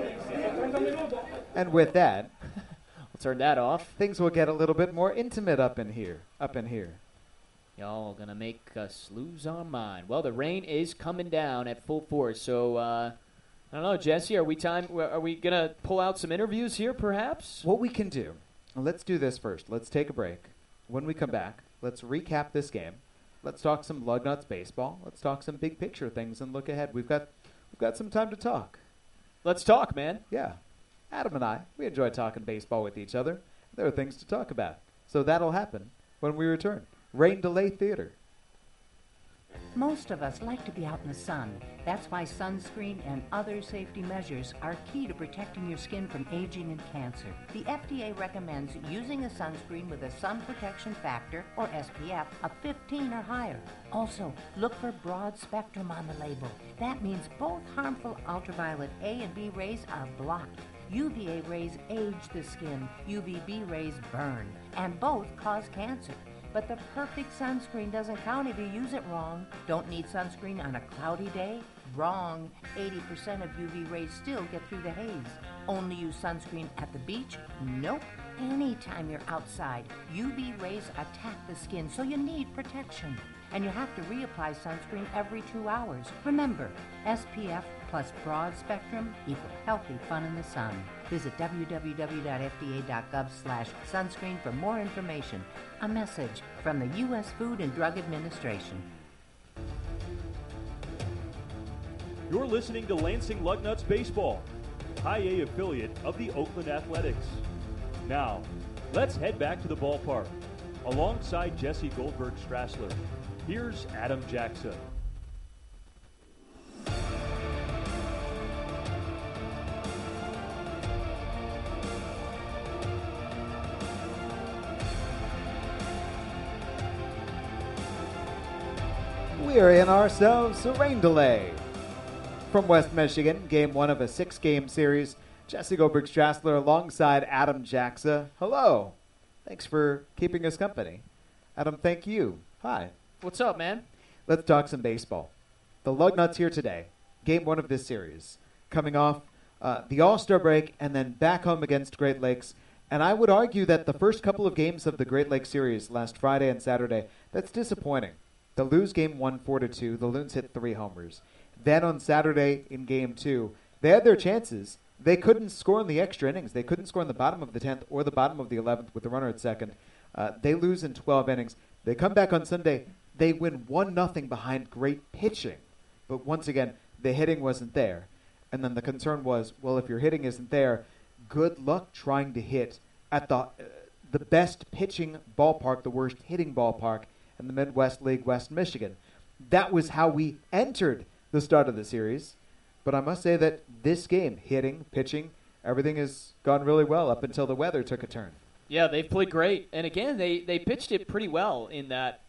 And with that, we'll turn that off. Things will get a little bit more intimate up in here. Y'all gonna make us lose our mind. Well, the rain is coming down at full force, so I don't know, Jesse. Are we gonna pull out some interviews here, perhaps? What we can do? Let's do this first. Let's take a break. When we come back, let's recap this game. Let's talk some Lugnuts baseball. Let's talk some big picture things and look ahead. We've got some time to talk. Let's talk, man. Yeah, Adam and I, we enjoy talking baseball with each other. There are things to talk about, so that'll happen when we return. Rain Delay Theater. Most of us like to be out in the sun. That's why sunscreen and other safety measures are key to protecting your skin from aging and cancer. The FDA recommends using a sunscreen with a sun protection factor, or SPF, of 15 or higher. Also, look for broad spectrum on the label. That means both harmful ultraviolet A and B rays are blocked. UVA rays age the skin, UVB rays burn, and both cause cancer. But the perfect sunscreen doesn't count if you use it wrong. Don't need sunscreen on a cloudy day? Wrong. 80% of UV rays still get through the haze. Only use sunscreen at the beach? Nope. Anytime you're outside, UV rays attack the skin, so you need protection. And you have to reapply sunscreen every 2 hours. Remember, SPF plus broad spectrum equal healthy fun in the sun. Visit www.fda.gov/sunscreen for more information. A message from the U.S. Food and Drug Administration. You're listening to Lansing Lugnuts Baseball, High A affiliate of the Oakland Athletics. Now, let's head back to the ballpark. Alongside Jesse Goldberg-Strassler, here's Adam Jackson. We are in ourselves a rain delay. From West Michigan, Game 1 of a 6-game series, Jesse Goldberg-Strassler alongside Adam Jackson. Hello. Thanks for keeping us company. Adam, thank you. Hi. What's up, man? Let's talk some baseball. The Lugnuts here today. Game 1 of this series. Coming off the All-Star break and then back home against Great Lakes. And I would argue that the first couple of games of the Great Lakes series, last Friday and Saturday, that's disappointing. They lose Game 1 4-2. The Loons hit 3 homers. Then on Saturday in Game 2, they had their chances. They couldn't score in the extra innings. They couldn't score in the bottom of the 10th or the bottom of the 11th with the runner at second. They lose in 12 innings. They come back on Sunday. They win 1-0 behind great pitching. But once again, the hitting wasn't there. And then the concern was, well, if your hitting isn't there, good luck trying to hit at the best pitching ballpark, the worst hitting ballpark in the Midwest League, West Michigan. That was how we entered the start of the series. But I must say that this game, hitting, pitching, everything has gone really well up until the weather took a turn. Yeah, they've played great. And again, they pitched it pretty well in that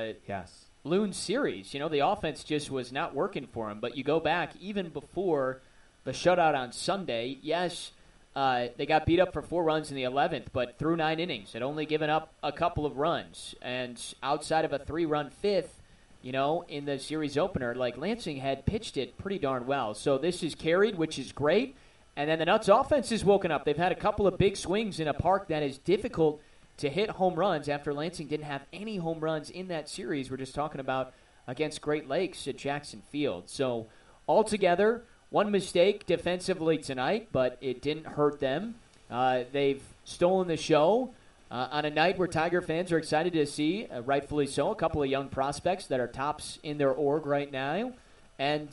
Loon series. You know, the offense just was not working for them. But you go back, even before the shutout on Sunday, yes, they got beat up for 4 runs in the 11th, but through 9 innings, had only given up a couple of runs. And outside of a 3-run 5th, you know, in the series opener, like Lansing had pitched it pretty darn well. So this is carried, which is great. And then the Nuts offense has woken up. They've had a couple of big swings in a park that is difficult to hit home runs after Lansing didn't have any home runs in that series. We're just talking about against Great Lakes at Jackson Field. So altogether, one mistake defensively tonight, but it didn't hurt them. They've stolen the show. On a night where Tiger fans are excited to see, rightfully so, a couple of young prospects that are tops in their org right now. And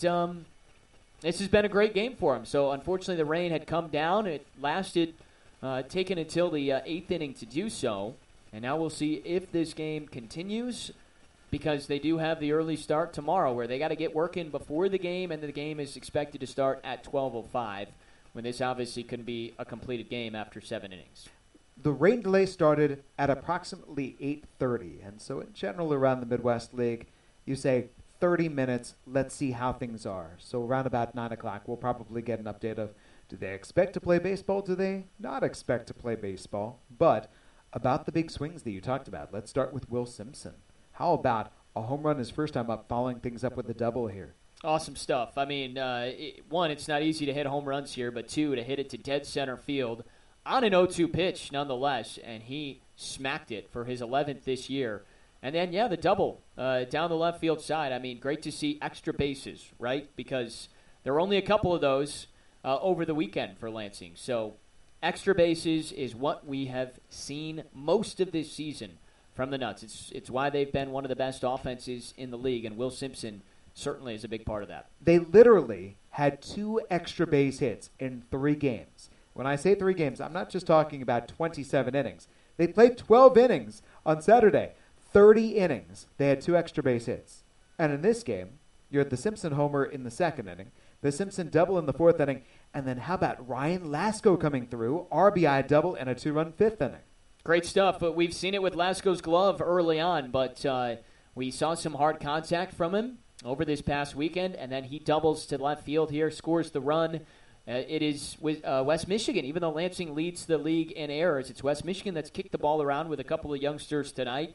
this has been a great game for them. So, unfortunately, the rain had come down. It lasted, taken until the 8th inning to do so. And now we'll see if this game continues, because they do have the early start tomorrow where they got to get working before the game, and the game is expected to start at 12:05, when this obviously couldn't be a completed game after 7 innings. The rain delay started at approximately 8:30, and so in general around the Midwest League, you say 30 minutes, let's see how things are. So around about 9 o'clock, we'll probably get an update of, do they expect to play baseball? Do they not expect to play baseball? But about the big swings that you talked about, let's start with Will Simpson. How about a home run his first time up, following things up with a double here? Awesome stuff. I mean, one, it's not easy to hit home runs here, but two, to hit it to dead center field on an 0-2 pitch nonetheless, and he smacked it for his 11th this year. And then, the double down the left field side. I mean, great to see extra bases, right? Because there were only a couple of those over the weekend for Lansing. So extra bases is what we have seen most of this season from the Nuts. It's why they've been one of the best offenses in the league, and Will Simpson certainly is a big part of that. They literally had 2 extra base hits in 3 games. When I say 3 games, I'm not just talking about 27 innings. They played 12 innings on Saturday. 30 innings. They had 2 extra base hits. And in this game, you had the Simpson homer in the 2nd inning, the Simpson double in the 4th inning, and then how about Ryan Lasko coming through, RBI double, and a 2-run 5th inning. Great stuff. But we've seen it with Lasko's glove early on, but we saw some hard contact from him over this past weekend, and then he doubles to left field here, scores the run. It is with West Michigan. Even though Lansing leads the league in errors, it's West Michigan that's kicked the ball around with a couple of youngsters tonight.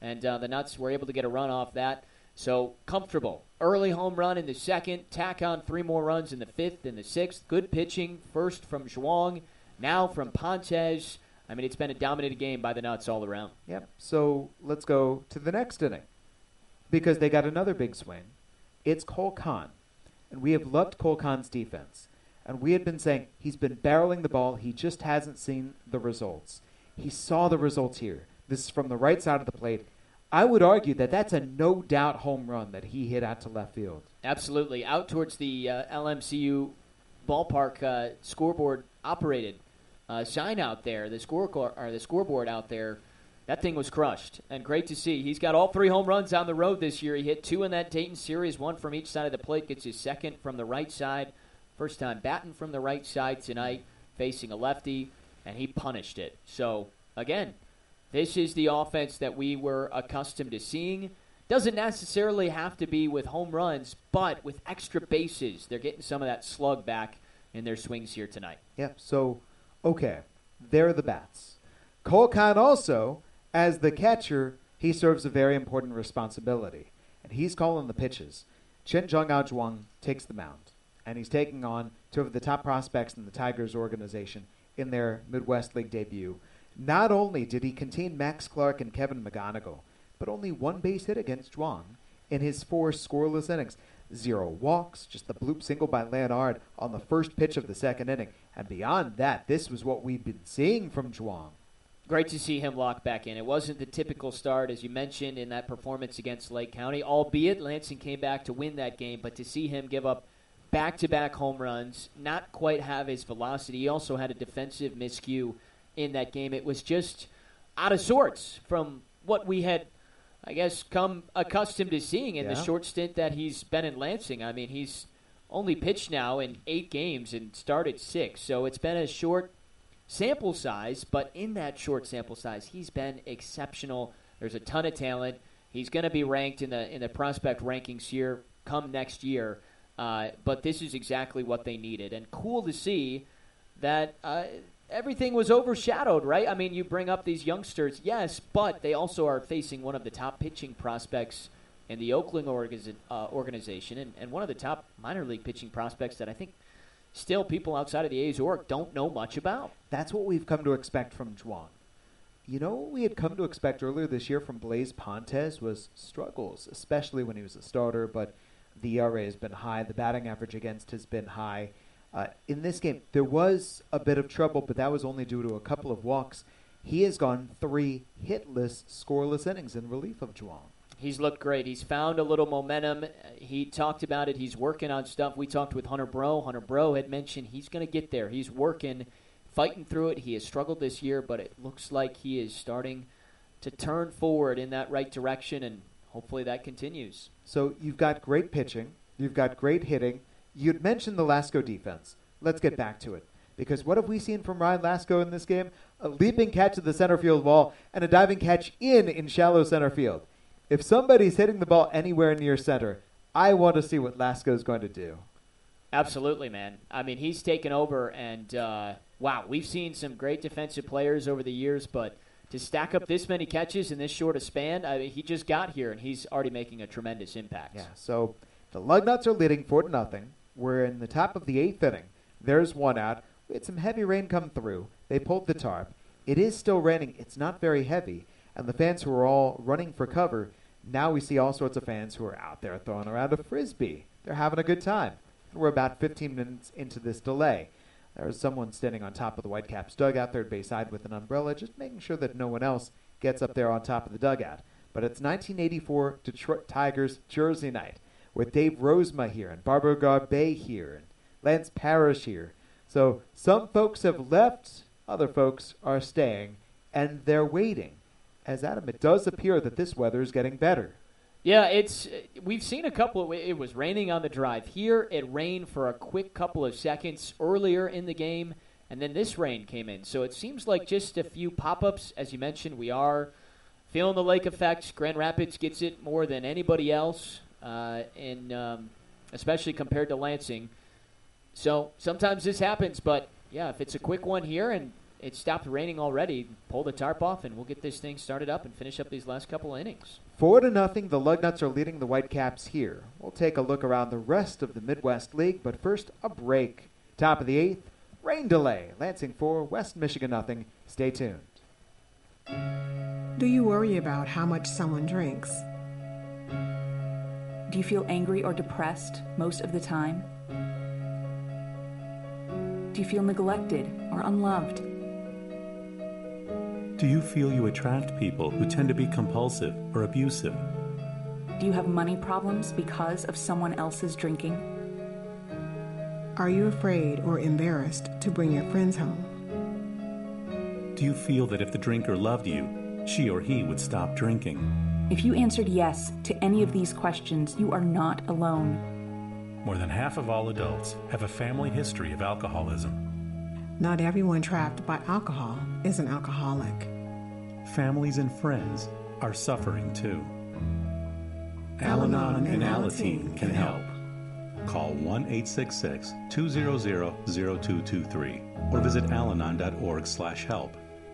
and the Nuts were able to get a run off that. So comfortable. Early home run in the second, tack on 3 more runs in the fifth and the sixth. Good pitching, first from Zhuang, now from Pontes. I mean, it's been a dominated game by the Nuts all around. Yep. So let's go to the next inning because they got another big swing. It's Cole Kaan, and we have loved Cole Kaan's defense. And we had been saying he's been barreling the ball. He just hasn't seen the results. He saw the results here. This is from the right side of the plate. I would argue that that's a no-doubt home run that he hit out to left field. Absolutely. Out towards the LMCU ballpark scoreboard operated sign out there, the scoreboard out there. That thing was crushed, and great to see. He's got all 3 home runs on the road this year. He hit 2 in that Dayton series, 1 from each side of the plate, gets his second from the right side. First time batting from the right side tonight, facing a lefty, and he punished it. So, again, this is the offense that we were accustomed to seeing. Doesn't necessarily have to be with home runs, but with extra bases. They're getting some of that slug back in their swings here tonight. Yep, so, okay, there are the bats. Cole Kaan also, as the catcher, he serves a very important responsibility, and he's calling the pitches. Chen Zhongao Zhuang takes the mound, and he's taking on 2 of the top prospects in the Tigers organization in their Midwest League debut. Not only did he contain Max Clark and Kevin McGonigal, but only 1 base hit against Zhuang in his 4 scoreless innings. 0 walks, just the bloop single by Leonard on the first pitch of the second inning. And beyond that, this was what we've been seeing from Zhuang. Great to see him lock back in. It wasn't the typical start, as you mentioned, in that performance against Lake County, albeit Lansing came back to win that game. But to see him give up back-to-back home runs, not quite have his velocity. He also had a defensive miscue in that game. It was just out of sorts from what we had, I guess, come accustomed to seeing in the short stint that he's been in Lansing. I mean, he's only pitched now in 8 games and started 6. So it's been a short sample size, but in that short sample size, he's been exceptional. There's a ton of talent. He's going to be ranked in the prospect rankings here come next year. But this is exactly what they needed. And cool to see that everything was overshadowed, right? I mean, you bring up these youngsters, yes, but they also are facing one of the top pitching prospects in the Oakland organization and one of the top minor league pitching prospects that I think still people outside of the A's org don't know much about. That's what we've come to expect from Zhuang. You know what we had come to expect earlier this year from Blaise Pontes was struggles, especially when he was a starter, but the ERA has been high. The batting average against has been high. In this game, there was a bit of trouble, but that was only due to a couple of walks. He has gone 3 hitless, scoreless innings in relief of Zhuang. He's looked great. He's found a little momentum. He talked about it. He's working on stuff. We talked with Hunter Bro. Hunter Bro had mentioned he's going to get there. He's working, fighting through it. He has struggled this year, but it looks like he is starting to turn forward in that right direction, and hopefully that continues. So you've got great pitching. You've got great hitting. You'd mentioned the Lasco defense. Let's get back to it. Because what have we seen from Ryan Lasco in this game? A leaping catch at the center field wall and a diving catch in shallow center field. If somebody's hitting the ball anywhere near center, I want to see what Lasco's going to do. Absolutely, man. I mean, he's taken over, and wow, we've seen some great defensive players over the years, but to stack up this many catches in this short a span, I mean, he just got here, and he's already making a tremendous impact. Yeah, so the Lugnuts are leading 4-0. We're in the top of the 8th inning. There's 1 out. We had some heavy rain come through. They pulled the tarp. It is still raining. It's not very heavy. And the fans who are all running for cover, now we see all sorts of fans who are out there throwing around a Frisbee. They're having a good time. We're about 15 minutes into this delay. There's someone standing on top of the Whitecaps dugout, third base side with an umbrella, just making sure that no one else gets up there on top of the dugout. But it's 1984 Detroit Tigers Jersey night with Dave Rosema here and Barbara Garbe here and Lance Parrish here. So some folks have left, other folks are staying, and they're waiting. As Adam, it does appear that this weather is getting better. Yeah, we've seen a couple. It was raining on the drive here. It rained for a quick couple of seconds earlier in the game, and then this rain came in. So it seems like just a few pop-ups. As you mentioned, we are feeling the lake effect. Grand Rapids gets it more than anybody else, especially compared to Lansing. So sometimes this happens, but yeah, if it's a quick one here and it stopped raining already. Pull the tarp off, and we'll get this thing started up and finish up these last couple innings. 4-0, the Lugnuts are leading the Whitecaps here. We'll take a look around the rest of the Midwest League, but first, a break. Top of the 8th, rain delay. Lansing 4, West Michigan nothing. Stay tuned. Do you worry about how much someone drinks? Do you feel angry or depressed most of the time? Do you feel neglected or unloved? Do you feel you attract people who tend to be compulsive or abusive? Do you have money problems because of someone else's drinking? Are you afraid or embarrassed to bring your friends home? Do you feel that if the drinker loved you, she or he would stop drinking? If you answered yes to any of these questions, you are not alone. More than half of all adults have a family history of alcoholism. Not everyone trapped by alcohol is an alcoholic. Families and friends are suffering too. Al-Anon and Alateen can help. Call 1-866-200-0223 or visit alanon.org/help.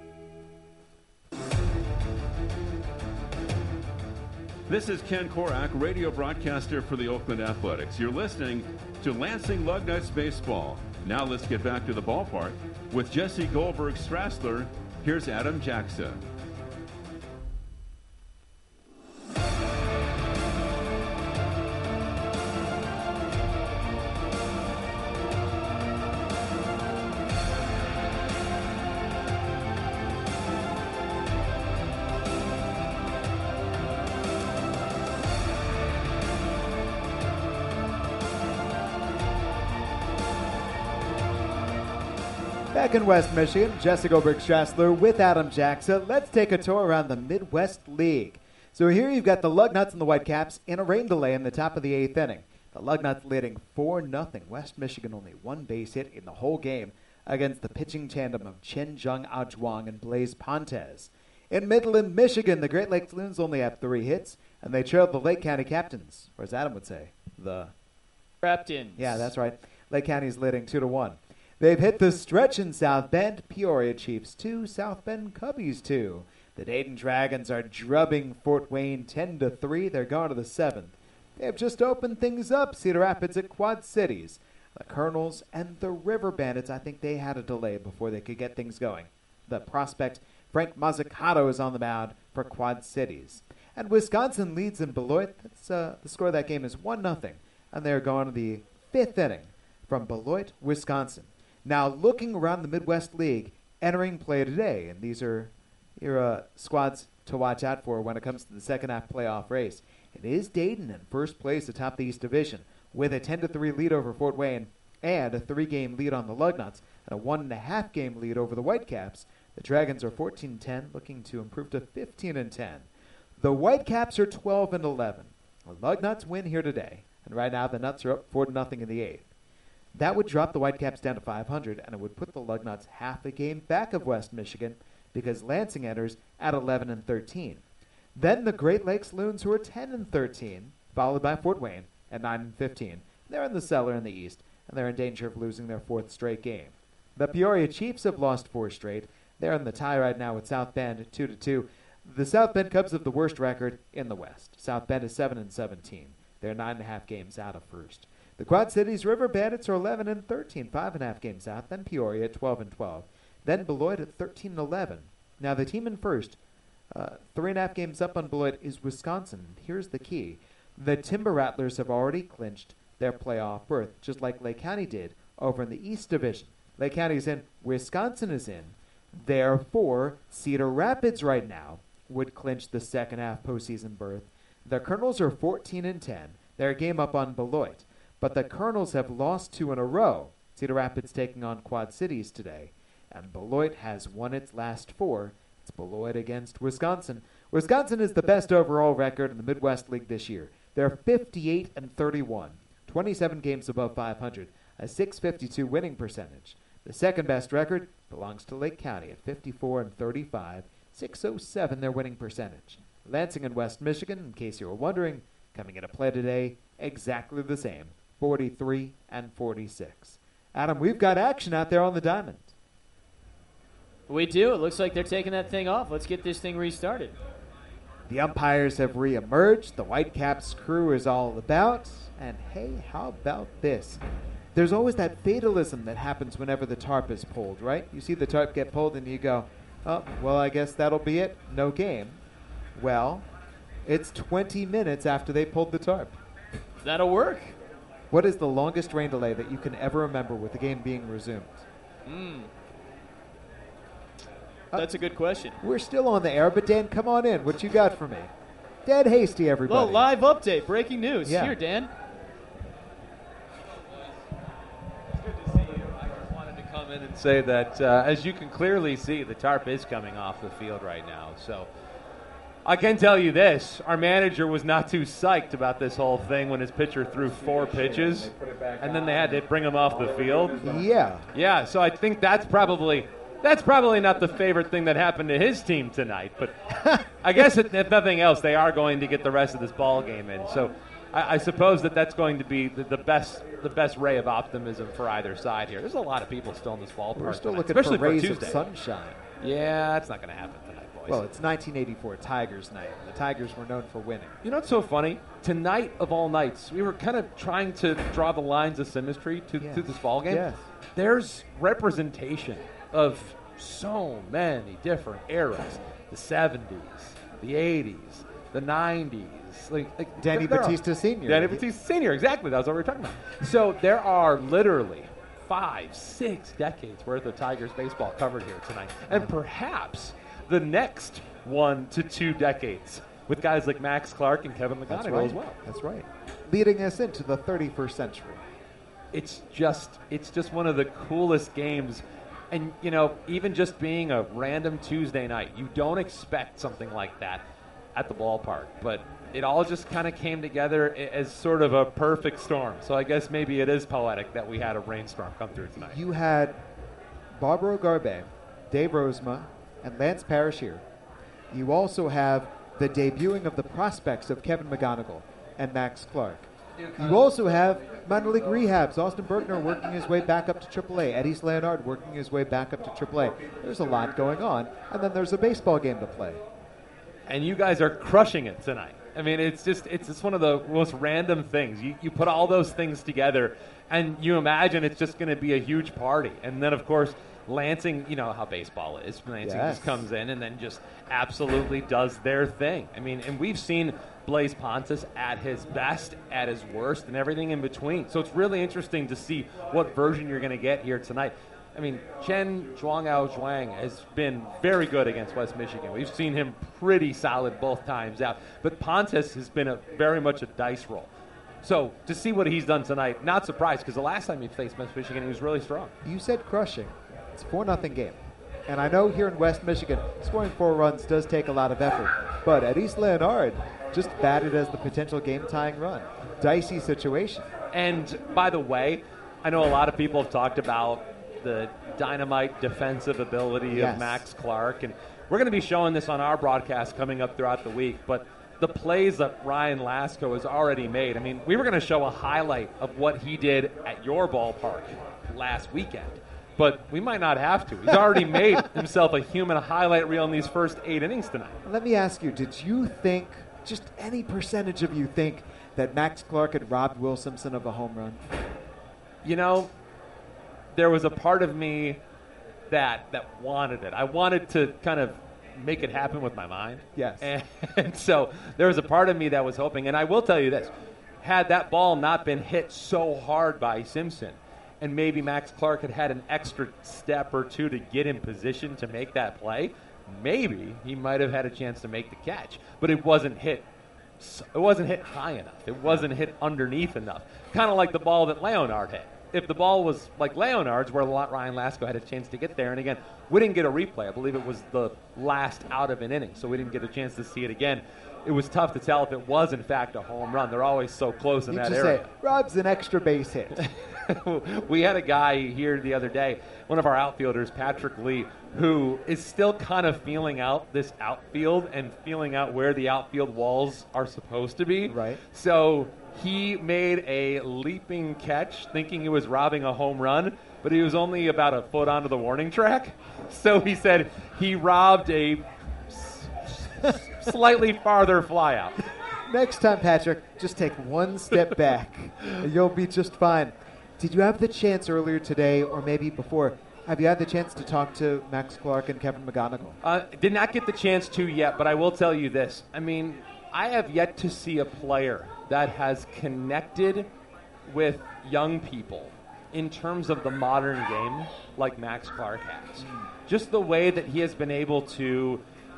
This is Ken Korak, radio broadcaster for the Oakland Athletics. You're listening to Lansing Lugnuts Baseball. Now let's get back to the ballpark with Jesse Goldberg-Strassler. Here's Adam Jackson. Back in West Michigan, Jesse Goldberg-Strassler with Adam Jackson. Let's take a tour around the Midwest League. So here you've got the Lugnuts and the Whitecaps in a rain delay in the top of the 8th inning. The Lugnuts leading 4-0. West Michigan only one base hit in the whole game against the pitching tandem of Chen Jung Ajuang and Blaise Pontes. In Midland, Michigan, the Great Lakes Loons only have 3 hits, and they trailed the Lake County Captains, or as Adam would say, the Captains. Yeah, that's right. Lake County's leading 2-1. They've hit the stretch in South Bend. Peoria Chiefs 2, South Bend Cubbies 2. The Dayton Dragons are drubbing Fort Wayne 10-3. They're going to the 7th. They have just opened things up. Cedar Rapids at Quad Cities. The Colonels and the River Bandits, I think they had a delay before they could get things going. The prospect Frank Mazzucato is on the mound for Quad Cities. And Wisconsin leads in Beloit. That's, the score of that game is 1-0. And they're going to the 5th inning from Beloit, Wisconsin. Now, looking around the Midwest League, entering play today, and these are your squads to watch out for when it comes to the second half playoff race. It is Dayton in first place atop the East Division with a 10-3 lead over Fort Wayne and a 3-game lead on the Lugnuts and a 1.5-game lead over the Whitecaps. The Dragons are 14-10, looking to improve to 15-10. The Whitecaps are 12-11. The Lugnuts win here today, and right now the Nuts are up 4-0 in the 8th. That would drop the Whitecaps down to 500, and it would put the Lugnuts half a game back of West Michigan because Lansing enters at 11-13. Then the Great Lakes Loons, who are 10-13, followed by Fort Wayne at 9-15. They're in the cellar in the East, and they're in danger of losing their 4th straight game. The Peoria Chiefs have lost 4 straight. They're in the tie right now with South Bend 2-2. The South Bend Cubs have the worst record in the West. South Bend is 7-17. They're 9.5 games out of first. The Quad Cities River Bandits are 11-13, 5.5 games out. Then Peoria at 12-12. Then Beloit at 13-11. Now the team in first, 3.5 games up on Beloit, is Wisconsin. Here's the key. The Timber Rattlers have already clinched their playoff berth, just like Lake County did over in the East Division. Lake County's in, Wisconsin is in. Therefore, Cedar Rapids right now would clinch the second half postseason berth. The Colonels are 14-10. They're a game up on Beloit. But the Colonels have lost 2 in a row. Cedar Rapids taking on Quad Cities today. And Beloit has won its last 4. It's Beloit against Wisconsin. Wisconsin is the best overall record in the Midwest League this year. They're 58-31, 27 games above 500, a .652 winning percentage. The second best record belongs to Lake County at 54-35, .607 their winning percentage. Lansing and West Michigan, in case you were wondering, coming into play today, exactly the same, 43-46. Adam, we've got action out there on the diamond. We do. It looks like they're taking that thing off. Let's get this thing restarted. The umpires have reemerged. The Whitecaps crew is all about. And hey, how about this? There's always that fatalism that happens whenever the tarp is pulled, right? You see the tarp get pulled and you go, oh, well, I guess that'll be it. No game. Well, it's 20 minutes after they pulled the tarp. That'll work. What is the longest rain delay that you can ever remember with the game being resumed? That's a good question. We're still on the air, but Dan, come on in. What you got for me? Dan Hasty, everybody. Well, live update, breaking news. Yeah. Here, Dan. Come in and say that, as you can clearly see, the tarp is coming off the field right now. So I can tell you this. Our manager was not too psyched about this whole thing when his pitcher threw 4 pitches, and then they had to bring him off the field. Yeah. Yeah, so I think that's probably not the favorite thing that happened to his team tonight. But I guess if nothing else, they are going to get the rest of this ball game in. So I suppose that's going to be the best ray of optimism for either side here. There's a lot of people still in this ballpark. We're still tonight, looking especially for rays of Tuesday. sunshine. Yeah, that's not going to happen tonight, boys. Well, it's 1984 Tigers night. The Tigers were known for winning. You know what's so funny? Tonight of all nights, we were kind of trying to draw the lines of symmetry to this ball game. Yes. There's representation of so many different eras: the 70s, the 80s, the 90s. Like Danny Batista Sr. Danny Batista Sr. Exactly. That was what we were talking about. So there are literally 5-6 decades worth of Tigers baseball covered here tonight, and perhaps the next 1 to 2 decades with guys like Max Clark and Kevin McGonigal as well. That's right. Leading us into the 31st century. It's just one of the coolest games. And, even just being a random Tuesday night, you don't expect something like that at the ballpark. But it all just kind of came together as sort of a perfect storm. So I guess maybe it is poetic that we had a rainstorm come through tonight. You had Barbara Garbe, Dave Rosema, and Lance Parrish here. You also have the debuting of the prospects of Kevin McGonigal and Max Clark. You also have minor league rehabs. Austin Bergner working his way back up to AAA. Eddie Leonard working his way back up to AAA. There's a lot going on. And then there's a baseball game to play. And you guys are crushing it tonight. I mean, it's just one of the most random things. You put all those things together, and you imagine it's just going to be a huge party. And then, of course, Lansing, you know how baseball is. Lansing just comes in and then just absolutely does their thing. I mean, and we've seen Blaise Pontes at his best, at his worst, and everything in between. So it's really interesting to see what version you're going to get here tonight. I mean, Chen Zhuangao Zhuang has been very good against West Michigan. We've seen him pretty solid both times out. But Pontes has been very much a dice roll. So to see what he's done tonight, not surprised, because the last time he faced West Michigan, he was really strong. You said crushing. It's a 4-0 game. And I know here in West Michigan, scoring 4 runs does take a lot of effort. But Eddie Leonard just batted as the potential game-tying run. Dicey situation. And by the way, I know a lot of people have talked about the dynamite defensive ability of Max Clark. And we're going to be showing this on our broadcast coming up throughout the week. But the plays that Ryan Lasko has already made, I mean, we were going to show a highlight of what he did at your ballpark last weekend. But we might not have to. He's already made himself a human highlight reel in these first 8 innings tonight. Let me ask you, did you think, just any percentage of you think, that Max Clark had robbed Will Simpson of a home run? You know, there was a part of me that wanted it. I wanted to kind of make it happen with my mind. Yes. And so there was a part of me that was hoping, and I will tell you this, had that ball not been hit so hard by Simpson, and maybe Max Clark had an extra step or two to get in position to make that play, maybe he might have had a chance to make the catch. But it wasn't hit. It wasn't hit high enough. It wasn't hit underneath enough. Kind of like the ball that Leonard hit. If the ball was like Leonard's, where Ryan Lasko had a chance to get there, and again, we didn't get a replay. I believe it was the last out of an inning, so we didn't get a chance to see it again. It was tough to tell if it was, in fact, a home run. They're always so close in that area. Say, Rob's an extra base hit. We had a guy here the other day, one of our outfielders, Patrick Lee, who is still kind of feeling out this outfield and feeling out where the outfield walls are supposed to be. Right. So he made a leaping catch thinking he was robbing a home run, but he was only about a foot onto the warning track. So he said he robbed a slightly farther fly out. Next time, Patrick, just take one step back. You'll be just fine. Did you have the chance earlier today, or maybe before, have you had the chance to talk to Max Clark and Kevin McGonigal? Did not get the chance to yet, but I will tell you this. I mean, I have yet to see a player that has connected with young people in terms of the modern game like Max Clark has. Just the way that he has been able to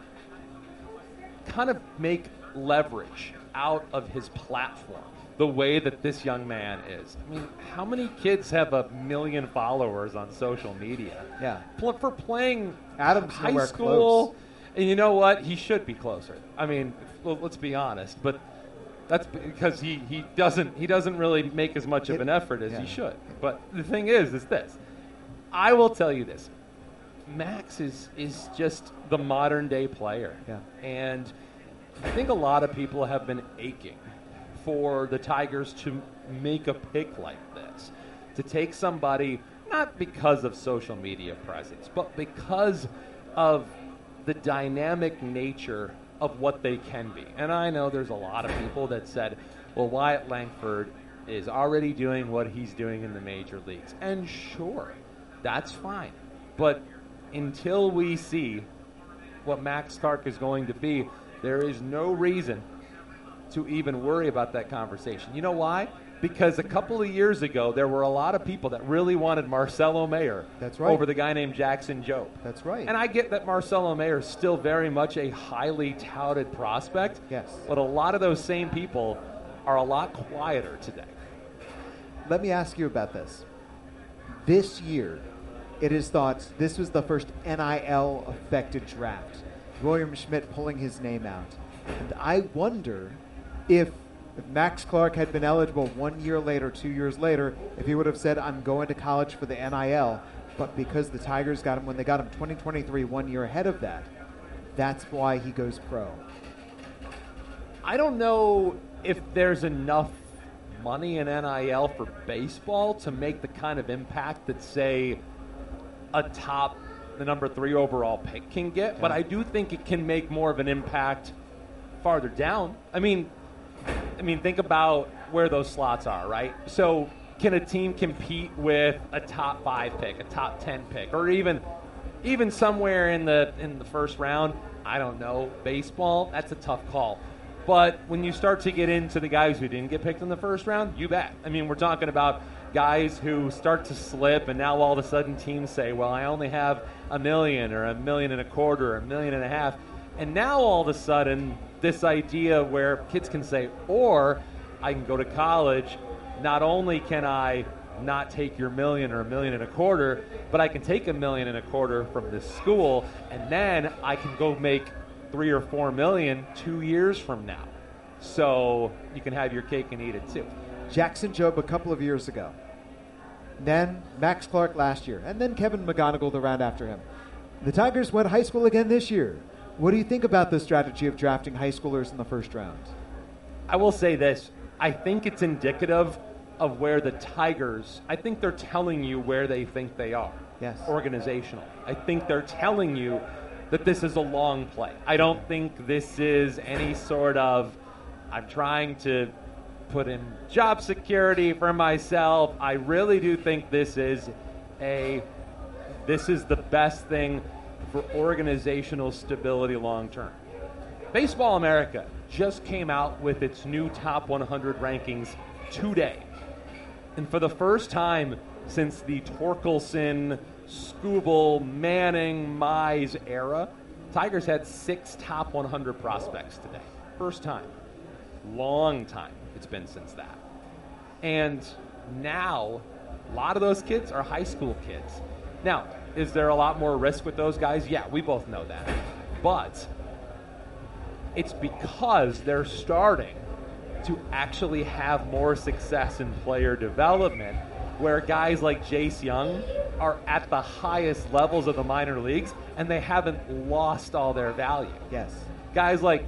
kind of make leverage out of his platform, the way that this young man is. I mean, how many kids have 1 million followers on social media? Yeah. For playing Adam's high nowhere school, close. and you know what? He should be closer. I mean, let's be honest, but that's because he doesn't really make as much of an effort as he should. But the thing is this. I will tell you this. Max is just the modern day player. Yeah. And I think a lot of people have been aching for the Tigers to make a pick like this, to take somebody, not because of social media presence, but because of the dynamic nature of what they can be. And I know there's a lot of people that said, well, Wyatt Langford is already doing what he's doing in the major leagues. And sure, that's fine. But until we see what Max Clark is going to be, there is no reason to even worry about that conversation. You know why? Because a couple of years ago, there were a lot of people that really wanted Marcelo Mayer over the guy named Jackson Jobe. That's right. And I get that Marcelo Mayer is still very much a highly touted prospect. Yes. But a lot of those same people are a lot quieter today. Let me ask you about this. This year, it is thought this was the first NIL-affected draft. William Schmidt pulling his name out. And I wonder if Max Clark had been eligible 1 year later, 2 years later, if he would have said, I'm going to college for the NIL, but because the Tigers got him when they got him 2023, 1 year ahead of that, that's why he goes pro. I don't know if there's enough money in NIL for baseball to make the kind of impact that, say, the number 3 overall pick can get, but I do think it can make more of an impact farther down. I mean, think about where those slots are, right? So can a team compete with a top 5 pick, a top 10 pick, or even somewhere in the first round? I don't know. Baseball, that's a tough call. But when you start to get into the guys who didn't get picked in the first round, you bet. I mean, we're talking about guys who start to slip, and now all of a sudden teams say, well, I only have $1 million or $1.25 million or $1.5 million. And now all of a sudden, this idea where kids can say, or I can go to college, not only can I not take your $1 million or $1.25 million, but I can take $1.25 million from this school, and then I can go make $3 or $4 million 2 years from now. So you can have your cake and eat it too. Jackson Jobe a couple of years ago. Then Max Clark last year. And then Kevin McGonigal the round after him. The Tigers went high school again this year. What do you think about the strategy of drafting high schoolers in the first round? I will say this. I think it's indicative of where the Tigers, I think they're telling you where they think they are. Yes. Organizational. I think they're telling you that this is a long play. I don't think this is any sort of, I'm trying to put in job security for myself. I really do think this is the best thing for organizational stability long term. Baseball America just came out with its new top 100 rankings today. And for the first time since the Torkelson, Skubal, Manning, Mize era, Tigers had 6 top 100 prospects today. First time. Long time it's been since that. And now, a lot of those kids are high school kids. Now, is there a lot more risk with those guys? Yeah, we both know that. But it's because they're starting to actually have more success in player development, where guys like Jace Young are at the highest levels of the minor leagues, and they haven't lost all their value. Yes. Guys like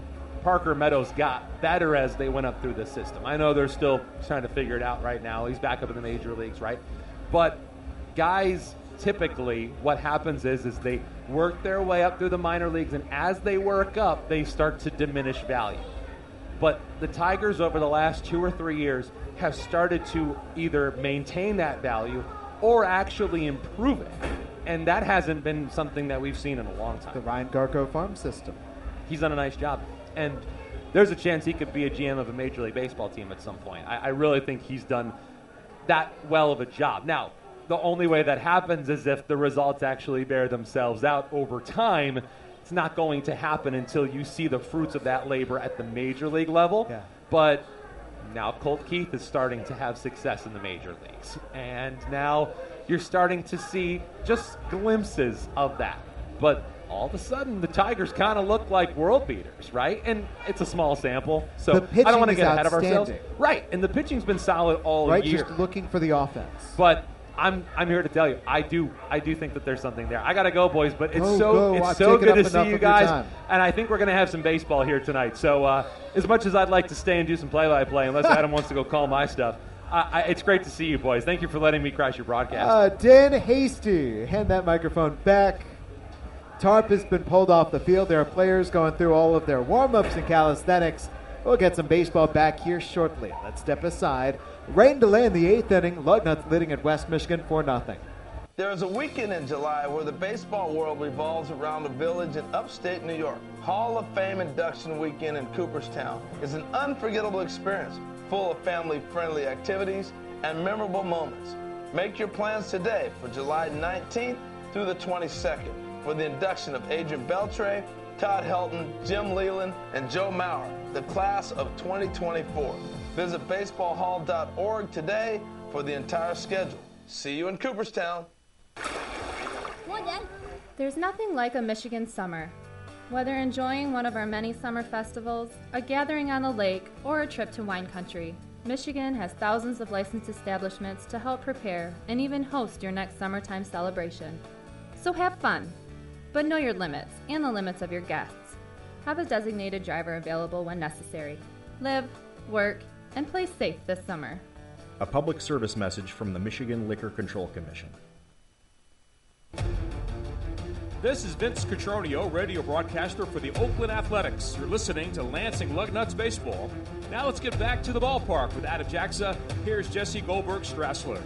Parker Meadows got better as they went up through the system. I know they're still trying to figure it out right now. He's back up in the major leagues, right? But guys, typically what happens is they work their way up through the minor leagues, and as they work up, they start to diminish value. But the Tigers over the last 2 or 3 years have started to either maintain that value or actually improve it. And that hasn't been something that we've seen in a long time. The Ryan Garco farm system. He's done a nice job. And there's a chance he could be a GM of a Major League Baseball team at some point. I really think he's done that well of a job. Now, the only way that happens is if the results actually bear themselves out over time. It's not going to happen until you see the fruits of that labor at the major league level. Yeah. But now Colt Keith is starting to have success in the major leagues. And now you're starting to see just glimpses of that. But all of a sudden, the Tigers kind of look like world beaters, right? And it's a small sample, so I don't want to get ahead of ourselves. Right, and the pitching's been solid all year. Just looking for the offense. But I'm here to tell you, I do think that there's something there. I got to go, boys, but it's so I've good to taken up see you enough of your guys. time. And I think we're going to have some baseball here tonight. So as much as I'd like to stay and do some play-by-play, unless Adam wants to go call my stuff, it's great to see you, boys. Thank you for letting me crash your broadcast. Dan Hasty, hand that microphone back. Tarp has been pulled off the field. There are players going through all of their warm-ups and calisthenics. We'll get some baseball back here shortly. Let's step aside. Rain delay in the 8th inning. Lugnuts leading at West Michigan 4-0. There is a weekend in July where the baseball world revolves around a village in upstate New York. Hall of Fame induction weekend in Cooperstown is an unforgettable experience, full of family-friendly activities and memorable moments. Make your plans today for July 19th through the 22nd for the induction of Adrian Beltre, Todd Helton, Jim Leland, and Joe Mauer, the class of 2024. Visit baseballhall.org today for the entire schedule. See you in Cooperstown. There's nothing like a Michigan summer. Whether enjoying one of our many summer festivals, a gathering on the lake, or a trip to wine country, Michigan has thousands of licensed establishments to help prepare and even host your next summertime celebration. So have fun, but know your limits and the limits of your guests. Have a designated driver available when necessary. Live, work, and play safe this summer. A public service message from the Michigan Liquor Control Commission. This is Vince Cotroneo, radio broadcaster for the Oakland Athletics. You're listening to Lansing Lugnuts Baseball. Now let's get back to the ballpark with Adam Jaxa. Here's Jesse Goldberg-Strassler.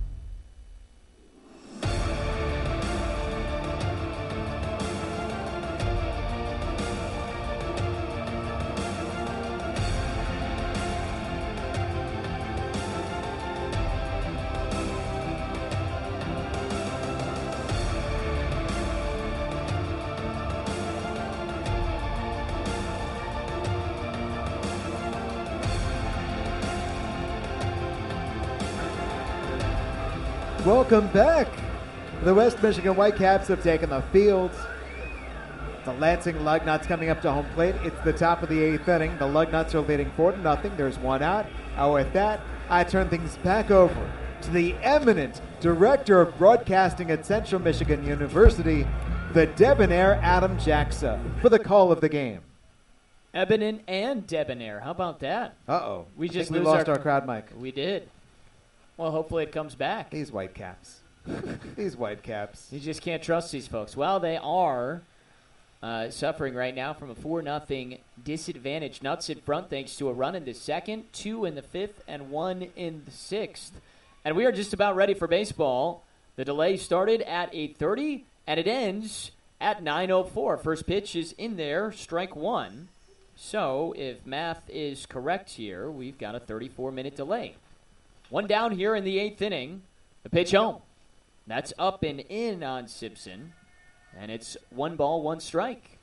Welcome back. The West Michigan Whitecaps have taken the field. The Lansing Lugnuts coming up to home plate. It's the top of the 8th inning. The Lugnuts are leading 4-0. There's one out. With that, I turn things back over to the eminent director of broadcasting at Central Michigan University, the debonair Adam Jaxa, for the call of the game. Ebony and debonair. How about that? Uh-oh. We just lost our crowd mic. We did. Well, hopefully it comes back. These Whitecaps. These Whitecaps. You just can't trust these folks. Well, they are suffering right now from a 4-0 disadvantage. Nuts in front thanks to a run in the second, 2 in the 5th, and 1 in the 6th. And we are just about ready for baseball. The delay started at 8:30, and it ends at 9:04. First pitch is in there, strike one. So if math is correct here, we've got a 34-minute delay. One down here in the 8th inning. The pitch home. That's up and in on Simpson. And it's 1 ball, 1 strike.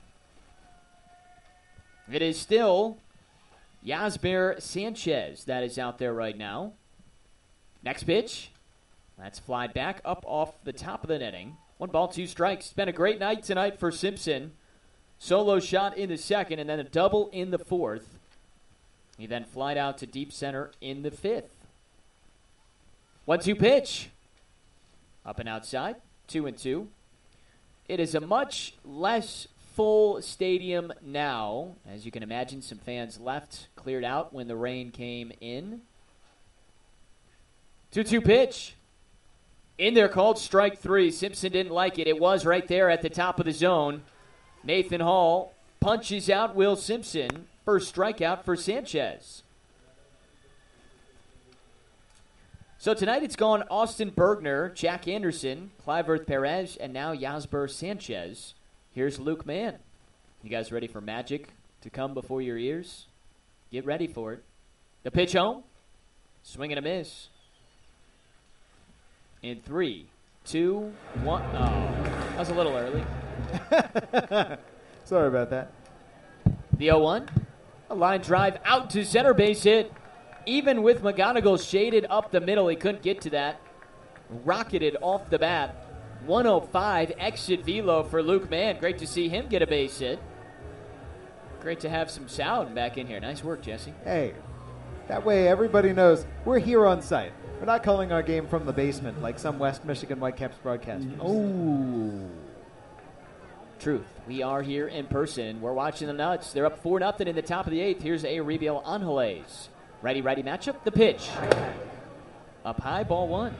It is still Yasmer Sanchez that is out there right now. Next pitch. That's flied back up off the top of the netting. 1 ball, 2 strikes. It's been a great night tonight for Simpson. Solo shot in the second and then a double in the 4th. He then flied out to deep center in the 5th. 1-2 pitch. Up and outside. 2-2. It is a much less full stadium now. As you can imagine, some fans left, cleared out when the rain came in. 2-2 pitch. In there, called strike 3. Simpson didn't like it. It was right there at the top of the zone. Nathan Hall punches out Will Simpson. First strikeout for Sanchez. So tonight it's gone Austin Bergner, Jack Anderson, Clyburth Perez, and now Yasber Sanchez. Here's Luke Mann. You guys ready for magic to come before your ears? Get ready for it. The pitch home. Swing and a miss. In 3, 2, 1. Oh, that was a little early. Sorry about that. The 0-1. A line drive out to center, base hit. Even with McGonigal shaded up the middle, he couldn't get to that. Rocketed off the bat. 105 exit velo for Luke Mann. Great to see him get a base hit. Great to have some sound back in here. Nice work, Jesse. Hey, that way everybody knows we're here on site. We're not calling our game from the basement like some West Michigan Whitecaps broadcasters. Oh. Truth. We are here in person. We're watching the Nuts. They're up 4-0 in the top of the 8th. Here's Ariel Angeles. Righty-righty matchup. The pitch. Up high, ball 1.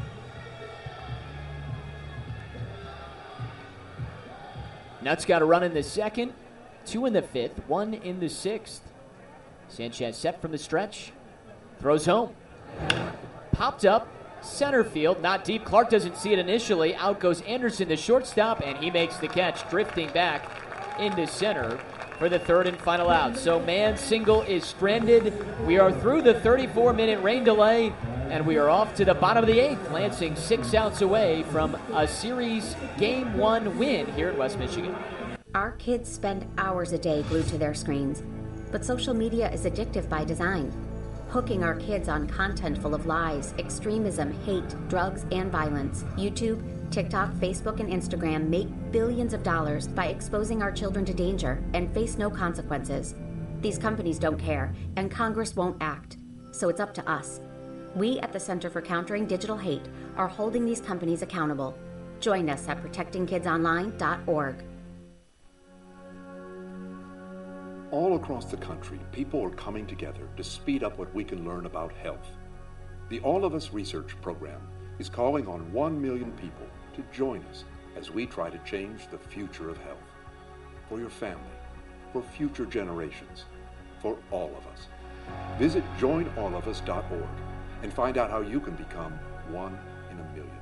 Nuts got a run in the 2nd, 2 in the 5th, 1 in the 6th. Sanchez set from the stretch. Throws home. Popped up. Center field, not deep. Clark doesn't see it initially. Out goes Anderson, the shortstop, and he makes the catch, drifting back into center for the 3rd and final out. So Mann's single is stranded. We are through the 34-minute rain delay, and we are off to the bottom of the 8th. Lansing 6 outs away from a series Game 1 win here at West Michigan. Our kids spend hours a day glued to their screens, but social media is addictive by design. Hooking our kids on content full of lies, extremism, hate, drugs, and violence. YouTube, TikTok, Facebook, and Instagram make billions of dollars by exposing our children to danger and face no consequences. These companies don't care, and Congress won't act. So it's up to us. We at the Center for Countering Digital Hate are holding these companies accountable. Join us at protectingkidsonline.org. All across the country, people are coming together to speed up what we can learn about health. The All of Us Research Program is calling on 1 million people to join us as we try to change the future of health. For your family, for future generations, for all of us. Visit joinallofus.org and find out how you can become 1 in a million.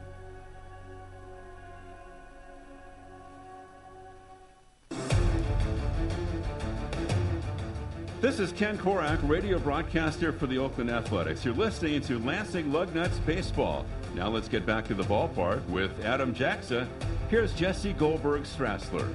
This is Ken Korak, radio broadcaster for the Oakland Athletics. You're listening to Lansing Lugnuts Baseball. Now let's get back to the ballpark with Adam Jaxa. Here's Jesse Goldberg-Strassler.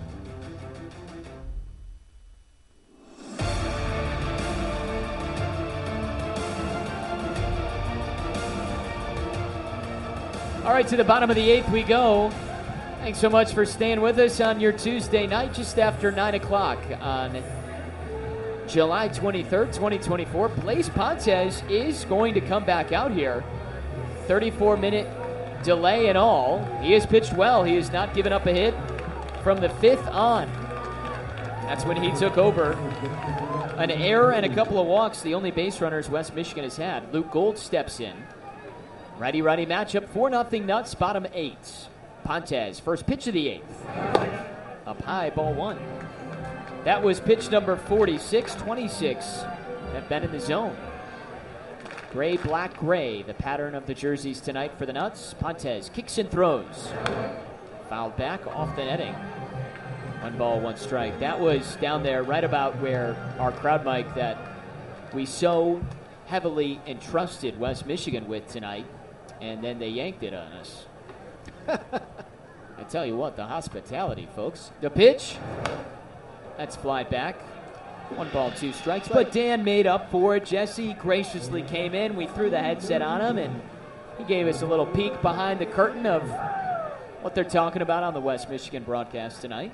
All right, to the bottom of the 8th we go. Thanks so much for staying with us on your Tuesday night, just after 9 o'clock on July 23rd, 2024. Blaise Pontes is going to come back out here. 34-minute delay and all. He has pitched well. He has not given up a hit from the 5th on. That's when he took over. An error and a couple of walks, the only base runners West Michigan has had. Luke Gold steps in. Righty-righty matchup, 4-0 Nuts, bottom 8. Pontes, first pitch of the 8th. Up high, ball 1. That was pitch number 46, 26 have been in the zone. Gray, black, gray, the pattern of the jerseys tonight for the Nuts. Pontes kicks and throws. Fouled back off the netting. 1 ball, 1 strike. That was down there right about where our crowd mic that we so heavily entrusted West Michigan with tonight, and then they yanked it on us. I tell you what, the hospitality, folks. The pitch. That's fly back. 1 ball, 2 strikes. But Dan made up for it. Jesse graciously came in. We threw the headset on him, and he gave us a little peek behind the curtain of what they're talking about on the West Michigan broadcast tonight.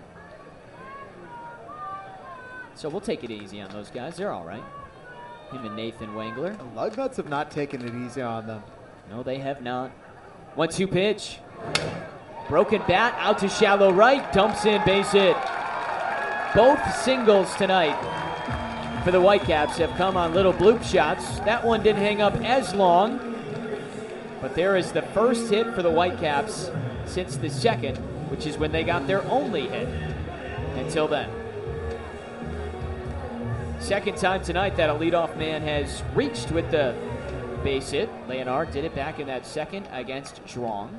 So we'll take it easy on those guys. They're all right. Him and Nathan Wangler. The Lugnuts have not taken it easy on them. No, they have not. 1-2 pitch. Broken bat out to shallow right. Dumps in, base hit. Both singles tonight for the Whitecaps have come on little bloop shots. That one didn't hang up as long, but there is the first hit for the Whitecaps since the second, which is when they got their only hit until then. Second time tonight that a leadoff man has reached with the base hit. Leonard did it back in that second against Zhuang.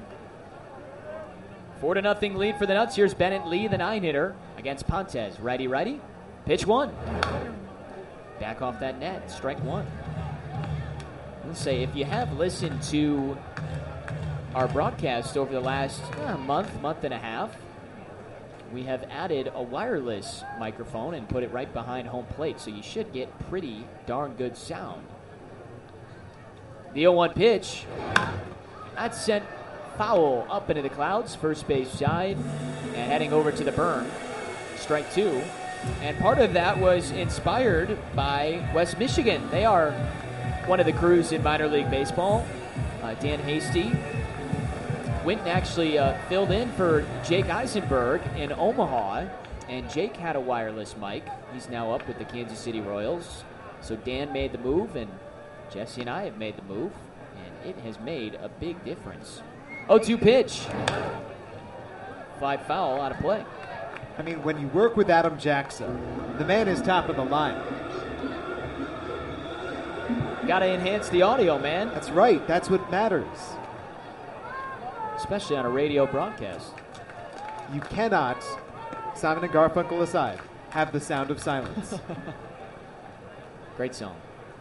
4-0 lead for the Nuts. Here's Bennett Lee, the 9-hitter, against Pontes. Righty. Pitch one. Back off that net. Strike one. Let's say, if you have listened to our broadcast over the last month and a half, we have added a wireless microphone and put it right behind home plate, so you should get pretty darn good sound. The 0-1 pitch. That's sent foul up into the clouds, first base side, and heading over to the berm. Strike two. And part of that was inspired by West Michigan. They are one of the crews in minor league baseball. Dan Hasty went and actually filled in for Jake Eisenberg in Omaha, and Jake had a wireless mic. He's now up with the Kansas City Royals. So Dan made the move, and Jesse and I have made the move, and it has made a big difference. 0-2 pitch. Fly foul out of play. I mean, when you work with Adam Jackson, the man is top of the line. Got to enhance the audio, man. That's right. That's what matters. Especially on a radio broadcast. You cannot, Simon and Garfunkel aside, have the sound of silence. Great song.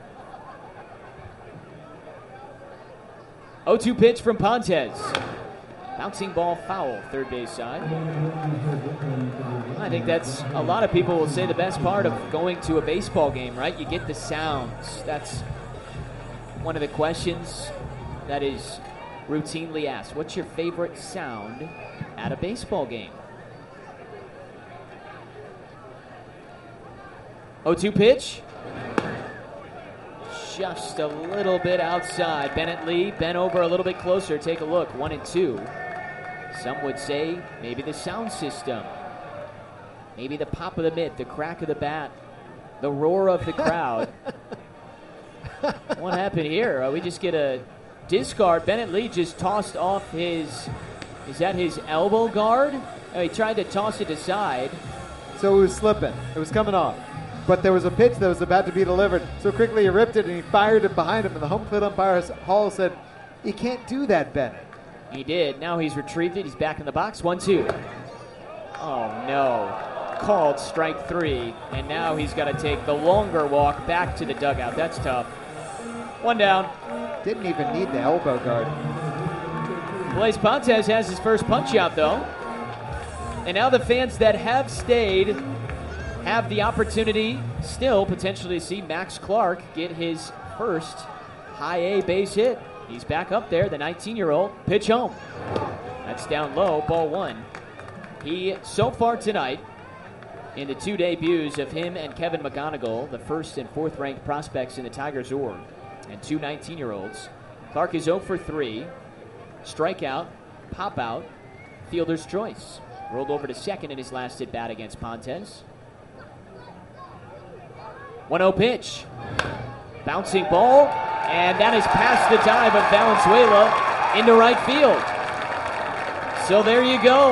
0-2 pitch from Pontes. Bouncing ball foul, third base side. I think that's, a lot of people will say, the best part of going to a baseball game, right? You get the sounds. That's one of the questions that is routinely asked. What's your favorite sound at a baseball game? 0-2 pitch. Just a little bit outside. Bennett Lee bent over a little bit closer. Take a look. 1-2. Some would say maybe the sound system, maybe the pop of the mitt, the crack of the bat, the roar of the crowd. What happened here? We just get a discard. Bennett Lee just tossed off his, is that his elbow guard? Oh, he tried to toss it aside. So it was slipping. It was coming off. But there was a pitch that was about to be delivered. So quickly he ripped it and he fired it behind him. And the home plate umpire Hall said, "You can't do that, Bennett." He did. Now he's retrieved it. He's back in the box. 1-2. Oh, no. Called strike three. And now he's got to take the longer walk back to the dugout. That's tough. One down. Didn't even need the elbow guard. Blaise Pontes has his first punch out, though. And now the fans that have stayed have the opportunity still potentially to see Max Clark get his first high A base hit. He's back up there, the 19-year-old. Pitch home. That's down low, ball one. He, so far tonight, in the two debuts of him and Kevin McGonigal, the first and fourth ranked prospects in the Tigers org, and two 19-year-olds, Clark is 0 for 3. Strikeout, pop out, fielder's choice. Rolled over to second in his last at bat against Pontes. 1-0 pitch. Bouncing ball, and that is past the dive of Valenzuela into right field. So there you go.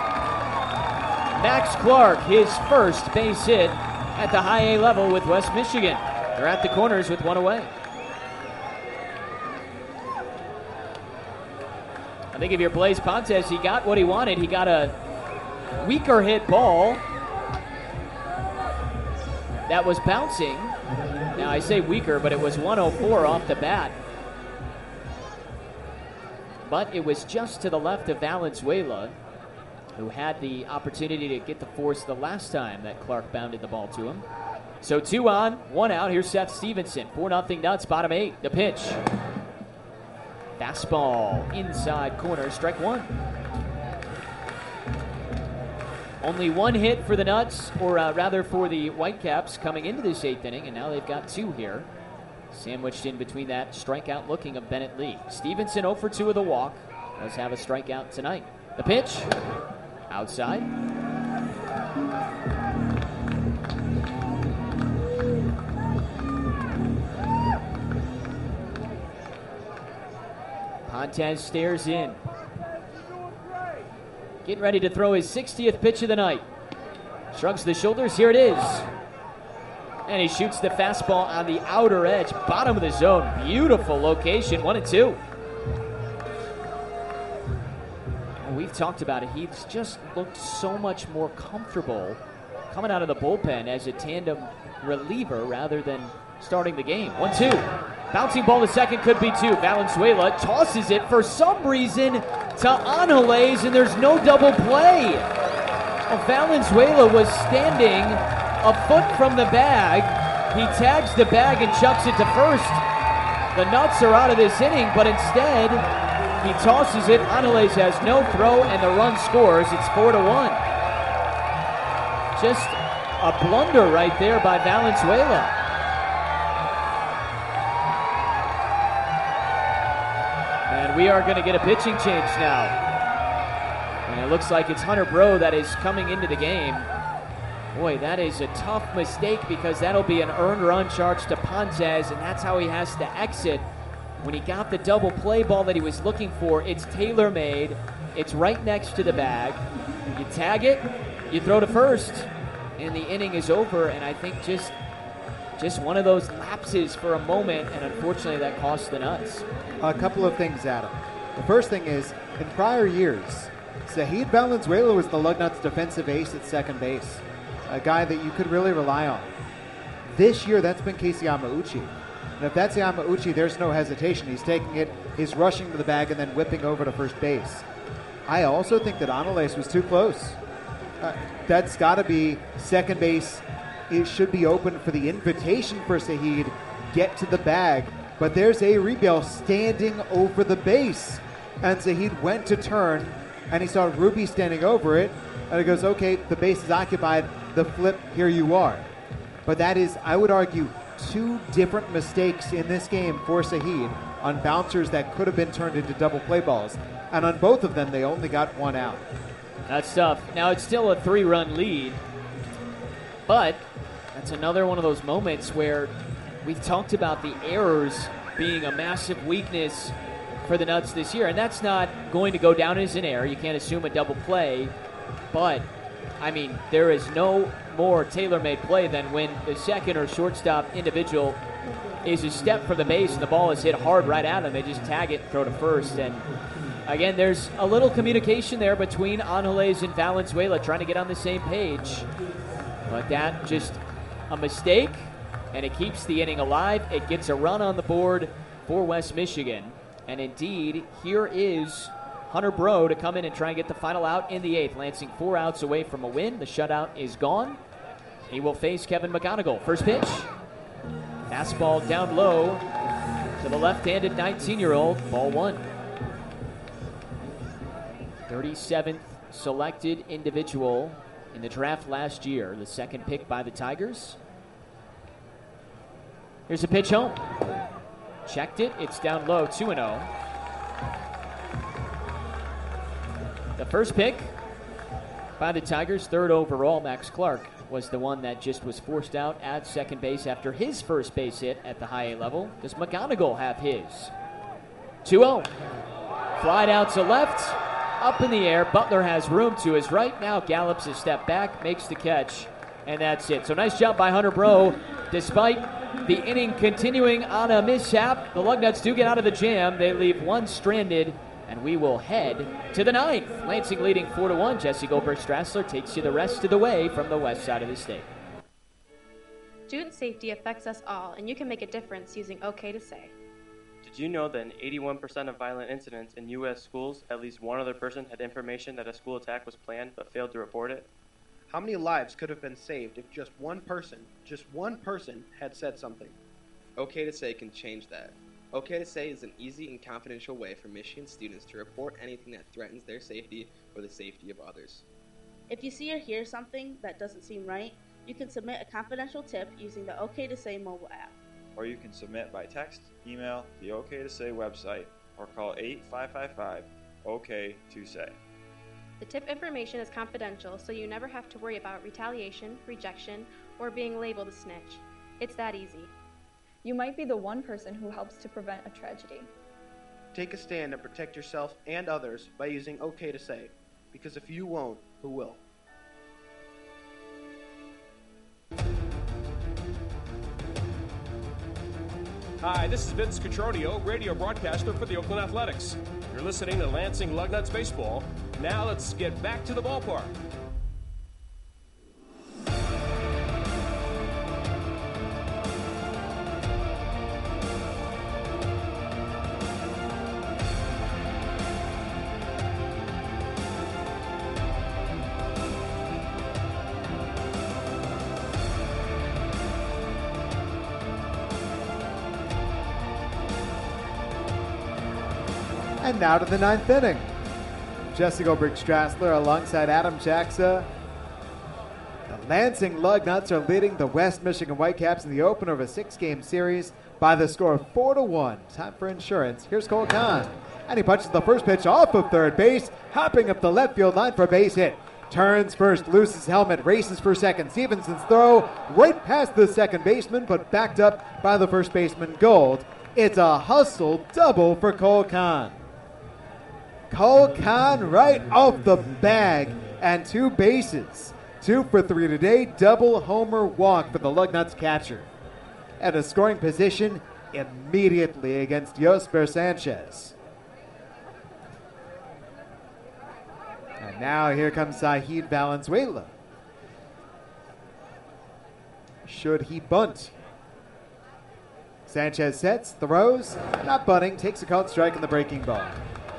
Max Clark, his first base hit at the high A level with West Michigan. They're at the corners with one away. I think if you're Blaise Pontes, he got what he wanted. He got a weaker hit ball that was bouncing. Now, I say weaker, but it was 104 off the bat. But it was just to the left of Valenzuela, who had the opportunity to get the force the last time that Clark bounded the ball to him. So 2 on, 1 out. Here's Seth Stevenson. 4-0 Nuts, bottom 8. The pitch. Fastball, inside corner, strike one. Only one hit for the Nuts, or rather for the Whitecaps, coming into this 8th inning, and now they've got 2 here. Sandwiched in between that strikeout looking of Bennett Lee. Stevenson 0 for 2 with a walk. Does have a strikeout tonight. The pitch, outside. Pontez stares in. Getting ready to throw his 60th pitch of the night. Shrugs the shoulders. Here it is. And he shoots the fastball on the outer edge, bottom of the zone. Beautiful location, 1-2. We've talked about it. He's just looked so much more comfortable coming out of the bullpen as a tandem reliever rather than starting the game. 1-2. Bouncing ball to second, could be two. Valenzuela tosses it for some reason to Angeles, and there's no double play. Valenzuela was standing a foot from the bag. He tags the bag and chucks it to first. The Nuts are out of this inning, but instead he tosses it. Angeles has no throw, and the run scores. It's 4-1. Just a blunder right there by Valenzuela. And we are going to get a pitching change now. And it looks like it's Hunter Breaux that is coming into the game. Boy, that is a tough mistake because that'll be an earned run charge to Pontez, and that's how he has to exit. When he got the double play ball that he was looking for, it's tailor-made. It's right next to the bag. You tag it, you throw to first, and the inning is over. And I think just one of those lapses for a moment, and unfortunately that cost the Nuts. A couple of things, Adam. The first thing is, in prior years, Zahid Valenzuela was the Lugnuts' defensive ace at second base, a guy that you could really rely on. This year, that's been Casey Yamauchi. And if that's Yamauchi, there's no hesitation. He's taking it, he's rushing to the bag, and then whipping over to first base. I also think that Angeles was too close. That's got to be second base. It should be open for the invitation for Zahid. Get to the bag. But there's a Uribiel standing over the base. And Zahid went to turn, and he saw Ruby standing over it. And he goes, okay, the base is occupied. The flip, here you are. But that is, I would argue, two different mistakes in this game for Zahid on bouncers that could have been turned into double play balls. And on both of them, they only got one out. That's tough. Now, it's still a 3-run lead. But that's another one of those moments where we've talked about the errors being a massive weakness for the Nuts this year. And that's not going to go down as an error. You can't assume a double play. But, I mean, there is no more tailor-made play than when the second or shortstop individual is a step from the base and the ball is hit hard right at him. They just tag it, throw to first. And, again, there's a little communication there between Angeles and Valenzuela trying to get on the same page. But that just a mistake, and it keeps the inning alive. It gets a run on the board for West Michigan. And, indeed, here is Hunter Breaux to come in and try and get the final out in the 8th. Lansing 4 outs away from a win. The shutout is gone. He will face Kevin McGonigal. First pitch. Fastball down low to the left-handed 19-year-old. Ball 1. 37th selected individual in the draft last year. The second pick by the Tigers. Here's a pitch home. Checked it. It's down low. 2-0. The first pick by the Tigers, 3rd overall, Max Clark, was the one that just was forced out at second base after his first base hit at the high A level. Does McGonigal have his? 2-0. Flied out to left, up in the air. Butler has room to his right. Now gallops a step back, makes the catch, and that's it. So nice job by Hunter Breaux. Despite the inning continuing on a mishap, the Lugnuts do get out of the jam. They leave one stranded, and we will head to the 9th. Lansing leading 4-1. Jesse Goldberg-Strassler takes you the rest of the way from the west side of the state. Student safety affects us all, and you can make a difference using OK to Say. Did you know that in 81% of violent incidents in U.S. schools, at least one other person had information that a school attack was planned but failed to report it? How many lives could have been saved if just one person, had said something? OK to Say can change that. OK to Say is an easy and confidential way for Michigan students to report anything that threatens their safety or the safety of others. If you see or hear something that doesn't seem right, you can submit a confidential tip using the OK to Say mobile app. Or you can submit by text, email, the OK to Say website, or call 855-OK-to-SAY. The tip information is confidential, so you never have to worry about retaliation, rejection, or being labeled a snitch. It's that easy. You might be the one person who helps to prevent a tragedy. Take a stand and protect yourself and others by using OK to Say. Because if you won't, who will? Hi, this is Vince Cotroneo, radio broadcaster for the Oakland Athletics. You're listening to Lansing Lugnuts Baseball. Now let's get back to the ballpark. And now to the ninth inning. Jesse Goldberg-Strassler alongside Adam Jacksa. The Lansing Lugnuts are leading the West Michigan Whitecaps in the opener of a 6-game series by the score of 4-1. Time for insurance. Here's Cole Kahn. And he punches the first pitch off of third base, hopping up the left field line for a base hit. Turns first, loses helmet, races for second. Stevenson's throw right past the second baseman, but backed up by the first baseman, Gold. It's a hustle double for Cole Kahn. Cole Kahn right off the bag and 2 bases. 2 for 3 today, double homer walk for the Lugnuts catcher. At a scoring position immediately against Yosber Sanchez. And now here comes Zahid Valenzuela. Should he bunt? Sanchez sets, throws, not bunting, takes a called strike on the breaking ball.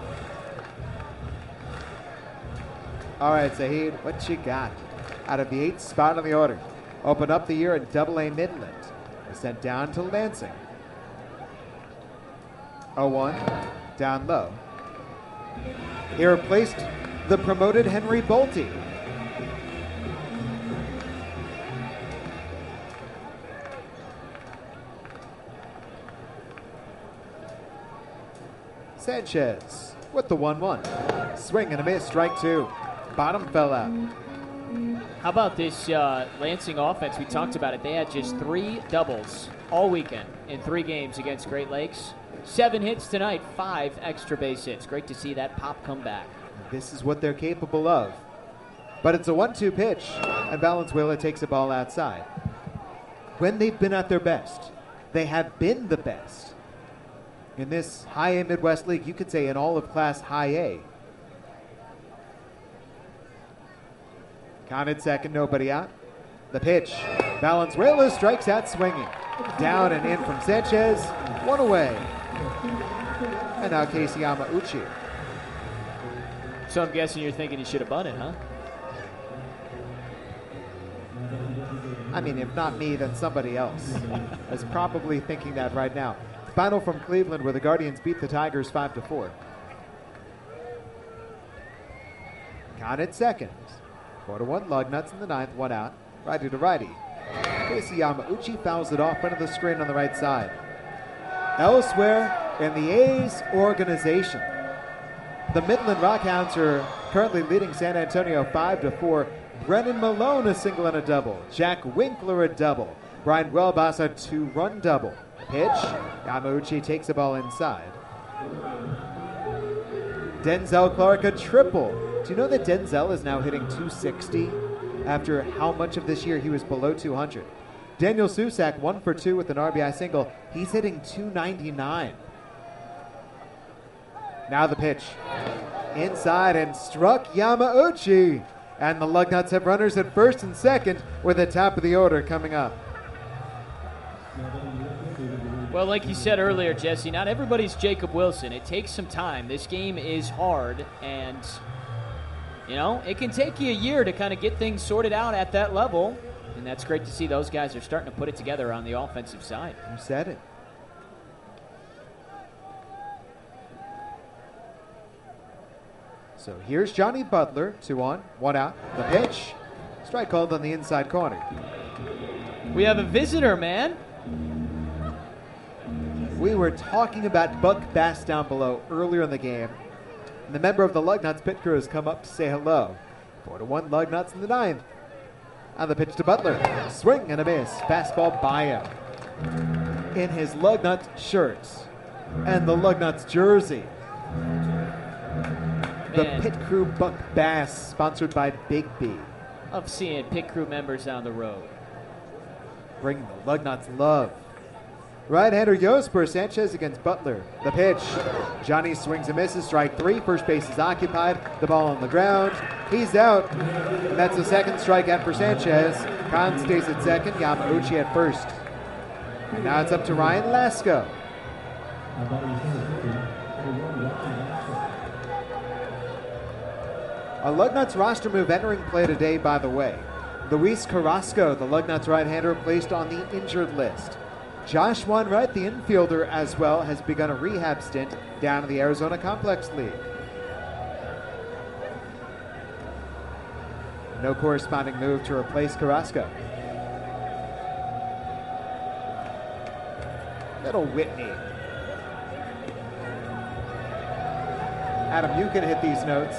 All right, Zahid, what you got? Out of the 8th spot on the order. Opened up the year in Double-A Midland. Was sent down to Lansing. 0-1, down low. He replaced the promoted Henry Bolte. Sanchez with the 1-1. Swing and a miss, strike 2. Bottom fell out. How about this Lansing offense? We talked about it. They had just 3 doubles all weekend in 3 games against Great Lakes. 7 hits tonight, 5 extra base hits. Great to see that pop come back. This is what they're capable of. But it's a 1-2 pitch, and Valenzuela takes the ball outside. When they've been at their best, they have been the best. In this High A Midwest League, you could say in all of Class High A. Counted second, nobody out. The pitch. Valenzuela strikes out swinging. Down and in from Sanchez. 1 away. And now Casey Yamauchi. So I'm guessing you're thinking he should have bunted, huh? I mean, if not me, then somebody else is probably thinking that right now. Final from Cleveland, where the Guardians beat the Tigers 5-4. Counted second. 4-1 Lugnuts in the 9th, 1 out. Righty to righty. Casey Yamauchi fouls it off into the screen on the right side. Elsewhere in the A's organization, the Midland Rockhounds are currently leading San Antonio 5-4. Brennan Malone a single and a double. Jack Winkler a double. Brian Welbas a 2-run double. Pitch. Yamauchi takes the ball inside. Denzel Clark a triple. Do you know that Denzel is now hitting 260 after how much of this year he was below 200? Daniel Susak 1 for 2 with an RBI single. He's hitting 299. Now the pitch. Inside and struck Yamauchi. And the Lugnuts have runners at first and second with the top of the order coming up. Well, like you said earlier, Jesse, not everybody's Jacob Wilson. It takes some time. This game is hard, and, you know, it can take you a year to kind of get things sorted out at that level, and that's great to see those guys are starting to put it together on the offensive side. You said it. So here's Johnny Butler, 2-1, 1 out. The pitch, strike called on the inside corner. We have a visitor, man. We were talking about Buck Bass down below earlier in the game. And the member of the Lugnuts pit crew has come up to say hello. 4-1 Lugnuts in the 9th. On the pitch to Butler. Swing and a miss. Fastball by him. In his Lugnut shirt, and the Lugnuts jersey. The Man. Pit Crew Buck Bass, sponsored by Big B. Of seeing pit crew members on the road. Bring the Lugnuts love. Right-hander Josper Sanchez against Butler. The pitch. Johnny swings and misses. Strike 3. First base is occupied. The ball on the ground. He's out. And that's the second strikeout for Sanchez. Khan stays at second. Yamauchi at first. And now it's up to Ryan Lasko. A Lugnuts roster move entering play today, by the way. Luis Carrasco, the Lugnuts right-hander, placed on the injured list. Josh Wanwright, the infielder, as well, has begun a rehab stint down in the Arizona Complex League. No corresponding move to replace Carrasco. Little Whitney. Adam, you can hit these notes.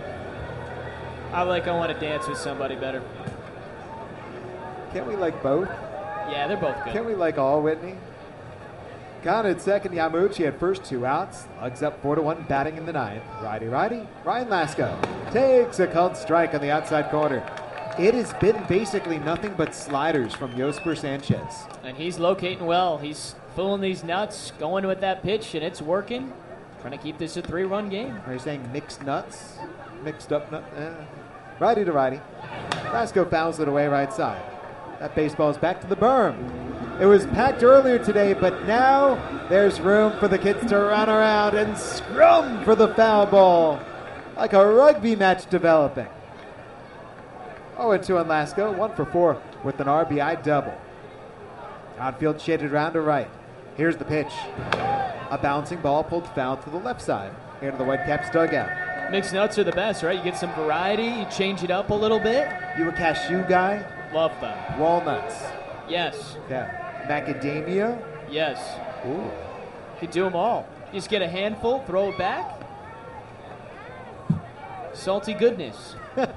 I want to dance with somebody better. Can't we like both? Yeah, they're both good. Can't we like all Whitney? Khan at second, Yamauchi at first, 2 outs. Lugs up 4-1, batting in the ninth. Righty. Ryan Lasko takes a called strike on the outside corner. It has been basically nothing but sliders from Josper Sanchez. And he's locating well. He's fooling these nuts, going with that pitch, and it's working. Trying to keep this a 3-run game. Are you saying mixed nuts? Mixed up nuts? Righty to righty. Lasko fouls it away right side. That baseball's back to the berm. It was packed earlier today, but now there's room for the kids to run around and scrum for the foul ball. Like a rugby match developing. 0-2 on Lasko, 1 for 4 with an RBI double. Outfield shaded around to right. Here's the pitch. A bouncing ball pulled foul to the left side, into the Whitecaps dugout. Mixed nuts are the best, right? You get some variety, you change it up a little bit. You a cashew guy? Love them. Walnuts? Yes. Yeah. Macadamia? Yes. Ooh. You can do them all. You just get a handful, throw it back. Salty goodness.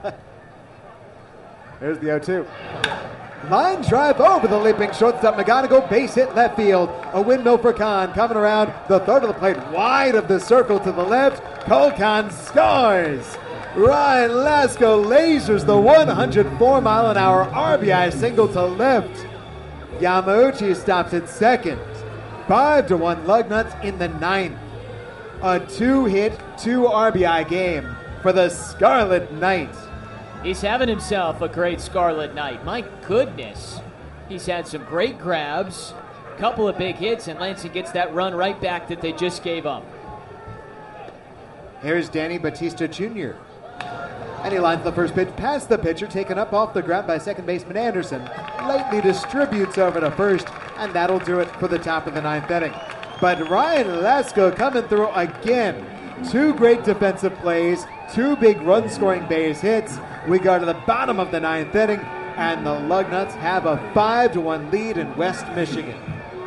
There's the 0-2. Line drive over the leaping shortstop. McGonigal, base hit left field. A windmill for Khan. Coming around the third of the plate, wide of the circle to the left. Cole Khan scores. Ryan Lasko lasers the 104-mile-an-hour RBI single to left. Yamauchi stops at second. 5-1 Lugnuts in the ninth. A 2-hit, 2 RBI game for the Scarlet Knight. He's having himself a great Scarlet Knight. My goodness. He's had some great grabs, couple of big hits, and Lansing gets that run right back that they just gave up. Here's Danny Batista Jr. And he lines the first pitch past the pitcher, taken up off the ground by second baseman Anderson. Lightly distributes over to first, and that'll do it for the top of the ninth inning. But Ryan Lasko coming through again. 2 great defensive plays, 2 big run-scoring base hits. We go to the bottom of the ninth inning, and the Lugnuts have a 5-1 lead in West Michigan.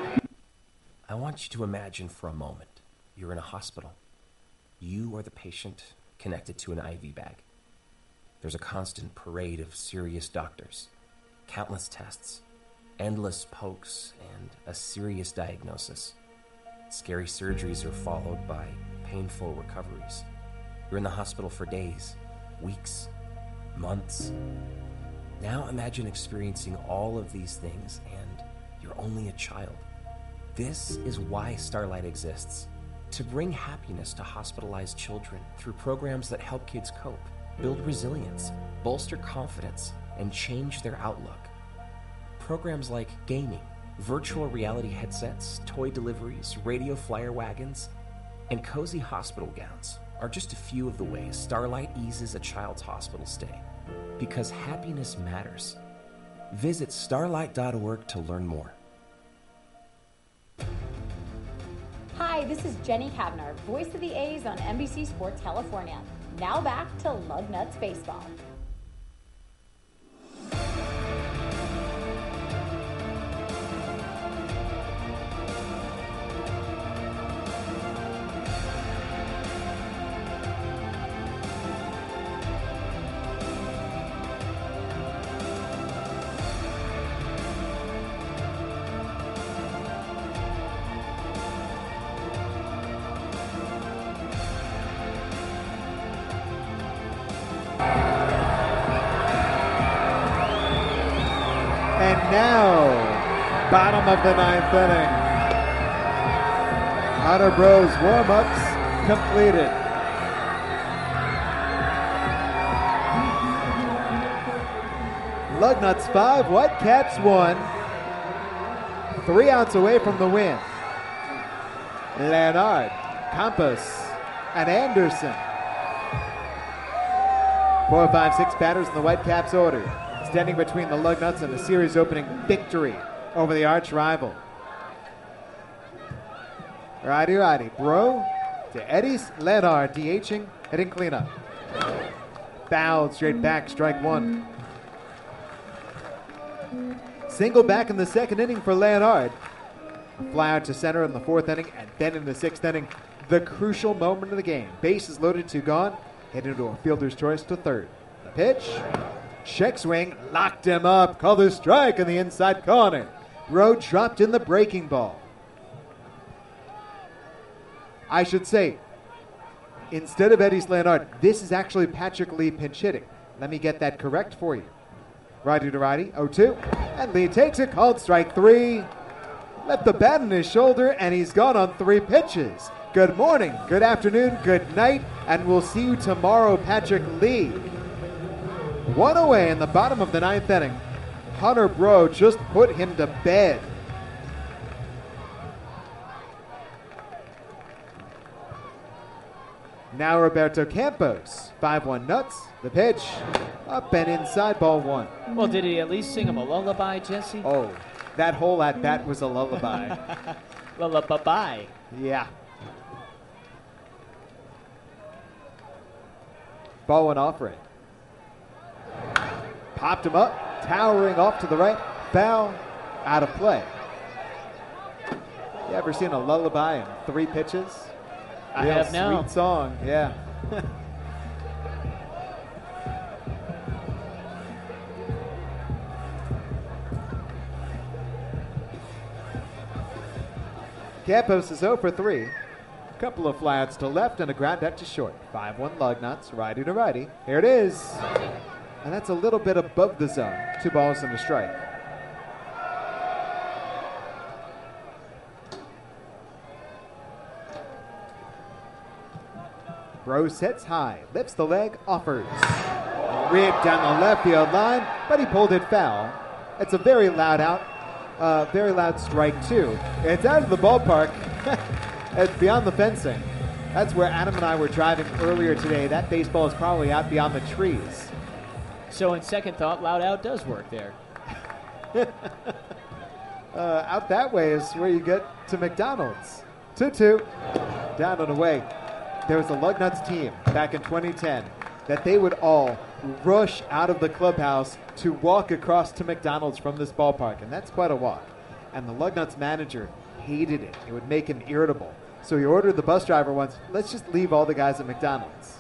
I want you to imagine for a moment you're in a hospital. You are the patient connected to an IV bag. There's a constant parade of serious doctors, countless tests, endless pokes, and a serious diagnosis. Scary surgeries are followed by painful recoveries. You're in the hospital for days, weeks, months. Now imagine experiencing all of these things and you're only a child. This is why Starlight exists. To bring happiness to hospitalized children through programs that help kids cope, build resilience, bolster confidence, and change their outlook. Programs like gaming, virtual reality headsets, toy deliveries, radio flyer wagons, and cozy hospital gowns are just a few of the ways Starlight eases a child's hospital stay. Because happiness matters. Visit starlight.org to learn more. Hi, this is Jenny Kavner, voice of the A's on NBC Sports California. Now back to Lugnuts Baseball. now, bottom of the 9th inning. Hunter Bros warm-ups completed. Lugnuts 5, Whitecaps 1. 3 outs away from the win. Leonard, Campos, and Anderson. 4, 5, 6 batters in the Whitecaps order, standing between the Lugnuts and a series-opening victory over the arch rival. Righty. Bro to Eddie's Leonard, DHing, hitting cleanup. Fouled straight back, strike 1. Single back in the 2nd inning for Leonard. Fly out to center in the 4th inning, and then in the 6th inning, the crucial moment of the game. Bases loaded, 2 gone. Hit into a fielder's choice to 3rd. The pitch. Check swing. Locked him up. Called a strike in the inside corner. Bro dropped in the breaking ball. I should say, instead of Eddie's Leonard, this is actually Patrick Lee pinch hitting. Let me get that correct for you. Righty to righty, 0-2. And Lee takes it, called strike 3. Left the bat on his shoulder, and he's gone on 3 pitches. Good morning, good afternoon, good night, and we'll see you tomorrow, Patrick Lee. 1 away in the bottom of the 9th inning. Hunter Bro just put him to bed. Now Roberto Campos, 5-1 nuts. The pitch, up and inside, ball 1. Well, did he at least sing him a lullaby, Jesse? Oh, that whole at-bat was a lullaby. Lullaby. Yeah. Ball 1 off right. Popped him up, towering off to the right. Foul, out of play. You ever seen a lullaby in 3 pitches? I have now. Sweet song, yeah. Campos is 0 for 3. Couple of flyouts to left and a ground out to short. 5-1 Lugnuts, righty to righty. Here it is. And that's a little bit above the zone. 2 balls and a strike. Bro sets high, lifts the leg, offers. Ripped down the left field line, but he pulled it foul. It's a very loud out. Very loud strike 2. It's out of the ballpark. It's beyond the fencing. That's where Adam and I were driving earlier today. That baseball is probably out beyond the trees. So in second thought, loud out does work there. Out that way is where you get to McDonald's. 2-2. Down and away. There was a Lugnuts team back in 2010 that they would all rush out of the clubhouse to walk across to McDonald's from this ballpark, and that's quite a walk. And the Lugnuts manager hated it. It would make him irritable. So he ordered the bus driver once, let's just leave all the guys at McDonald's.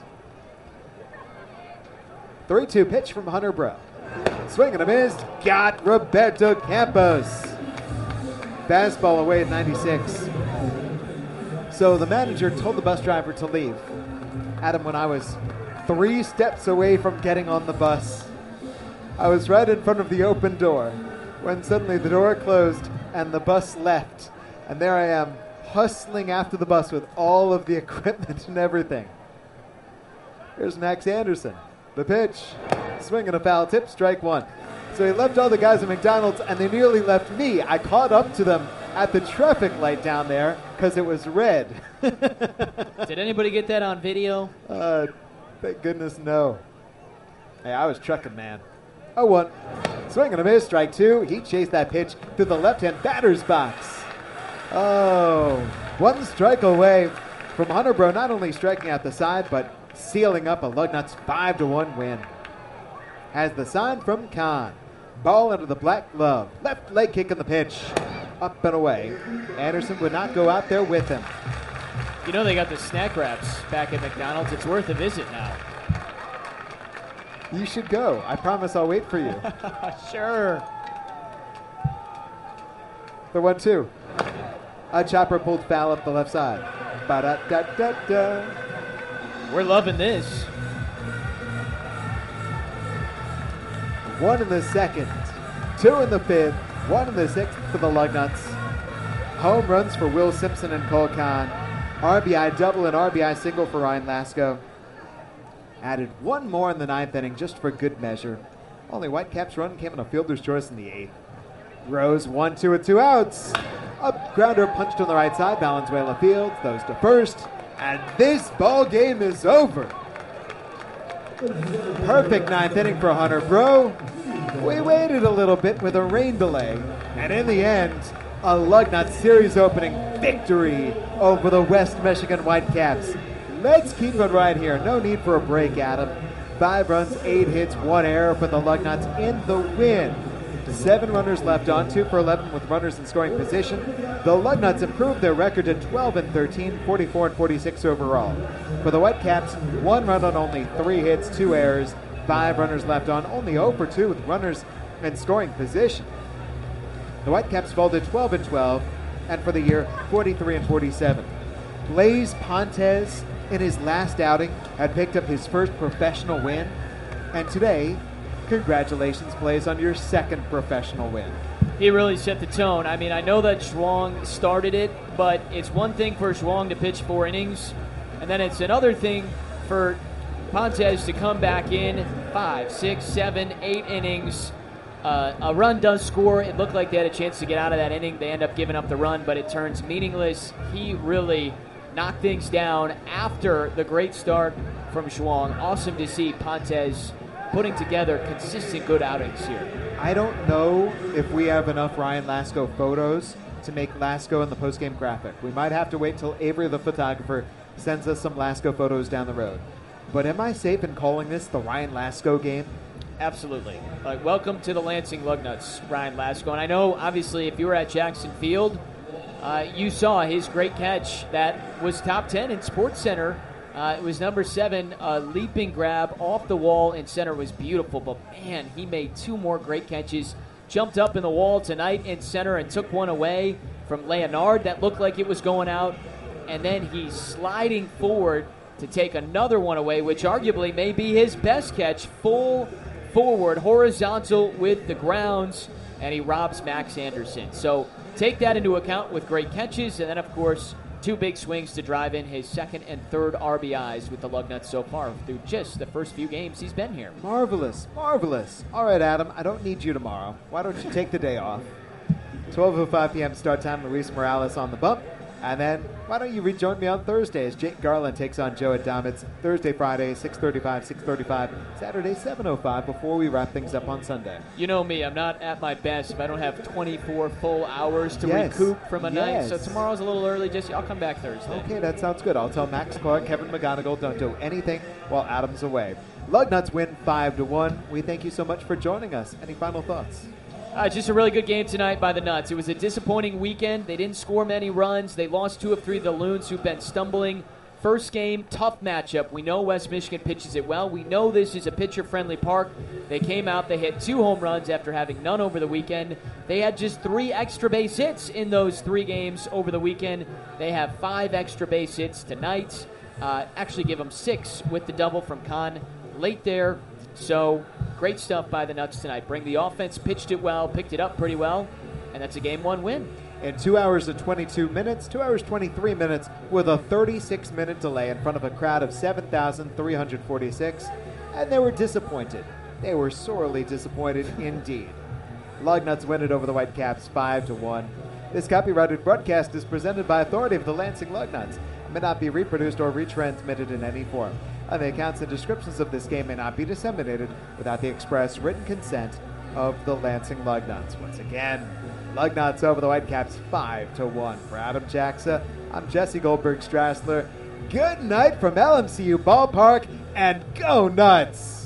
3-2 pitch from Hunter Bro. Swing and a miss. Got Roberto Campos. Fastball away at 96. So the manager told the bus driver to leave. Adam, when I was 3 steps away from getting on the bus, I was right in front of the open door when suddenly the door closed and the bus left. And there I am, hustling after the bus with all of the equipment and everything. Here's Max Anderson. The pitch. Swing and a foul tip, strike 1. So he left all the guys at McDonald's, and they nearly left me. I caught up to them at the traffic light down there because it was red. Did anybody get that on video? Thank goodness, no. Hey, I was trucking, man. 0-1. Swing and a miss, strike 2. He chased that pitch to the left-hand batter's box. Oh, 1 strike away from Hunter Bro, not only striking out the side, but sealing up a Lugnuts 5-1 win. Has the sign from Khan. Ball under the black glove. Left leg kick in the pitch. Up and away. Anderson would not go out there with him. You know they got the snack wraps back at McDonald's. It's worth a visit now. You should go. I promise I'll wait for you. Sure. The 1-2. A chopper pulled foul up the left side. Ba-da-da-da-da. We're loving this. 1 in the second. 2 in the 5th, 1 in the 6th for the Lugnuts. Home runs for Will Simpson and Cole Kahn. RBI double and RBI single for Ryan Lasko. Added one more in the 9th inning just for good measure. Only Whitecaps' run came on a fielder's choice in the 8th. Rose 1-2 with 2 outs. A grounder punched on the right side. Valenzuela Fields those to first. And this ball game is over. Perfect 9th inning for Hunter Bro. We waited a little bit with a rain delay. And in the end, a Lugnut series opening victory over the West Michigan Whitecaps. Let's keep it right here. No need for a break, Adam. 5 runs, 8 hits, 1 error for the Lugnuts in the win. 7 runners left on, 2 for 11 with runners in scoring position. The Lugnuts improved their record to 12-13, 44-46 overall. For the Whitecaps, 1 run on only 3 hits, 2 errors, 5 runners left on, only 0 for 2 with runners in scoring position. The Whitecaps fall to 12-12, and for the year, 43-47. Blaise Pontes, in his last outing, had picked up his first professional win, and today, congratulations, Blaise, on your second professional win. He really set the tone. I mean, I know that Schwang started it, but it's one thing for Schwang to pitch 4 innings, and then it's another thing for Pontes to come back in 5, 6, 7, 8 innings. A run does score. It looked like they had a chance to get out of that inning. They end up giving up the run, but it turns meaningless. He really knocked things down after the great start from Schwang. Awesome to see Pontes putting together consistent good outings here. I don't know if we have enough Ryan Lasko photos to make Lasko in the postgame graphic. We might have to wait till Avery the photographer sends us some Lasko photos down the road. But am I safe in calling this the Ryan Lasko game? Absolutely. Welcome to the Lansing Lugnuts, Ryan Lasko. And I know, obviously, if you were at Jackson Field, you saw his great catch that was top 10 in SportsCenter. It was number 7, a leaping grab off the wall in center was beautiful. But, man, he made 2 more great catches. Jumped up in the wall tonight in center and took one away from Leonard that looked like it was going out. And then he's sliding forward to take another one away, which arguably may be his best catch. Full forward, horizontal with the grounds, and he robs Max Anderson. So take that into account with great catches, and then, of course, 2 big swings to drive in his 2nd and 3rd RBIs with the Lugnuts so far through just the first few games he's been here. Marvelous, marvelous. All right, Adam, I don't need you tomorrow. Why don't you take the day off? 12:05 p.m. start time, Luis Morales on the bump. And then, why don't you rejoin me on Thursday as Jake Garland takes on Joe Adamitz. Thursday, Friday, 6:35, 6:35. Saturday, 7:05 before we wrap things up on Sunday. You know me, I'm not at my best if I don't have 24 full hours to recoup from a night. So tomorrow's a little early, Jesse. I'll come back Thursday. Okay, that sounds good. I'll tell Max Clark, Kevin McGonigal, don't do anything while Adam's away. Lugnuts win 5-1. We thank you so much for joining us. Any final thoughts? Just a really good game tonight by the Nuts. It was a disappointing weekend. They didn't score many runs. They lost 2 of 3 to the Loons, who've been stumbling. First game, tough matchup. We know West Michigan pitches it well. We know this is a pitcher-friendly park. They came out, they hit 2 home runs after having none over the weekend. They had just 3 extra base hits in those 3 games over the weekend. They have 5 extra base hits tonight. Actually give them 6 with the double from Kahn late there. So, great stuff by the Nuts tonight. Bring the offense, pitched it well, picked it up pretty well, and that's a Game 1 win. In 2 hours and 22 minutes, 2 hours 23 minutes, with a 36-minute delay in front of a crowd of 7,346, and they were disappointed. They were sorely disappointed indeed. Lugnuts win it over the Whitecaps 5-1. This copyrighted broadcast is presented by authority of the Lansing Lugnuts. It may not be reproduced or retransmitted in any form. And the accounts and descriptions of this game may not be disseminated without the express written consent of the Lansing Lugnuts. Once again, Lugnuts over the Whitecaps 5-1. For Adam Jackson, I'm Jesse Goldberg Strassler. Good night from LMCU Ballpark, and go Nuts!